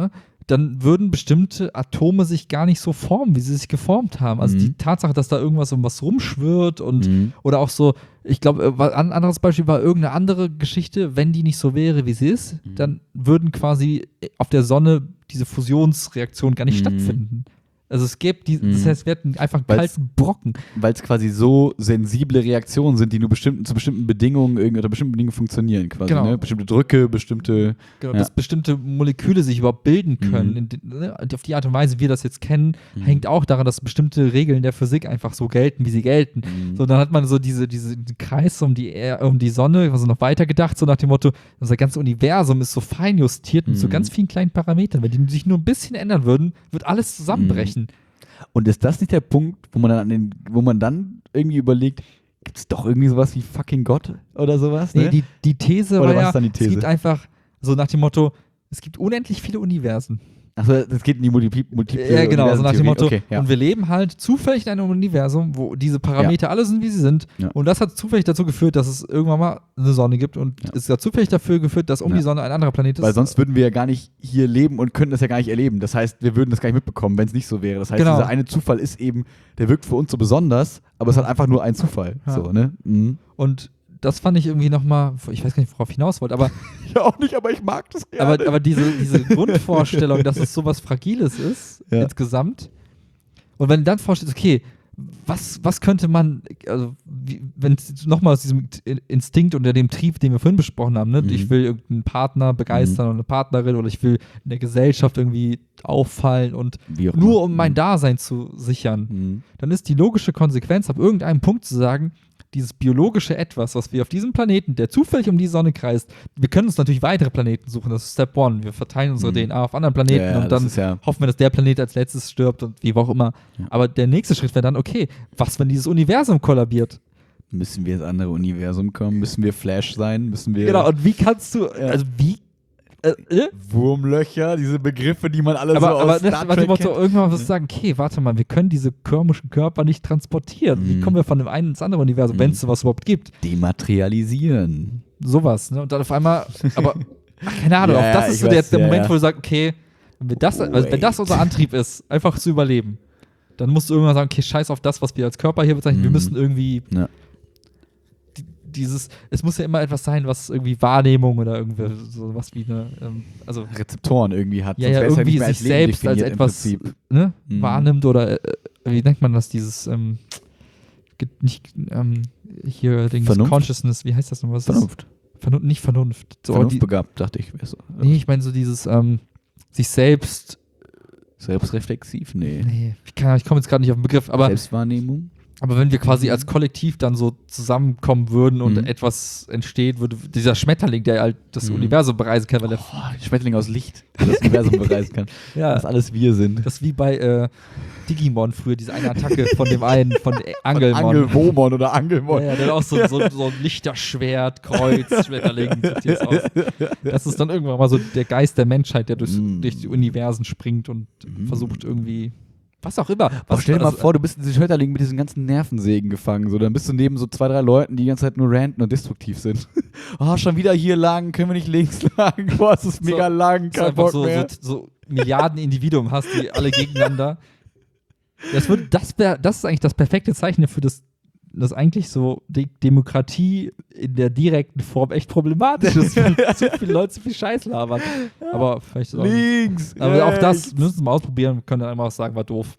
dann würden bestimmte Atome sich gar nicht so formen, wie sie sich geformt haben. Also Mhm. die Tatsache, dass da irgendwas um was rumschwirrt und Mhm. oder auch so, ich glaube, ein anderes Beispiel war irgendeine andere Geschichte, wenn die nicht so wäre, wie sie ist, Mhm. dann würden quasi auf der Sonne diese Fusionsreaktionen gar nicht Mhm. stattfinden. Also es gäbe, die, Mhm. das heißt, wir hätten einfach einen Weil's- kalten Brocken. Weil es quasi so sensible Reaktionen sind, die nur bestimmten, zu bestimmten Bedingungen irgendwie unter bestimmten Bedingungen funktionieren quasi. Genau. Ne? Bestimmte Drücke, bestimmte. Genau, Ja. dass bestimmte Moleküle sich überhaupt bilden können. Mhm. In, de- ne, auf die Art und Weise, wie wir das jetzt kennen, Mhm. hängt auch daran, dass bestimmte Regeln der Physik einfach so gelten, wie sie gelten. Mhm. So, dann hat man so diese, diese diesen Kreis um die, Er- um die Sonne, also noch weiter gedacht, so nach dem Motto, unser ganzes Universum ist so fein justiert mit so Mhm. ganz vielen kleinen Parametern. Wenn die sich nur ein bisschen ändern würden, wird alles zusammenbrechen. Und ist das nicht der Punkt, wo man dann, an den, wo man dann irgendwie überlegt, gibt es doch irgendwie sowas wie fucking Gott oder sowas? Nee, Ne? die, die These Oder war was ja, ist dann die es These? gibt einfach so nach dem Motto, es gibt unendlich viele Universen. Achso, das geht in die Multipli Multiple Ja, genau, so nach dem Motto. Okay, ja. Und wir leben halt zufällig in einem Universum, wo diese Parameter alle sind, wie sie sind. Ja. Und das hat zufällig dazu geführt, dass es irgendwann mal eine Sonne gibt. Und Ja. es hat zufällig dafür geführt, dass um Ja. die Sonne ein anderer Planet ist. Weil sonst würden wir ja gar nicht hier leben und könnten das ja gar nicht erleben. Das heißt, wir würden das gar nicht mitbekommen, wenn es nicht so wäre. Das heißt, Genau. dieser eine Zufall ist eben, der wirkt für uns so besonders, aber es ist halt einfach nur ein Zufall. Ja. So, ne? Mhm. Und das fand ich irgendwie nochmal, ich weiß gar nicht, worauf ich hinaus wollte, aber, Ja, auch nicht, aber ich mag das gerne. aber, aber diese, diese Grundvorstellung, dass es sowas Fragiles ist, Ja. insgesamt. Und wenn du dann vorstellst, okay, was, was könnte man, also wie, wenn nochmal aus diesem Instinkt oder dem Trieb, den wir vorhin besprochen haben, ne? Mhm. Ich will irgendeinen Partner begeistern oder eine Partnerin oder ich will in der Gesellschaft irgendwie auffallen und Wie auch nur immer. um mein Mhm. Dasein zu sichern, Mhm. dann ist die logische Konsequenz, ab irgendeinem Punkt zu sagen, dieses biologische Etwas, was wir auf diesem Planeten, der zufällig um die Sonne kreist, wir können uns natürlich weitere Planeten suchen, das ist Step One. Wir verteilen unsere Mhm. D N A auf anderen Planeten Ja, ja, und das dann ist ja- hoffen wir, dass der Planet als letztes stirbt und wie auch immer. Ja. Aber der nächste Schritt wäre dann, okay, was, wenn dieses Universum kollabiert? Müssen wir ins andere Universum kommen? Müssen wir Flash sein? Müssen wir Genau, und wie kannst du, also wie, äh, äh? Wurmlöcher, diese Begriffe, die man alle aber, so aus aber Star nach dem Trek Motto, kennt? irgendwann wirst du sagen, okay, warte mal, wir können diese komischen Körper nicht transportieren. Wie Mhm. kommen wir von dem einen ins andere Universum, Mhm. wenn es sowas überhaupt gibt? Dematerialisieren. Sowas, ne? Und dann auf einmal, aber, ach, keine Ahnung, Ja, auch das ja, ist ich so der, weiß, der ja, Moment, ja. wo du sagst, okay, wenn, wir das, also wenn Wait. das unser Antrieb ist, einfach zu überleben, dann musst du irgendwann sagen, okay, scheiß auf das, was wir als Körper hier bezeichnen, wir Mhm. müssen irgendwie Ja. die- dieses, es muss ja immer etwas sein, was irgendwie Wahrnehmung oder irgendwie sowas wie eine, ähm, also Rezeptoren irgendwie hat. ja, sonst ja, wär's irgendwie nicht mehr sich Leben selbst als definiert im etwas Prinzip. ne, Mhm. wahrnimmt oder äh, wie nennt man das, dieses ähm, ge- nicht ähm, hier Dings, Vernunft? Consciousness, wie heißt das nochmal? Vernunft. Vernunft, nicht Vernunft. So, die, Vernunftbegabt, dachte ich. wär's so. nee, ich meine so dieses ähm, sich selbst, Selbstreflexiv? Nee. nee, ich, kann- ich komme jetzt gerade nicht auf den Begriff, aber, Selbstwahrnehmung? aber wenn wir quasi als Kollektiv dann so zusammenkommen würden und Mhm. etwas entsteht, würde dieser Schmetterling, der halt das Mhm. Universum bereisen kann, weil der, Oh, ein Schmetterling aus Licht, der das Universum bereisen kann. ja, Dass alles wir sind. das ist wie bei äh, Digimon früher, diese eine Attacke von dem einen, von Angelmon. Angelwomon oder Angelmon. Ja, ja, der hat auch so, so, so ein Lichterschwert, Kreuz, Schmetterling, sieht jetzt aus. Das ist dann irgendwann mal so der Geist der Menschheit, der durchs, Mm. durch die Universen springt und Mm. versucht irgendwie, was auch immer. Boah, Was, stell dir mal also, vor, du bist in diesem Schmetterling mit diesen ganzen Nervensägen gefangen. So, dann bist du neben so zwei, drei Leuten, die die ganze Zeit nur ranten und destruktiv sind. Oh, schon wieder hier lang, können wir nicht links lang? Boah, es ist mega So, lang, dass du kein einfach Bock so, mehr. so, so Milliarden Individuen hast, die alle gegeneinander. Das, wird, das, wär, das ist eigentlich das perfekte Zeichen dafür, dass das eigentlich so die Demokratie in der direkten Form echt problematisch ist, wenn zu viele Leute zu viel Scheiß labern. Aber vielleicht ist auch, Links. aber auch das rechts. müssen wir mal ausprobieren und können dann einfach sagen, war doof.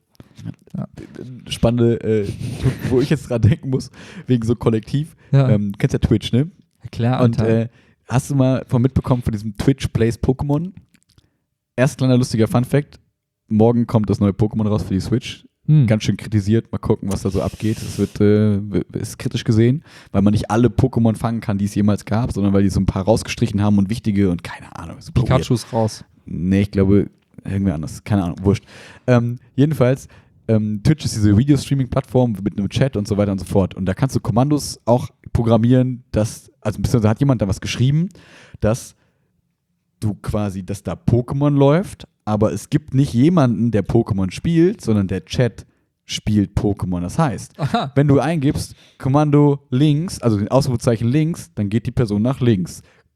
Spannende, äh, wo ich jetzt dran denken muss, wegen so Kollektiv. Ja, Ähm, du kennst ja Twitch, ne? klar. Und äh, hast du mal von mitbekommen von diesem Twitch Plays Pokémon? Erst kleiner lustiger Funfact. Morgen kommt das neue Pokémon raus für die Switch. hm. Ganz schön kritisiert. Mal gucken, was da so abgeht. Es wird, äh, ist kritisch gesehen, weil man nicht alle Pokémon fangen kann, die es jemals gab, sondern weil die so ein paar rausgestrichen haben und wichtige und keine Ahnung. super weird. Pikachu ist raus. Nee, ich glaube, irgendwer anders. Keine Ahnung, wurscht. Ähm, jedenfalls, ähm, Twitch ist diese Video-Streaming-Plattform mit einem Chat und so weiter und so fort. Und da kannst du Kommandos auch programmieren, dass, also beziehungsweise hat jemand da was geschrieben, dass du quasi, dass da Pokémon läuft, aber es gibt nicht jemanden, der Pokémon spielt, sondern der Chat spielt Pokémon. Das heißt, Aha. wenn du eingibst, Kommando links, also den Ausrufezeichen links, dann geht die Person nach links.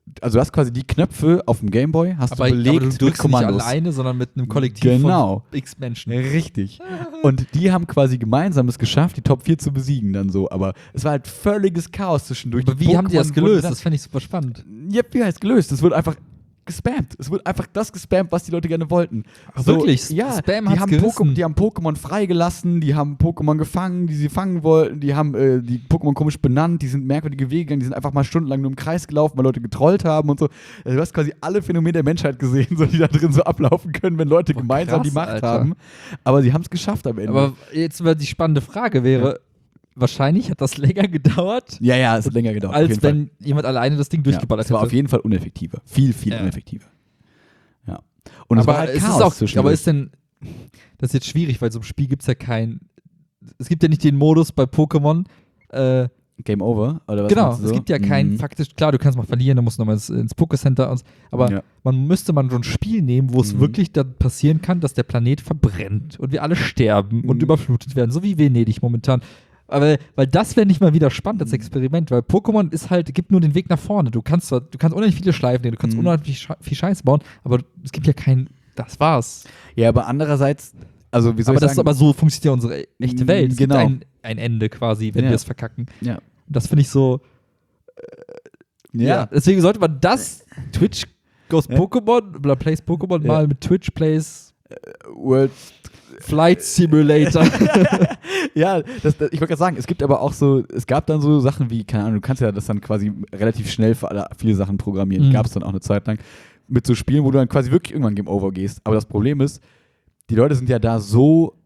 also du hast quasi die Knöpfe auf dem Gameboy, hast aber, du belegt aber du mit drückst Kommandos. nicht alleine, sondern mit einem Kollektiv Genau. von x Menschen. Richtig. Und die haben quasi gemeinsam es geschafft, die Top vier zu besiegen dann so. Aber es war halt völliges Chaos zwischendurch. Aber wie haben die das Pokémon wurden gelöst? dann- Das fände ich super spannend. Ja, wie heißt gelöst? Es wurde einfach gespammt. Es wurde einfach das gespammt, was die Leute gerne wollten. Ach, wirklich? Ja, Spam die hat's haben, gerissen. Pokémon, die haben Pokémon freigelassen, die haben Pokémon gefangen, die sie fangen wollten, die haben äh, die Pokémon komisch benannt, die sind merkwürdige Wege gegangen, die sind einfach mal stundenlang nur im Kreis gelaufen, weil Leute getrollt haben und so. Also du hast quasi alle Phänomene der Menschheit gesehen, so, die da drin so ablaufen können, wenn Leute Boah, gemeinsam krass, die Macht Alter. haben. Aber sie haben es geschafft am Ende. Aber jetzt wäre die spannende Frage wäre, wahrscheinlich hat das länger gedauert, ja, ja, es hat länger gedauert. auf als jeden Fall. wenn jemand alleine das Ding Ja, durchgeballert es war hätte. auf jeden Fall uneffektiver. Viel, viel Ja. uneffektiver. Ja. Und es aber war halt es Chaos ist auch, zwischendurch. aber ist denn, das ist jetzt schwierig, weil so im Spiel gibt es ja kein, es gibt ja nicht den Modus bei Pokémon, äh, Game Over? Oder was genau, meinst du es so? gibt ja kein, Mhm. faktisch, klar, du kannst mal verlieren, du musst nochmal ins, ins Pokécenter, und, aber Ja. man müsste man so ein Spiel nehmen, wo es Mhm. wirklich dann passieren kann, dass der Planet verbrennt und wir alle sterben und Mhm. überflutet werden, so wie Venedig momentan. Aber weil das wäre nicht mal wieder spannend als Mhm. Experiment, weil Pokémon ist halt, gibt nur den Weg nach vorne. Du kannst zwar, du kannst unendlich viele Schleifen nehmen, du kannst Mhm. unendlich Sche- viel Scheiß bauen, aber es gibt ja kein, das war's. Ja, aber andererseits, also wie soll Aber ich das ist sagen? aber so funktioniert ja unsere echte Mm, Welt. Es genau. gibt ein, ein Ende quasi, wenn Ja. wir es verkacken. ja. Das finde ich so, ja. Deswegen sollte man das, Twitch goes Ja. Pokémon, oder plays Pokémon Ja. mal mit Twitch plays World Flight Simulator. ja, das, das, ich wollte gerade sagen, es gibt aber auch so, es gab dann so Sachen wie, keine Ahnung, du kannst ja das dann quasi relativ schnell für alle viele Sachen programmieren. Mhm. Gab es dann auch eine Zeit lang mit so Spielen, wo du dann quasi wirklich irgendwann Game Over gehst. Aber das Problem ist, die Leute sind ja da so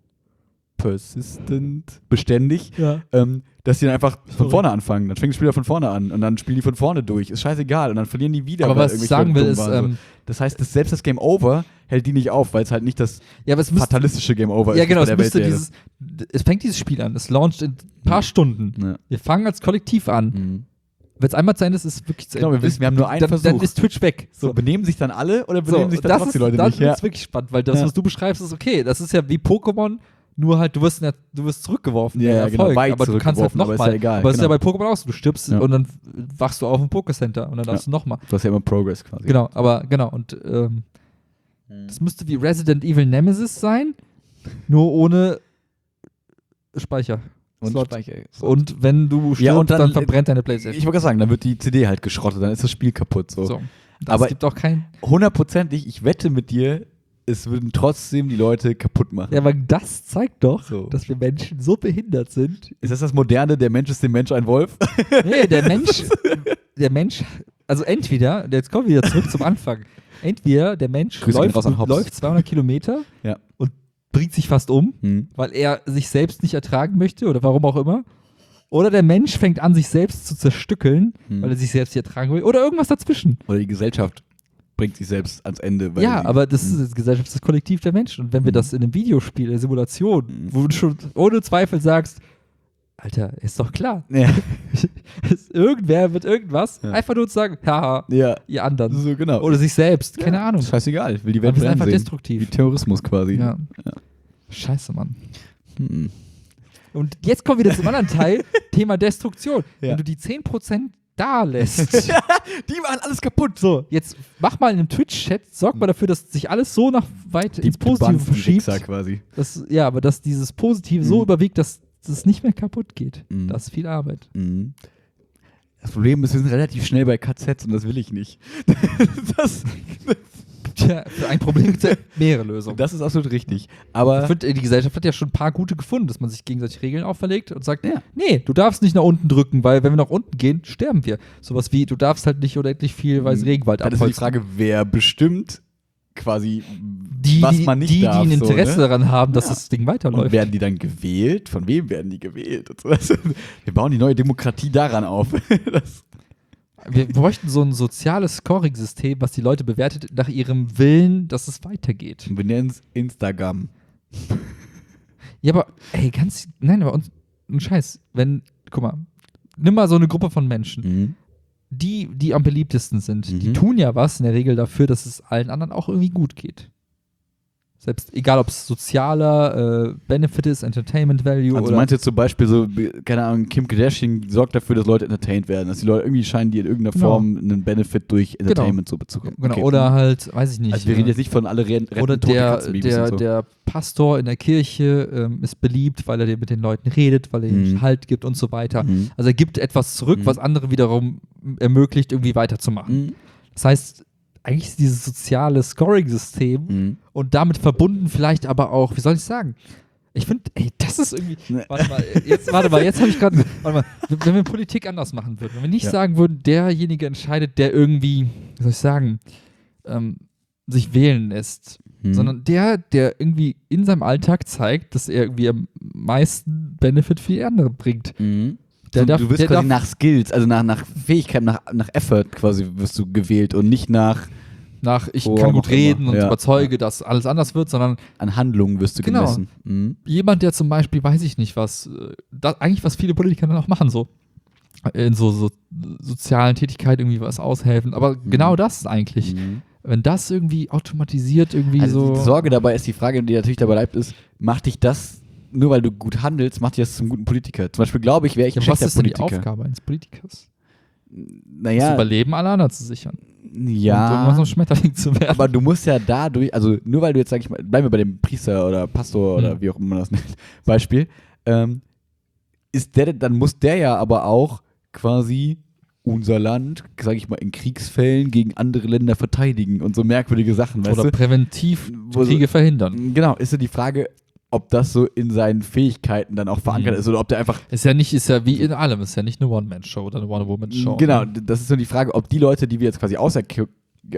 persistent, beständig, ja. ähm, dass die dann einfach von Sorry. vorne anfangen. Dann fängt das Spiel von vorne an und dann spielen die von vorne durch. Ist scheißegal. Und dann verlieren die wieder. Aber weil was ich irgendwelche sagen Leute will, dumm ist, waren, so. ähm, Das heißt, dass selbst das Game Over hält die nicht auf, weil es halt nicht das ja, aber es müsste, fatalistische Game Over ja ist. genau, das es bei der müsste Welt dieses, es fängt dieses Spiel an, es launcht in ein paar Mhm. Stunden. wäre. Ja. Wir fangen als Kollektiv an. Mhm. Wenn es einmal zu Ende ist, ist es wirklich zu Genau, Ende. wir wissen, wir haben nur einen dann, Versuch. Dann ist Twitch weg. So, benehmen sich dann alle oder benehmen So, sich dann das trotzdem ist, die Leute dann nicht? Ja. ist wirklich spannend, weil das, Ja. was du beschreibst, ist okay. Das ist ja wie Pokémon, nur halt, du wirst, nicht, du wirst zurückgeworfen. Ja, der ja, genau, Erfolg. weit aber du kannst halt zurückgeworfen, aber ist nochmal. ja egal, Aber es ist ja genau. bei Pokémon auch so, du stirbst Ja. und dann wachst du auf im Pokécenter und dann darfst du nochmal. Du hast ja immer Progress quasi. Genau, aber genau, und ähm, Mhm. das müsste wie Resident Evil Nemesis sein, nur ohne Speicher. Und Slot. Speicher. Und wenn du stirbst, Ja, und dann- dann, verbrennt deine Playstation. Ich wollte gerade sagen, dann wird die C D halt geschrottet, dann ist das Spiel kaputt. So. So. Das Aber- gibt auch kein. Hundertprozentig, ich wette mit dir, es würden trotzdem die Leute kaputt machen. Ja, aber das zeigt doch, So. dass wir Menschen so behindert sind. Ist das das Moderne, der Mensch ist dem Mensch ein Wolf? Nee, der Mensch, der Mensch, also entweder, jetzt kommen wir wieder zurück zum Anfang. Entweder der Mensch Grüße gehen läuft, raus an Hobbes. läuft zweihundert Kilometer Ja. und bringt sich fast um, Hm. weil er sich selbst nicht ertragen möchte oder warum auch immer. Oder der Mensch fängt an, sich selbst zu zerstückeln, Hm. weil er sich selbst nicht ertragen will. Oder irgendwas dazwischen. Oder die Gesellschaft bringt sich selbst ans Ende. Weil Ja, sie, aber das Hm. ist die Gesellschaft, das ist das Kollektiv der Menschen. Und wenn wir Mhm. das in einem Videospiel, der Simulation, Mhm. wo du schon ohne Zweifel sagst, Alter, ist doch klar. Ja. Es- Irgendwer wird irgendwas, Ja. einfach nur zu sagen, haha, ja, ihr anderen. so genau. Oder sich selbst, keine Ahnung. Ist scheißegal, will die Aber Welt wir sind einfach brennen sehen. Wie destruktiv. Terrorismus quasi. Ja. Ja. Scheiße, Mann. Hm. Und jetzt kommen wir wieder zum anderen Teil, Thema Destruktion. Ja. Wenn du die zehn Prozent da lässt. Die machen alles kaputt. So, jetzt mach mal in einem Twitch-Chat, sorg mal dafür, dass sich alles so nach weit ins Positive Banzen, die verschiebt. Wichser quasi. Das, ja, aber dass dieses Positive so Mhm. überwiegt, dass es nicht mehr kaputt geht. Mhm. Das ist viel Arbeit. Mhm. Das Problem ist, wir sind relativ schnell bei K Zs und das will ich nicht. das, Tja, für ein Problem gibt es ja mehrere Lösungen. das ist absolut richtig. Aber Ich finde, die Gesellschaft hat ja schon ein paar gute gefunden, dass man sich gegenseitig Regeln auferlegt und sagt, Ja. nee, du darfst nicht nach unten drücken, weil wenn wir nach unten gehen, sterben wir. Sowas wie, du darfst halt nicht unendlich viel weiß Regenwald dann ist die abholzen. Frage, wer bestimmt quasi, die, was die, man nicht die, darf. die ein Interesse so, ne? daran haben, dass Ja. das Ding Und weiterläuft. werden die dann gewählt? Von wem werden die gewählt? Und so. Also, wir bauen die neue Demokratie daran auf. das, Wir bräuchten so ein soziales Scoring-System, was die Leute bewertet nach ihrem Willen, dass es weitergeht. wir nennen es Instagram. Ja, aber, ey, ganz, nein, aber uns, ein Scheiß, wenn, guck mal, nimm mal so eine Gruppe von Menschen, Mhm. die, die am beliebtesten sind, die Mhm. tun ja was in der Regel dafür, dass es allen anderen auch irgendwie gut geht. Selbst egal, ob es sozialer äh, Benefit ist, Entertainment Value Also oder. meinst du jetzt zum Beispiel so, keine Ahnung, Kim Kardashian sorgt dafür, dass Leute entertained werden, dass die Leute irgendwie scheinen, die in irgendeiner Genau. Form einen Benefit durch Entertainment so bekommen. Genau, Okay. oder halt, weiß ich nicht. Also wir reden äh, jetzt nicht von alle Rennen, Oder retten tote der, Katzenbabys der, und so. der Pastor in der Kirche ähm, ist beliebt, weil er mit den Leuten redet, weil er ihnen Mhm. Halt gibt und so weiter. Mhm. Also er gibt etwas zurück, Mhm. was andere wiederum ermöglicht, irgendwie weiterzumachen. Mhm. Das heißt, eigentlich ist dieses soziale Scoring-System Mhm. und damit verbunden vielleicht aber auch, wie soll ich sagen? Ich finde, ey, das ist irgendwie. Ne. Warte mal, jetzt, warte mal, jetzt habe ich gerade. Warte mal, wenn wir Politik anders machen würden, wenn wir nicht Ja. sagen würden, derjenige entscheidet, der irgendwie, wie soll ich sagen, ähm, sich wählen lässt, Mhm. sondern der, der irgendwie in seinem Alltag zeigt, dass er irgendwie am meisten Benefit für die andere bringt. Mhm. Der so, darf- du wirst der quasi darf- nach Skills, also nach, nach Fähigkeit, nach, nach Effort quasi wirst du gewählt und nicht nach Nach, ich Worum kann gut auch immer. reden und Ja. überzeuge, dass alles anders wird, sondern an Handlungen wirst du Genau. gemessen. Mhm. jemand, der zum Beispiel, weiß ich nicht was, äh, da, eigentlich was viele Politiker dann auch machen, so in so, so sozialen Tätigkeiten irgendwie was aushelfen. Aber Mhm. genau das ist eigentlich, Mhm. wenn das irgendwie automatisiert irgendwie Also so. die Sorge dabei ist, die Frage, die natürlich dabei bleibt, ist, macht dich das, nur weil du gut handelst, macht dich das zum guten Politiker? Zum Beispiel glaube ich, wäre ich ein Ja, was schlechter ist denn die Politiker. Aufgabe eines Politikers? Das Naja, Überleben aller anderen zu sichern. Und irgendwann ja, so ein Schmetterling zu werden. aber du musst ja dadurch, also nur weil du jetzt, sag ich mal, bleiben wir bei dem Priester oder Pastor oder Hm. wie auch immer man das nennt, Beispiel, ähm, ist der, dann muss der ja aber auch quasi unser Land, sag ich mal, in Kriegsfällen gegen andere Länder verteidigen und so merkwürdige Sachen, weißt Oder du? präventiv Wo so- Kriege verhindern. Genau, ist ja die Frage, ob das so in seinen Fähigkeiten dann auch verankert Mhm. ist oder ob der einfach Ist ja nicht, ist ja wie in allem, ist ja nicht eine One-Man-Show oder eine One-Woman-Show. Genau, ne? das ist so die Frage, ob die Leute, die wir jetzt quasi auserko-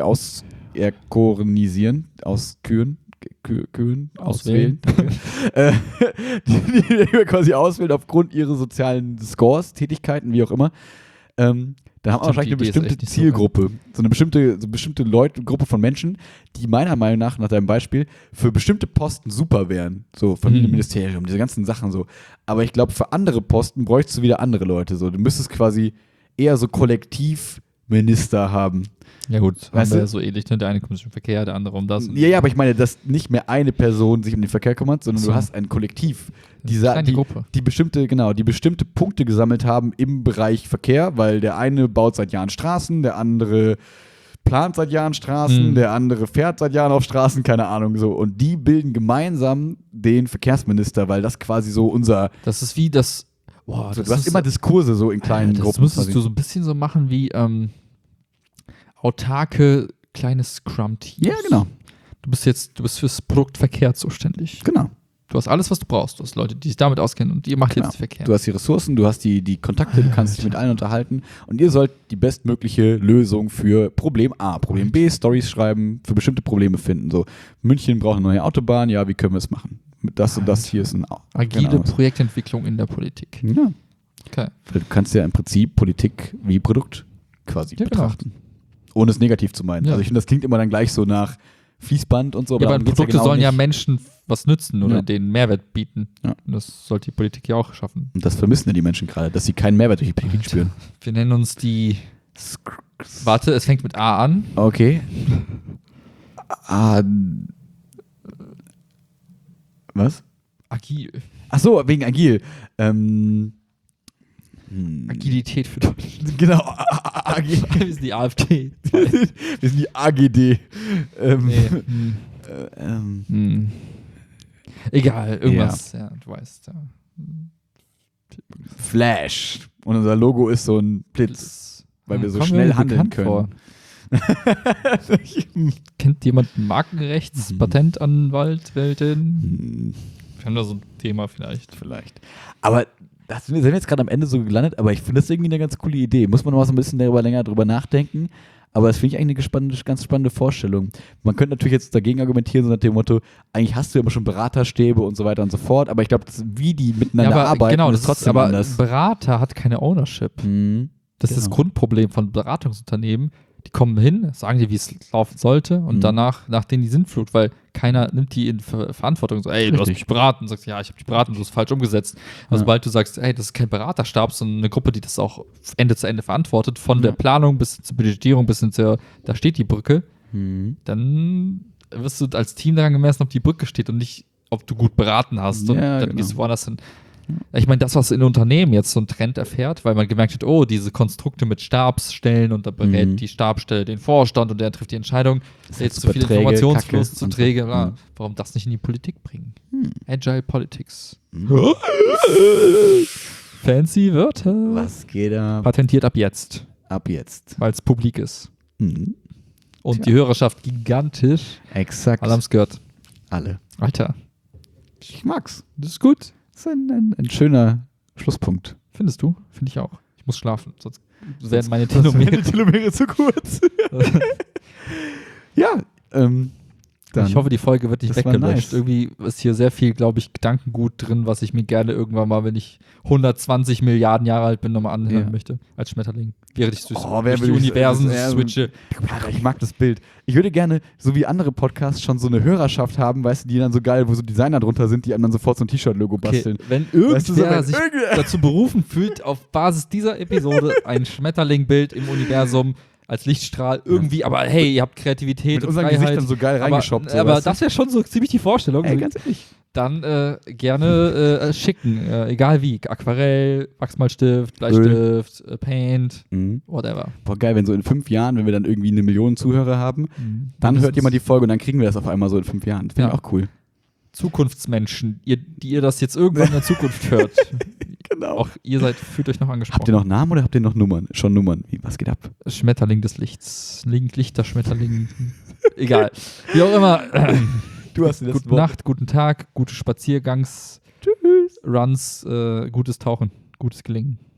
auserkorenisieren, ausküren, Kü- kühen, Auswählen. auswählen, äh, die, die wir quasi auswählen aufgrund ihrer sozialen Scores, Tätigkeiten, wie auch immer, ähm, dann haben wir Stimmt, wahrscheinlich eine die Idee ist bestimmte echt nicht so Zielgruppe, so eine bestimmte, so eine bestimmte Leute, Gruppe von Menschen, die meiner Meinung nach, nach deinem Beispiel, für bestimmte Posten super wären. So Familienministerium, diese ganzen Sachen so. Aber ich glaube, für andere Posten bräuchtest du wieder andere Leute. So. Du müsstest quasi eher so Kollektivminister haben. Ja gut, haben Weißt wir du? ja so ähnlich, ne? Der eine kümmert sich um Verkehr, der andere um das. Ja, ja, aber ich meine, dass nicht mehr eine Person sich um den Verkehr kümmert, sondern So. du hast ein Kollektiv, die, Eine sa- kleine die, Gruppe. die bestimmte, genau, die bestimmte Punkte gesammelt haben im Bereich Verkehr, weil der eine baut seit Jahren Straßen, der andere plant seit Jahren Straßen, Mhm. der andere fährt seit Jahren auf Straßen, keine Ahnung so. Und die bilden gemeinsam den Verkehrsminister, weil das quasi so unser, Das ist wie das. Boah, so, das du hast ist, immer Diskurse so in kleinen das Gruppen. müsstest quasi. du so ein bisschen so machen wie ähm, autarke kleine Scrum-Teams. Ja, genau, Du bist jetzt, du bist fürs Produkt Verkehr zuständig. genau. Du hast alles, was du brauchst. Du hast Leute, die sich damit auskennen und ihr macht Genau. jetzt Verkehr. Du hast die Ressourcen, du hast die, die Kontakte, du kannst dich mit allen unterhalten und ihr sollt die bestmögliche Lösung für Problem A, Problem B, Stories schreiben, für bestimmte Probleme finden. So, München braucht eine neue Autobahn, ja, wie können wir es machen? Mit das und das hier ist ein Au- Agile keine Ahnung. Projektentwicklung in der Politik. Ja. Okay. Du kannst ja im Prinzip Politik wie Produkt quasi Ja, genau. betrachten. Ohne es negativ zu meinen. Ja. Also ich finde, das klingt immer dann gleich so nach Fließband und so. Ja, aber darum geht's Produkte genau sollen ja nicht. Menschen was nützen oder Ja. denen Mehrwert bieten. Ja. Und das sollte die Politik ja auch schaffen. Und das vermissen ja die Menschen gerade, dass sie keinen Mehrwert durch die Politik Alter. spüren. Wir nennen uns die. Warte, es fängt mit A an. Okay. Ah, was? Agil. Ach so, wegen agil. Ähm, hm. Agilität für Deutschland. Genau, a- a- agil. Wir sind die AfD. Wir sind die A G D. Ähm, Nee. Hm. äh, ähm, Hm. Egal, irgendwas. Ja, du weißt. Ja. Flash. Und unser Logo ist so ein Blitz, weil wir so Kommt schnell mir handeln bekannt können. vor. Kennt jemand einen Markenrechts, Mhm. Patentanwalt, Weltin? Hm, Wir haben da so ein Thema vielleicht. vielleicht. Aber das sind wir sind wir jetzt gerade am Ende so gelandet, aber ich finde das irgendwie eine ganz coole Idee. Muss man noch mal so ein bisschen darüber länger drüber nachdenken. Aber das finde ich eigentlich eine spannende, ganz spannende Vorstellung. Man könnte natürlich jetzt dagegen argumentieren, so nach dem Motto, eigentlich hast du ja immer schon Beraterstäbe und so weiter und so fort, aber ich glaube, wie die miteinander aber arbeiten, genau, das ist trotzdem ist, aber anders. Berater hat keine Ownership. Mhm. Das ist das Genau. Grundproblem von Beratungsunternehmen. Die kommen hin, sagen dir, wie es laufen sollte und Mhm. danach, nach denen die Sintflut, weil keiner nimmt die in Ver Verantwortung. So, ey, du hast Richtig. mich beraten. Du sagst, ja, ich habe dich beraten, du hast es falsch umgesetzt. Aber Ja. sobald du sagst, ey, das ist kein Beraterstab, sondern eine Gruppe, die das auch Ende zu Ende verantwortet, von Ja. der Planung bis zur Budgetierung bis hin zur, da steht die Brücke, Mhm. dann wirst du als Team daran gemessen, ob die Brücke steht und nicht, ob du gut beraten hast. Und Ja, dann genau. gehst du woanders hin. Ich meine, das, was in Unternehmen jetzt so ein Trend erfährt, weil man gemerkt hat, oh, diese Konstrukte mit Stabsstellen und da berät Mhm. die Stabsstelle den Vorstand und der trifft die Entscheidung. Das Jetzt ist zu viel super träge, Informationsfluss, Kacke zu und so. träge, bla. Mhm. Warum das nicht in die Politik bringen? Hm. Agile Politics. Mhm. Fancy Wörter. Was geht ab? Patentiert ab jetzt, Ab jetzt. weil es publik ist. Mhm. Und Tja. die Hörerschaft gigantisch. Exakt. Alle haben es gehört. Alle. Alter, Ich mag's. das ist gut. Das ist ein, ein, ein schöner Schlusspunkt. Findest du? Finde ich auch. Ich muss schlafen, sonst Sonst- werden meine sonst werden Telomere. die Telomere zu kurz. Ja, ähm, dann. Ich hoffe, die Folge wird nicht Das war weggelöscht. nice. Irgendwie ist hier sehr viel, glaube ich, Gedankengut drin, was ich mir gerne irgendwann mal, wenn ich hundertzwanzig Milliarden Jahre alt bin, nochmal anhören Ja. möchte. Als Schmetterling. Während ich durch, Oh, wer durch die will ich- Universen das ist eher so- switche. Alter, ich mag das Bild. Ich würde gerne, so wie andere Podcasts, schon so eine Hörerschaft haben, weißt du, die dann so geil, wo so Designer drunter sind, die einem dann sofort so ein T-Shirt-Logo Okay, basteln. wenn irgendwer Weißt du, so, wenn sich irgendwer- dazu berufen fühlt, auf Basis dieser Episode ein Schmetterlingbild im Universum als Lichtstrahl irgendwie, aber hey, ihr habt Kreativität Mit und unseren Freiheit. Gesichtern so geil reingeschoppt. Aber, so, aber weißt du? das wäre schon so ziemlich die Vorstellung. Ey, ganz ehrlich. Dann äh, gerne äh, schicken, äh, egal wie. Aquarell, Wachsmalstift, Bleistift, äh, Paint, Mhm. whatever. Boah, geil, wenn so in fünf Jahren, wenn wir dann irgendwie eine Million Zuhörer haben, dann Mindestens. hört jemand die Folge und dann kriegen wir das auf einmal so in fünf Jahren. Finde Ja. ich auch cool. Zukunftsmenschen, ihr, die ihr das jetzt irgendwann in der Zukunft hört. Genau. Auch ihr seid, fühlt euch noch angesprochen. Habt ihr noch Namen oder habt ihr noch Nummern? Schon Nummern. Wie, was geht ab? Schmetterling des Lichts. Link, Lichter, Schmetterling. Egal. Wie auch immer. Du hast die Gute Nacht, guten Tag, gute Spaziergangs, Tschüss. Runs, äh, gutes Tauchen, gutes Gelingen.